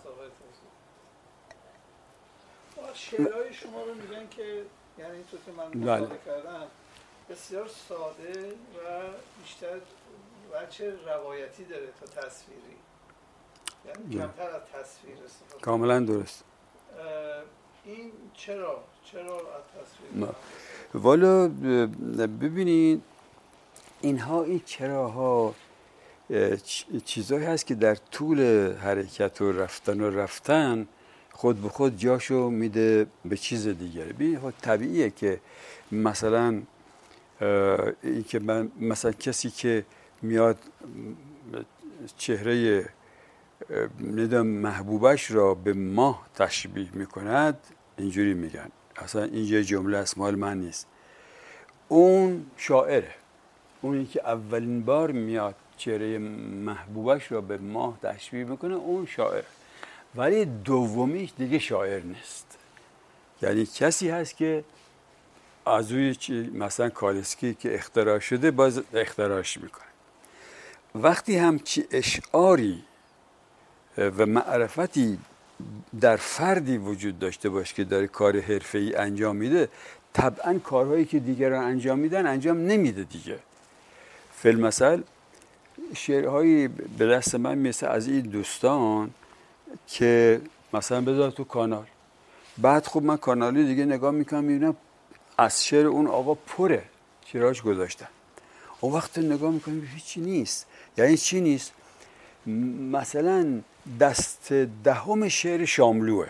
شعرهای شما رو میگن که یعنی اینطور که من مطالعه کردم بسیار ساده و بیشتر وجه روایتی داره تا تصویری، یعنی کمتر از تصویر استفاده. کاملا درست. این چرا چرا از تصویر؟ والا ببینید اینها این چراها چیزایی هست که در طول حرکت و رفتن و رفتن خود به خود جاشو میده به چیز دیگری. ببین خود طبیعیه که مثلا این که من مثلا کسی که میاد چهره ندم محبوبش را به ماه تشبیه میکند، اینجوری میگن، اصلا اینجا جمله است مال من نیست، اون شاعره، اونی که اولین بار میاد چهره محبوبش را به ماه تشبیه میکنه اون شاعر، ولی دومیش دیگه شاعر نیست. یعنی کسی هست که از روی مثلا کالسکی که اختراع شده باز اختراعش میکنه. وقتی همچی اشعاری و معرفتی در فردی وجود داشته باشه که داره کار حرفه‌ای انجام میده، طبعا کارهایی که دیگران انجام میدن انجام نمیده دیگه. فی‌المثل شعرهایی به دست من مثل از این دوستان که مثلا بذار تو کانال، بعد خب من کانالی دیگه نگاه میکنم میبینم از شعر اون آقا پره تیراژ گذاشتن، اون وقت نگاه میکنم هیچی نیست. یعنی چی نیست؟ مثلا دست دهم شعر شاملوه،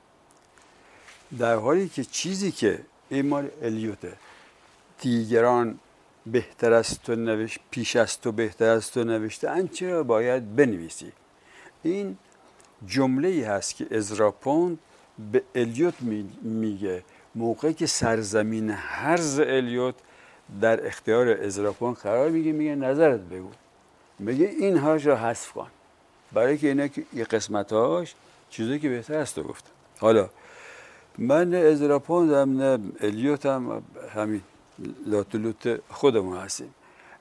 در حالی که چیزی که این مال الیوته، دیگران بهتر از تو نوشت، پیش از تو بهتر از تو نوشته ان، چرا باید بنویسی؟ این جمله ای هست که ازرا پوند به الیوت میگه موقعی که سرزمین هرز الیوت در اختیار ازرا پوند قرار میگه، میگه نظرت بگو، میگه این هاش رو حذف کن، برای که اینا که یه قسمتاش چیزی که بهتر است تو گفتم. حالا من نه ازرا پوندم نه الیوت هم همین لاتولوت خودمون هستیم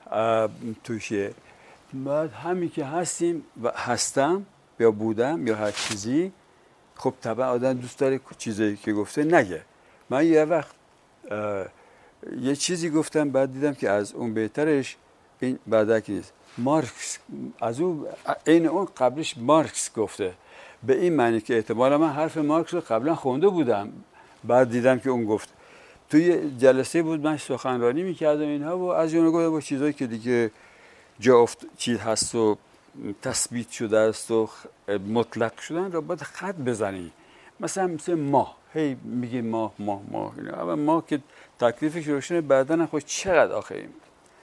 توشه، بعد همین که هستیم و هستم یا بودم یا هر چیزی، خب طبعا آدم دوست داره چیزی که گفته نگه. من یه وقت یه چیزی گفتم بعد دیدم که از اون بهترش این بعدک نیست. مارکس از اون این اون قبلش مارکس گفته، به این معنی که احتمالا من حرف مارکس رو قبلا خونده بودم، بعد دیدم که اون گفت. توی جلسه بود من سخنرانی میکردم اینها و از اون گفتم با چیزایی که دیگه جا افت چیز هست و تثبیت شده است و مطلق شدن را باید خط بزنی، مثلا مثل ماه، هی میگه ماه ماه ماه اینا، اما ماه که تکلیفش روشنه، بعدن خود چقدر آخریم.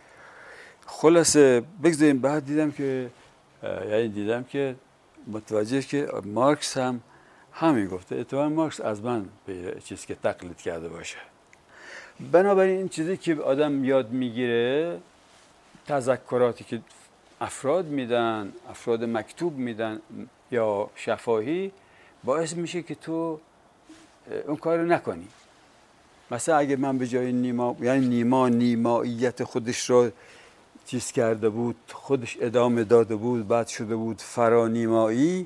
خلاصه بگذاریم. بعد دیدم که یعنی دیدم که متوجه که مارکس هم همین گفته، اتفاقا مارکس از من به چیزی که تقلید کرده باشه. بنابراین این چیزی که آدم یاد میگیره، تذکراتی که افراد میدن، افراد مکتوب میدن یا شفاهی، باعث میشه که تو اون کار رو نکنی. مثلا اگه من به جای نیما، یعنی نیما نیماییت خودش رو چیز کرده بود، خودش ادامه داده بود، بعد شده بود فرانیمایی،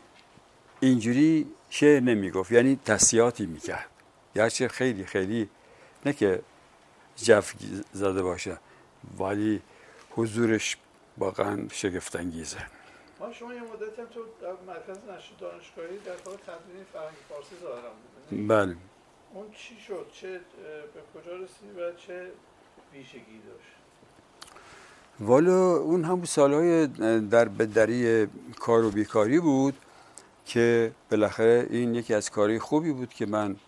اینجوری شعر نمیگفت، یعنی تصحیحاتی میکرد، گرچه خیلی خیلی نه که جف زده باشه، ولی حضورش واقعا شگفت انگیزه. ما شما یه مدت هم تو مرکز نشر دانشگاهی در واقع تدوین فرهنگ فارسی ظاهرا بودید. بله. اون چی شد؟ چه به کجا رسید و چه ویژگی داشت؟ والا اون هم سالهای در بدری کار و بیکاری بود که بالاخره این یکی از کارهای خوبی بود که من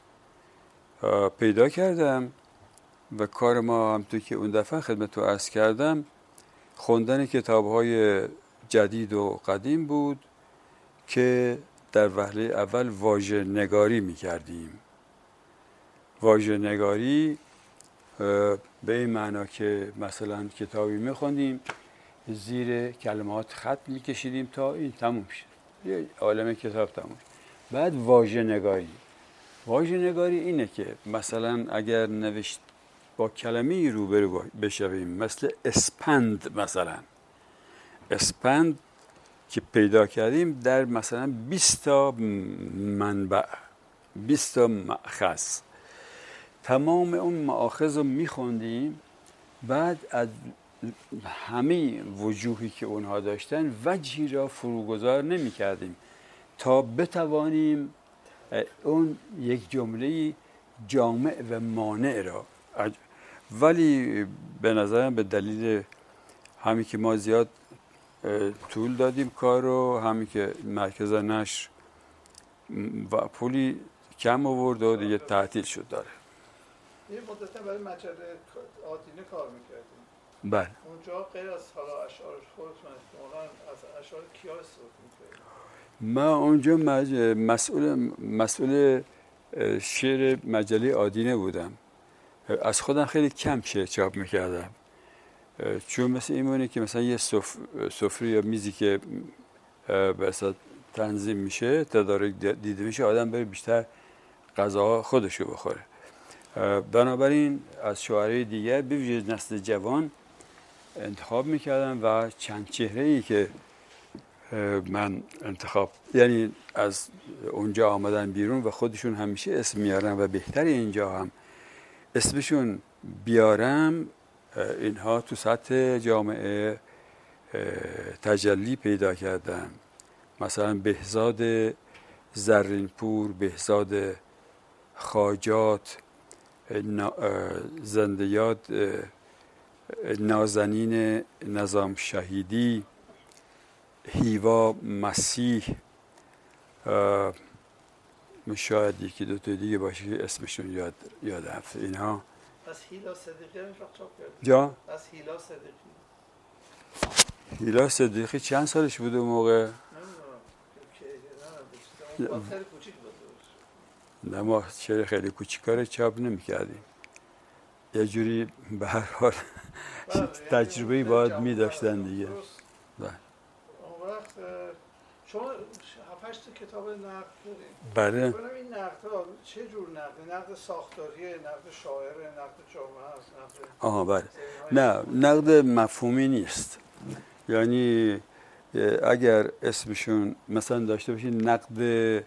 پیدا کردم و کار ما هم تو که اون دفعه خدمت رو عرض کردم خوندن کتاب‌های جدید و قدیم بود که در وهله اول واژه نگاری می‌کردیم. واژه نگاری به این معنا که مثلا کتابی می‌خوندیم، زیر کلمات خط می‌کشیدیم تا این تموم شد، یه عالمه کتاب تموم شد. بعد واژه نگاری واژه نگاری اینه که مثلا اگر نوشت با کلمه‌ای روبرو بشویم، مثل اسپند، مثلا اسپند که پیدا کردیم در مثلا بیست تا منبع، بیست تا مأخذ، تمام اون مآخذ رو میخوندیم، بعد از همه وجوهی که اونها داشتن وجهی را فروگذار نمی کردیم تا بتوانیم اون یک جمله جامع و مانع را. ولی به نظرم به دلیل همین که ما زیاد طول دادیم کار رو، همین که مرکز نشر و پولی کم آورد و دیگه تعطیل شد داره. یه مدت برای مجله آدینه کار میکردیم. بله. اونجا غیر از حالا اشعار خودتون احتمالاً از اشعار کیا استفاده می‌کنید؟ من اونجا مج... مسئول مسئول شعر مجله آدینه بودم. از خودم خیلی کم شعر چاپ میکردم، چون مثل ایمونه که مثلا یه سف... سفره یا میزی که به تنظیم میشه، تدارک دیده میشه، آدم بره بیشتر غذا خودشو بخوره. بنابراین از شاعرای دیگر به ویژه نسل جوان انتخاب میکردم و چند چهره ای که من انتخاب، یعنی از اونجا آمدن بیرون و خودشون همیشه اسم میارن و بهتر اینجا هم اسمشون بیارم، اینها تو سطح جامعه تجلی پیدا کردن. مثلا بهزاد زرینپور، بهزاد خواجات، زنده یاد نازنین نظام شهیدی، هیوا مسیح، شاید یکی دو تا دیگه باشه که اسمشون یاد یاد رفته. اینها از هیلا صدیقی هم چاپ کرد. جا از هیلا صدیقی. هیلا صدیقی چند سالش بود اون موقع؟ نمیدونم که نه خیلی کوچیک بود. نه ما شعر خیلی کوچیکا رو چاپ نمی‌کردیم. یه جوری به هر حال تجربه‌ای باید می‌داشتن دیگه. بله. اون وقت شما هفت تا کتاب نقد دارید. بله. ببینم این نقدها چه جور نقد؟ نقد ساختاریه، نقد شاعره، نقد جامعه است، نقد آها بله. نه، نقد مفهومی نیست. یعنی اگر اسمشون مثلا داشته باشین نقد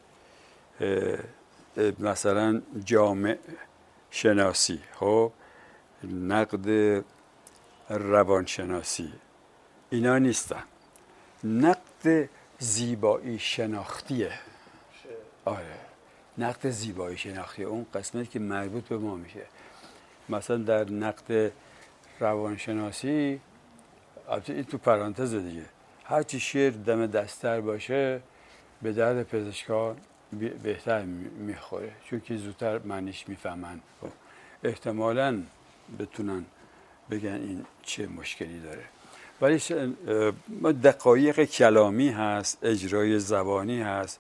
مثلا جامع شناسی، خب نقد روانشناسی، اینا نیستن. نقد زیبایی شناختیه. آره، نقد زیبایی شناختی، اون قسمتی که مربوط به ما میشه. مثلا در نقد روانشناسی، البته این تو پرانتز دیگه، هرچی شعر دم دستر باشه به درد پزشکان بهتر میخوره، چون که زودتر معنیش میفهمن، احتمالاً بتونن بگن این چه مشکلی داره. ولی دقایق کلامی هست، اجرای زبانی هست،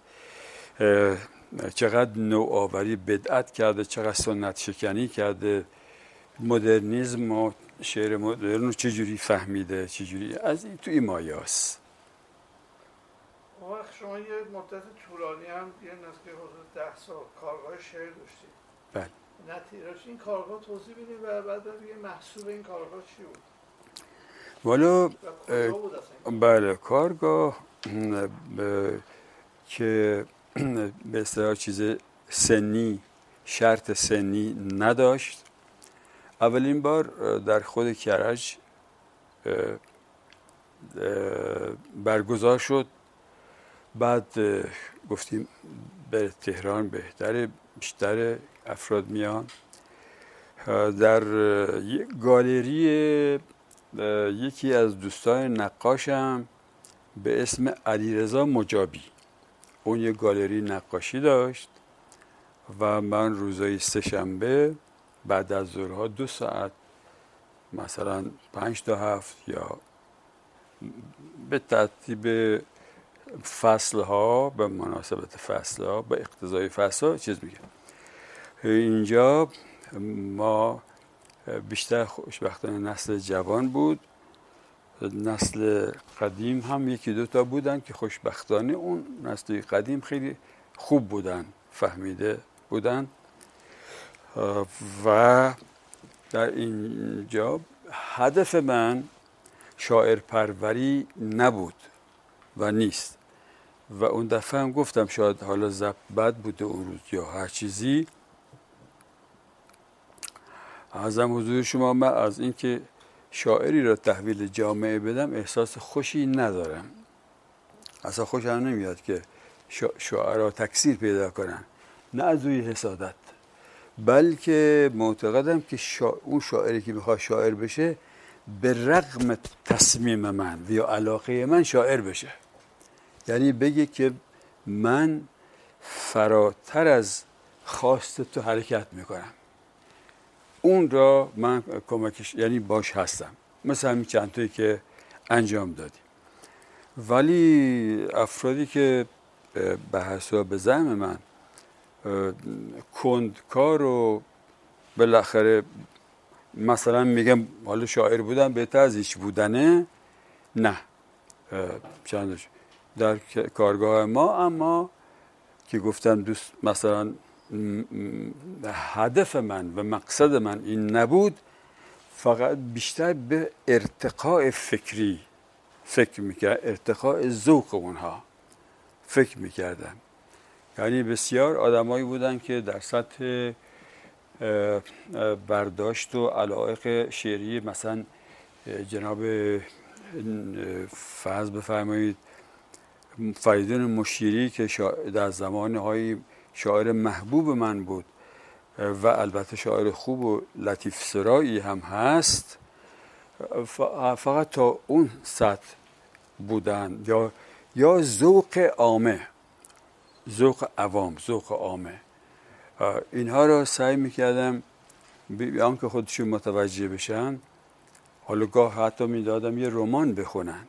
چقدر نوآوری بدعت کرده، چقدر سنت شکنی کرده، مدرنیسم و شعر مدرن رو چجوری فهمیده، چجوری از این تو این مایه هست. اون وقت شما یه مدت طولانی هم یه نزدیک حدود ده سال کارگاه شعر داشتید. بله. نتیجهش این کارگاه توضیح بدید و بعد دیگه محصول این کارگاه چی بود؟ والا بله، کارگاه که به اصطلاح چیز سنی، شرط سنی نداشت. اولین بار در خود کرج برگزار شد، بعد گفتیم به تهران بهتره، بیشتر افراد میان. در یک گالری یکی از دوستان نقاشم به اسم علیرضا مجابی، اون یک گالری نقاشی داشت و من روزای سه شنبه بعد از ظهرها دو ساعت، مثلا پنج تا هفت یا به ترتیب فصلها، به مناسبت فصلها، به اقتضای فصلها چیز میگم. اینجا ما بیشتر خوشبختانه نسل جوان بود، نسل قدیم هم یکی دوتا بودن که خوشبختانه اون نسل قدیم خیلی خوب بودن، فهمیده بودن و در اینجا هدف من شاعر پروری نبود و نیست و اون دفعه هم گفتم شاید حالا ضبط بد بوده اون روز یا هر چیزی. عرضم حضور شما، من از اینکه شاعری را تحویل جامعه بدم احساس خوشی ندارم، اصلا خوشم نمیاد که شاعرها تکثیر پیدا کنن، نه از روی حسادت، بلکه معتقدم که شا... اون شاعری که میخواد شاعر بشه به رغم تصمیم من و یا علاقه من شاعر بشه، یعنی بگه که من فراتر از خواست تو حرکت میکنم، اون را من کمکش، یعنی باش هستم. مثل همین چند تایی که انجام دادیم. ولی افرادی که به حساب به زعم من کندکار و بالاخره مثلا میگم حالا شاعر بودن بهتر از هیچ بودنه، نه، چندش در کارگاه ما، اما که گفتم دوست مثلا هدف من و مقصد من این نبود، فقط بیشتر به ارتقاء فکری فکر میکرد، ارتقاء ذوق اونها فکر میکردم. یعنی بسیار آدمایی بودن که در سطح برداشت و علایق شعری، مثلا جناب فرض بفرمایید فریدون مشیری که در زمانهای شاعر محبوب من بود و البته شاعر خوب و لطیف سرایی هم هست، فقط تا اون سطح بودن، یا یا ذوق عامه، ذوق عوام، ذوق عامه، اینها را سعی میکردم بیان که خودشون متوجه بشن. حالا گاه حتی میدادم یه رمان بخونن،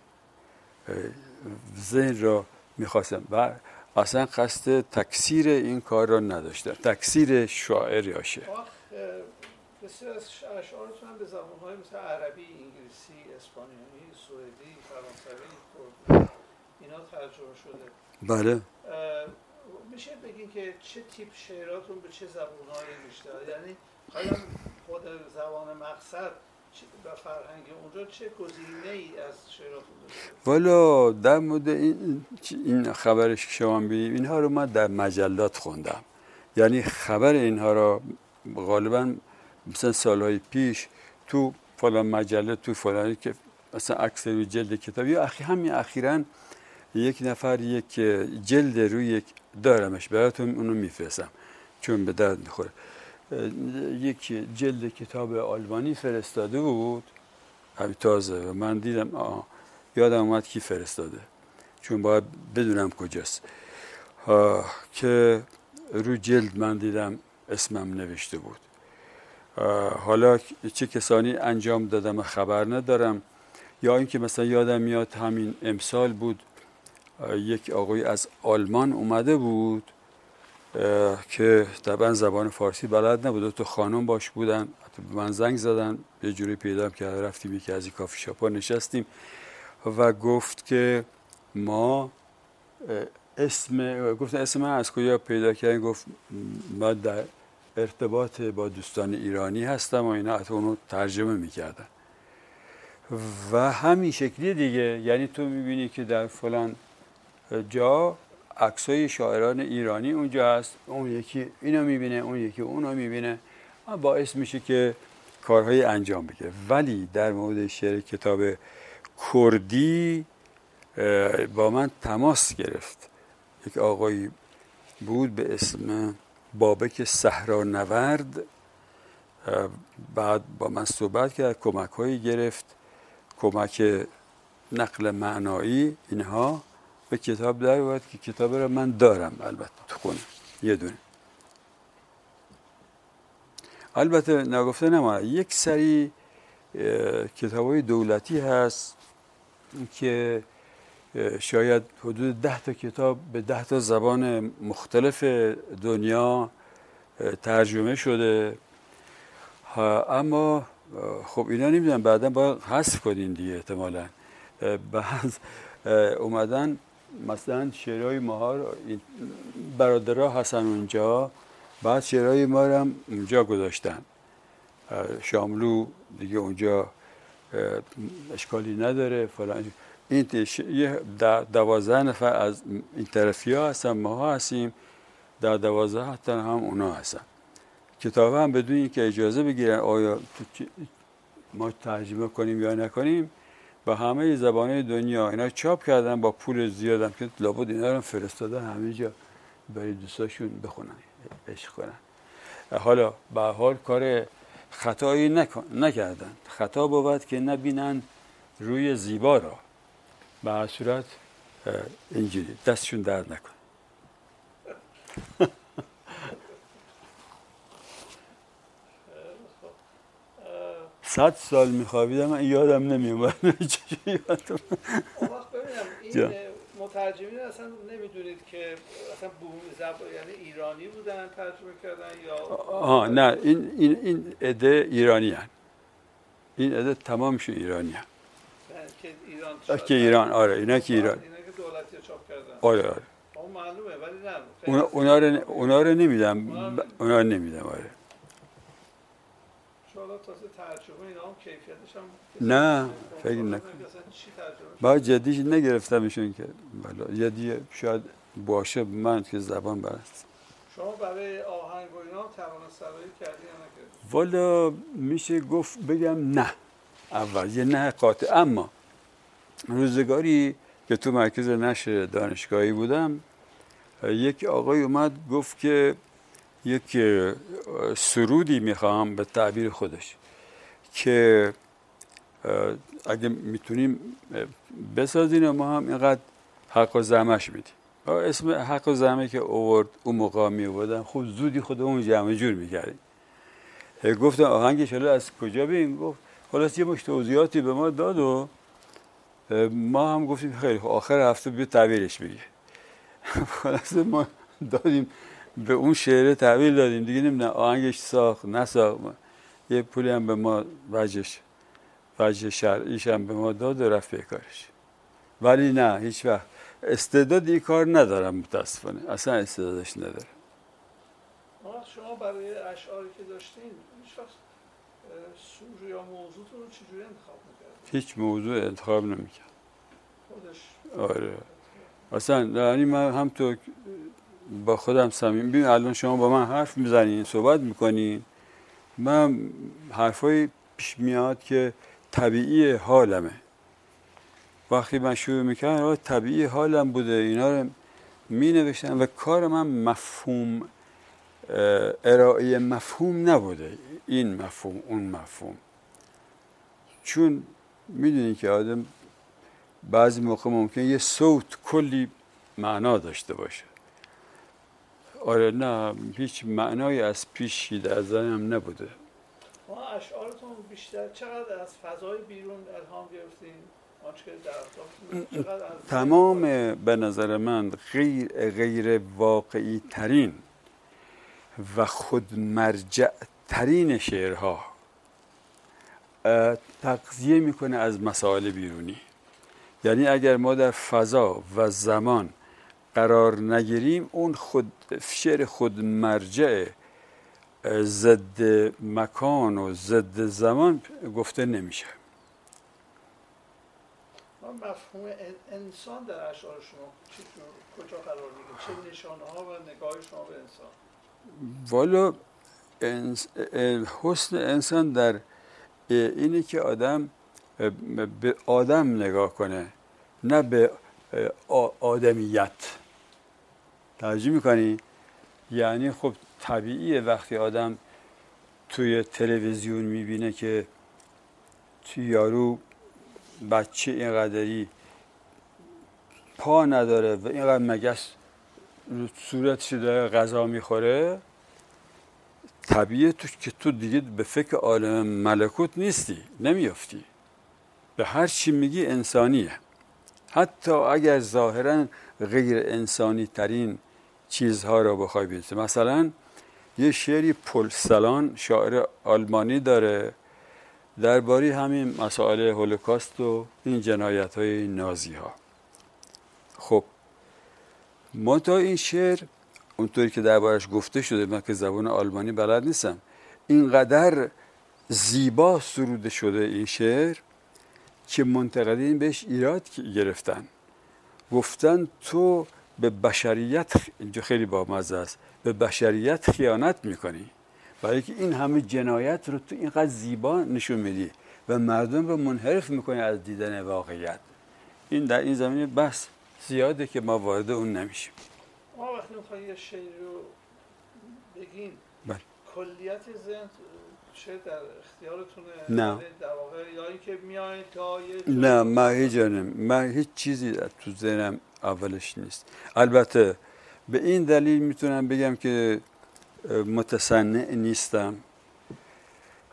ذهن را میخواستم و اصلا قصد تکثیر این کار را نداشتم، تکثیر شاعر یا شعر. بسیار از اشعارتون هم به زبان‌های مثل عربی، انگلیسی، اسپانیایی، سوئدی، فرانسوی، اینا ترجمه شده. بله. میشه بگین که چه تیپ شعراتون به چه زبان‌هایی بیشتر؟ یعنی حالا خود زبان مقصد و فرهنگ اونجا چه گزینه‌ای از شعراتون داشته؟ والا در مورد این این خبرش که شما می‌بینید، اینها رو من در مجلات خوندم. یعنی خبر اینها را غالباً مثلا سالهای پیش تو فلان مجله، تو فلانی که مثلا عکس روی جلد کتاب، یا اخی همین اخیراً یک نفر یک جلد روی یک دارمش براتون، اونو میفرستم چون به درد میخوره، یک جلد کتاب آلمانی فرستاده بود همین تازه و من دیدم آه یادم اومد کی فرستاده، چون باید بدونم کجاست، که روی جلد من دیدم اسمم نوشته بود. حالا چه کسانی انجام دادم خبر ندارم، یا اینکه مثلا یادم میاد همین امسال بود یک آقای از آلمان اومده بود که طبعا زبان فارسی بلد نبود، تو خانم باش بودن، به من زنگ زدن، یه جوری پیدا کردم، رفتیم یکی از این کافی شاپا نشستیم و گفت که ما اسم گفتن اسم من از کجا پیدا کردن؟ گفت ما در ارتباط با دوستان ایرانی هستم و اینا، حتی اونو ترجمه میکردن و همین شکلی دیگه. یعنی تو میبینی که در فلان جا عکسای شاعران ایرانی اونجا هست، اون یکی اینو میبینه، اون یکی اونو میبینه، باعث میشه که کارهای انجام بگیره. ولی در مورد شعر کتاب کردی با من تماس گرفت یک آقایی بود به اسم بابک صحرانورد، بعد با من صحبت کرد، کمک هایی گرفت، کمک نقل معنایی اینها، به کتاب در اومد که کتاب را من دارم البته تو خونه یه دونه. البته نگفته نماند یک سری کتاب‌های دولتی هست که شاید حدود ده تا کتاب به ده تا زبان مختلف دنیا ترجمه شده، اما خب اینا نمیدونم بعدا باید حذف کنین دیگه احتمالاً. بعد اومدن مثلا شعرهای ما رو برادرها هستن اونجا، بعد شعرهای ما رو هم اونجا گذاشتن، شاملو دیگه اونجا اشکالی نداره فلان. این یه دوازده نفر از این طرفی ها هستن، ما ها هستیم در دوازده حتی هم اونا هستن. کتاب هم بدون اینکه اجازه بگیرن آیا ما ترجمه کنیم یا نکنیم با همه زبان‌های دنیا اینا چاپ کردن با پول زیادم که لابد اینا رو فرستادن همه جا برای دوستاشون بخونن، عشق کنن. حالا به حال کار خطایی نکردن، خطا بود که نبینن روی زیبا را، به هر صورت اینجوری دستشون درد نکن. صد سال میخوابیدم من یادم نمیومد. چجوری یادم؟ اون وقت ببینم این مترجمین اصلا نمیدونید که اصلا بومی زبان یعنی ایرانی بودن ترجمه کردن یا آها نه این این این عده ایرانی هن. این عده تمامشون ایرانی هن. که ایران که ایران آره اینا که ایران اینا که دولتی چاپ کردن آره آره اون معلومه ولی نه اونا اونا رو اونا رو نمیدم اونا رو نمیدم آره شالا تازه ترجمه اینا هم کیفیتش هم نه فکر نکنم با جدیش نگرفتمشون که بالا جدی شاید باشه من که زبان برست. شما برای آهنگ و اینا ترانه سرایی کردی یا نکردی؟ والا میشه گفت بگم نه اول یه نه قاطع، اما روزگاری که تو مرکز نشر دانشگاهی بودم یک آقای اومد گفت که یک سرودی میخوام به تعبیر خودش که اگه میتونیم بسازین و ما هم اینقدر حق و زحمش میدیم. اسم حق و زحمه که اوورد اون موقع می آوردم خب زودی خودمون جمع جور میکردیم. گفتم آهنگش حالا از کجا بیم؟ گفت خلاص یه مشت توضیحاتی به ما داد و ما هم گفتیم خیلی خب آخر هفته بیا تعبیرش بگی. خلاص ما دادیم به اون شعر تعبیر دادیم دیگه، نمیدونم آهنگش ساخت نساخت، یه پولی هم به ما وجهش وجه شرعیش هم به ما داد و رفت به کارش. ولی نه هیچ وقت استعداد این کار ندارم متاسفانه، اصلا استعدادش ندارم. شما برای اشعاری که داشتین هیچ وقت سور یا موضوعتون رو چجوری انتخاب میکردین؟ هیچ موضوع انتخاب نمیکرد خودش؟ آره اصلا یعنی من هم تو با خودم صمیم ببین الان شما با من حرف میزنین صحبت میکنین، من حرفای پیش میاد که طبیعی حالمه، وقتی من شروع میکردم طبیعی حالم بوده اینا رو می نوشتم و کار من مفهوم ارائه مفهوم نبوده، این مفهوم اون مفهوم، چون میدونی که آدم بعضی موقع ممکنه یه صوت کلی معنا داشته باشه. آره نه هیچ معنایی از پیشی در ذهنم نبوده. ما اشعارتون بیشتر چقدر از فضای بیرون الهام گرفتین؟ تمام به نظر من غیر غیر واقعی ترین و خود مرجع ترین شعرها تغذیه میکنه از مسائل بیرونی. یعنی اگر ما در فضا و زمان قرار نگیریم اون خود شعر خود مرجع ضد مکان و ضد زمان گفته نمیشه. مفهوم انسان در اشعار شما کجا قرار میگیره؟ چه نشانه ها و نگاه شما به انسان؟ والا حسن انسان در اینه که آدم به آدم نگاه کنه نه به آدمیت. توجه میکنی؟ یعنی خب طبیعیه وقتی آدم توی تلویزیون میبینه که توی یارو بچه اینقدری پا نداره و اینقدر مگس صورتش داره غذا میخوره، طبیعه تو که تو دیگه به فکر عالم ملکوت نیستی، نمیافتی، به هر چی میگی انسانیه، حتی اگر ظاهرا غیر انسانی ترین چیزها رو بخوای ببینی. مثلا یه شعری پل سلان شاعر آلمانی داره درباره همین مسائل هولوکاست و این جنایت های نازی ها. خب منتها این شعر اونطوری که دربارش گفته شده، من که زبان آلمانی بلد نیستم، اینقدر زیبا سروده شده این شعر که منتقدین بهش ایراد گرفتن، گفتن تو به بشریت، اینجا خیلی بامزه است، به بشریت خیانت میکنی برای که این همه جنایت رو تو اینقدر زیبا نشون میدی و مردم رو منحرف میکنی از دیدن واقعیت. این در این زمینه بس زیاده که ما وارد اون نمیشیم. ما وقتی میخوایی یه شعر رو بگین بله. کلیت ذهن چه در اختیارتونه؟ نه در واقع یا اینکه میای تا یه نه من هیچ جانم من هیچ چیزی تو ذهنم اولش نیست. البته به این دلیل میتونم بگم که متصنع نیستم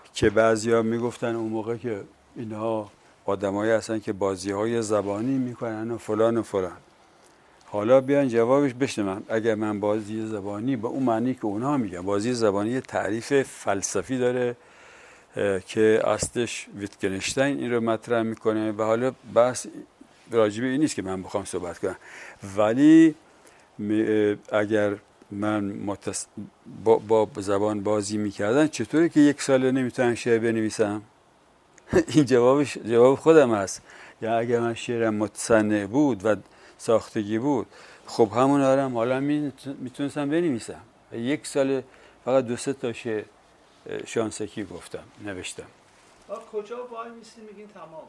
که بعضیا میگفتن اون موقع که اینها آدمایی هستن که بازی‌های زبانی میکنن و فلان و فلان. حالا بیان جوابش بشنون. اگر من بازی زبانی به اون معنی که اونها میگن، بازی زبانی یه تعریف فلسفی داره که اصلش ویتگنشتاین این رو مطرح میکنه و حالا بحث راجع به این نیست که من بخوام صحبت کنم. ولی اگر من متص... با, با زبان بازی میکردن چطوره که یک سال نمیتونم شعر بنویسم؟ این جوابش جواب خودم هست. یا اگر من شعرم متصنع بود و ساختگی بود، خب همون آرم حالا میتونستم بنویسم. یک سال فقط دو سه تا شعر شانسکی گفتم، نوشتم. کجا وای میسی میگین تمام؟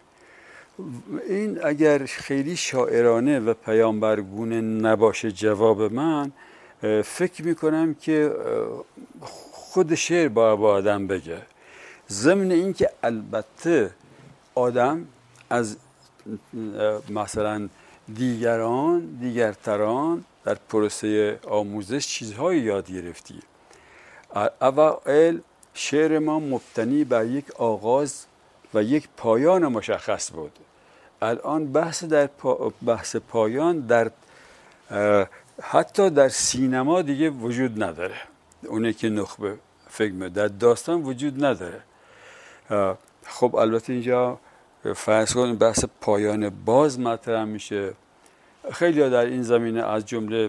این اگر خیلی شاعرانه و پیامبرگونه نباشه جواب من، فکر میکنم که خود شعر با با آدم بگه. ضمن این که البته آدم از مثلا دیگران دیگرتران در پروسه آموزش چیزهای یاد گرفتی. اوائل شعر ما مبتنی بر یک آغاز و یک پایان مشخص بود. الان بحث در پا بحث پایان در حتی در سینما دیگه وجود نداره. اونه که نخبه فکر در داستان وجود نداره. خب البته اینجا فرض کن بحث پایان باز مطرح میشه. خیلی ها در این زمینه از جمله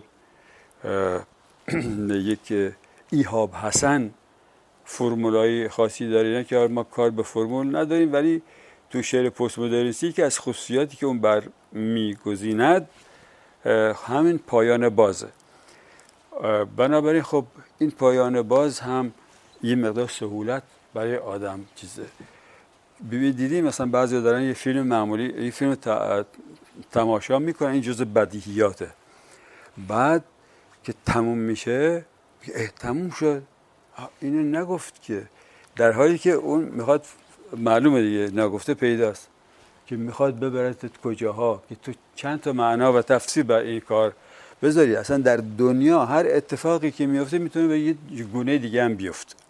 یک ایهاب حسن فرمولای خاصی داره که ما کار به فرمول نداریم، ولی تو شعر پست مدرنیستی که از خصوصیاتی که اون بر میگزیند همین پایان بازه. بنابراین خب این پایان باز هم یه مقدار سهولت برای آدم چیزه. ببینید دیدیم مثلا بعضی دارن یه فیلم معمولی، یه فیلم تماشا میکنن، این جزء بدیهیاته. بعد که تموم میشه اه تموم شد، اینو نگفت که، در حالی که اون میخواد، معلومه دیگه نگفته پیداست که میخواد ببرتت کجاها که تو چند تا معنا و تفسیر بر این کار بذاری. اصلا در دنیا هر اتفاقی که میفته میتونه به یه گونه دیگه هم بیفته.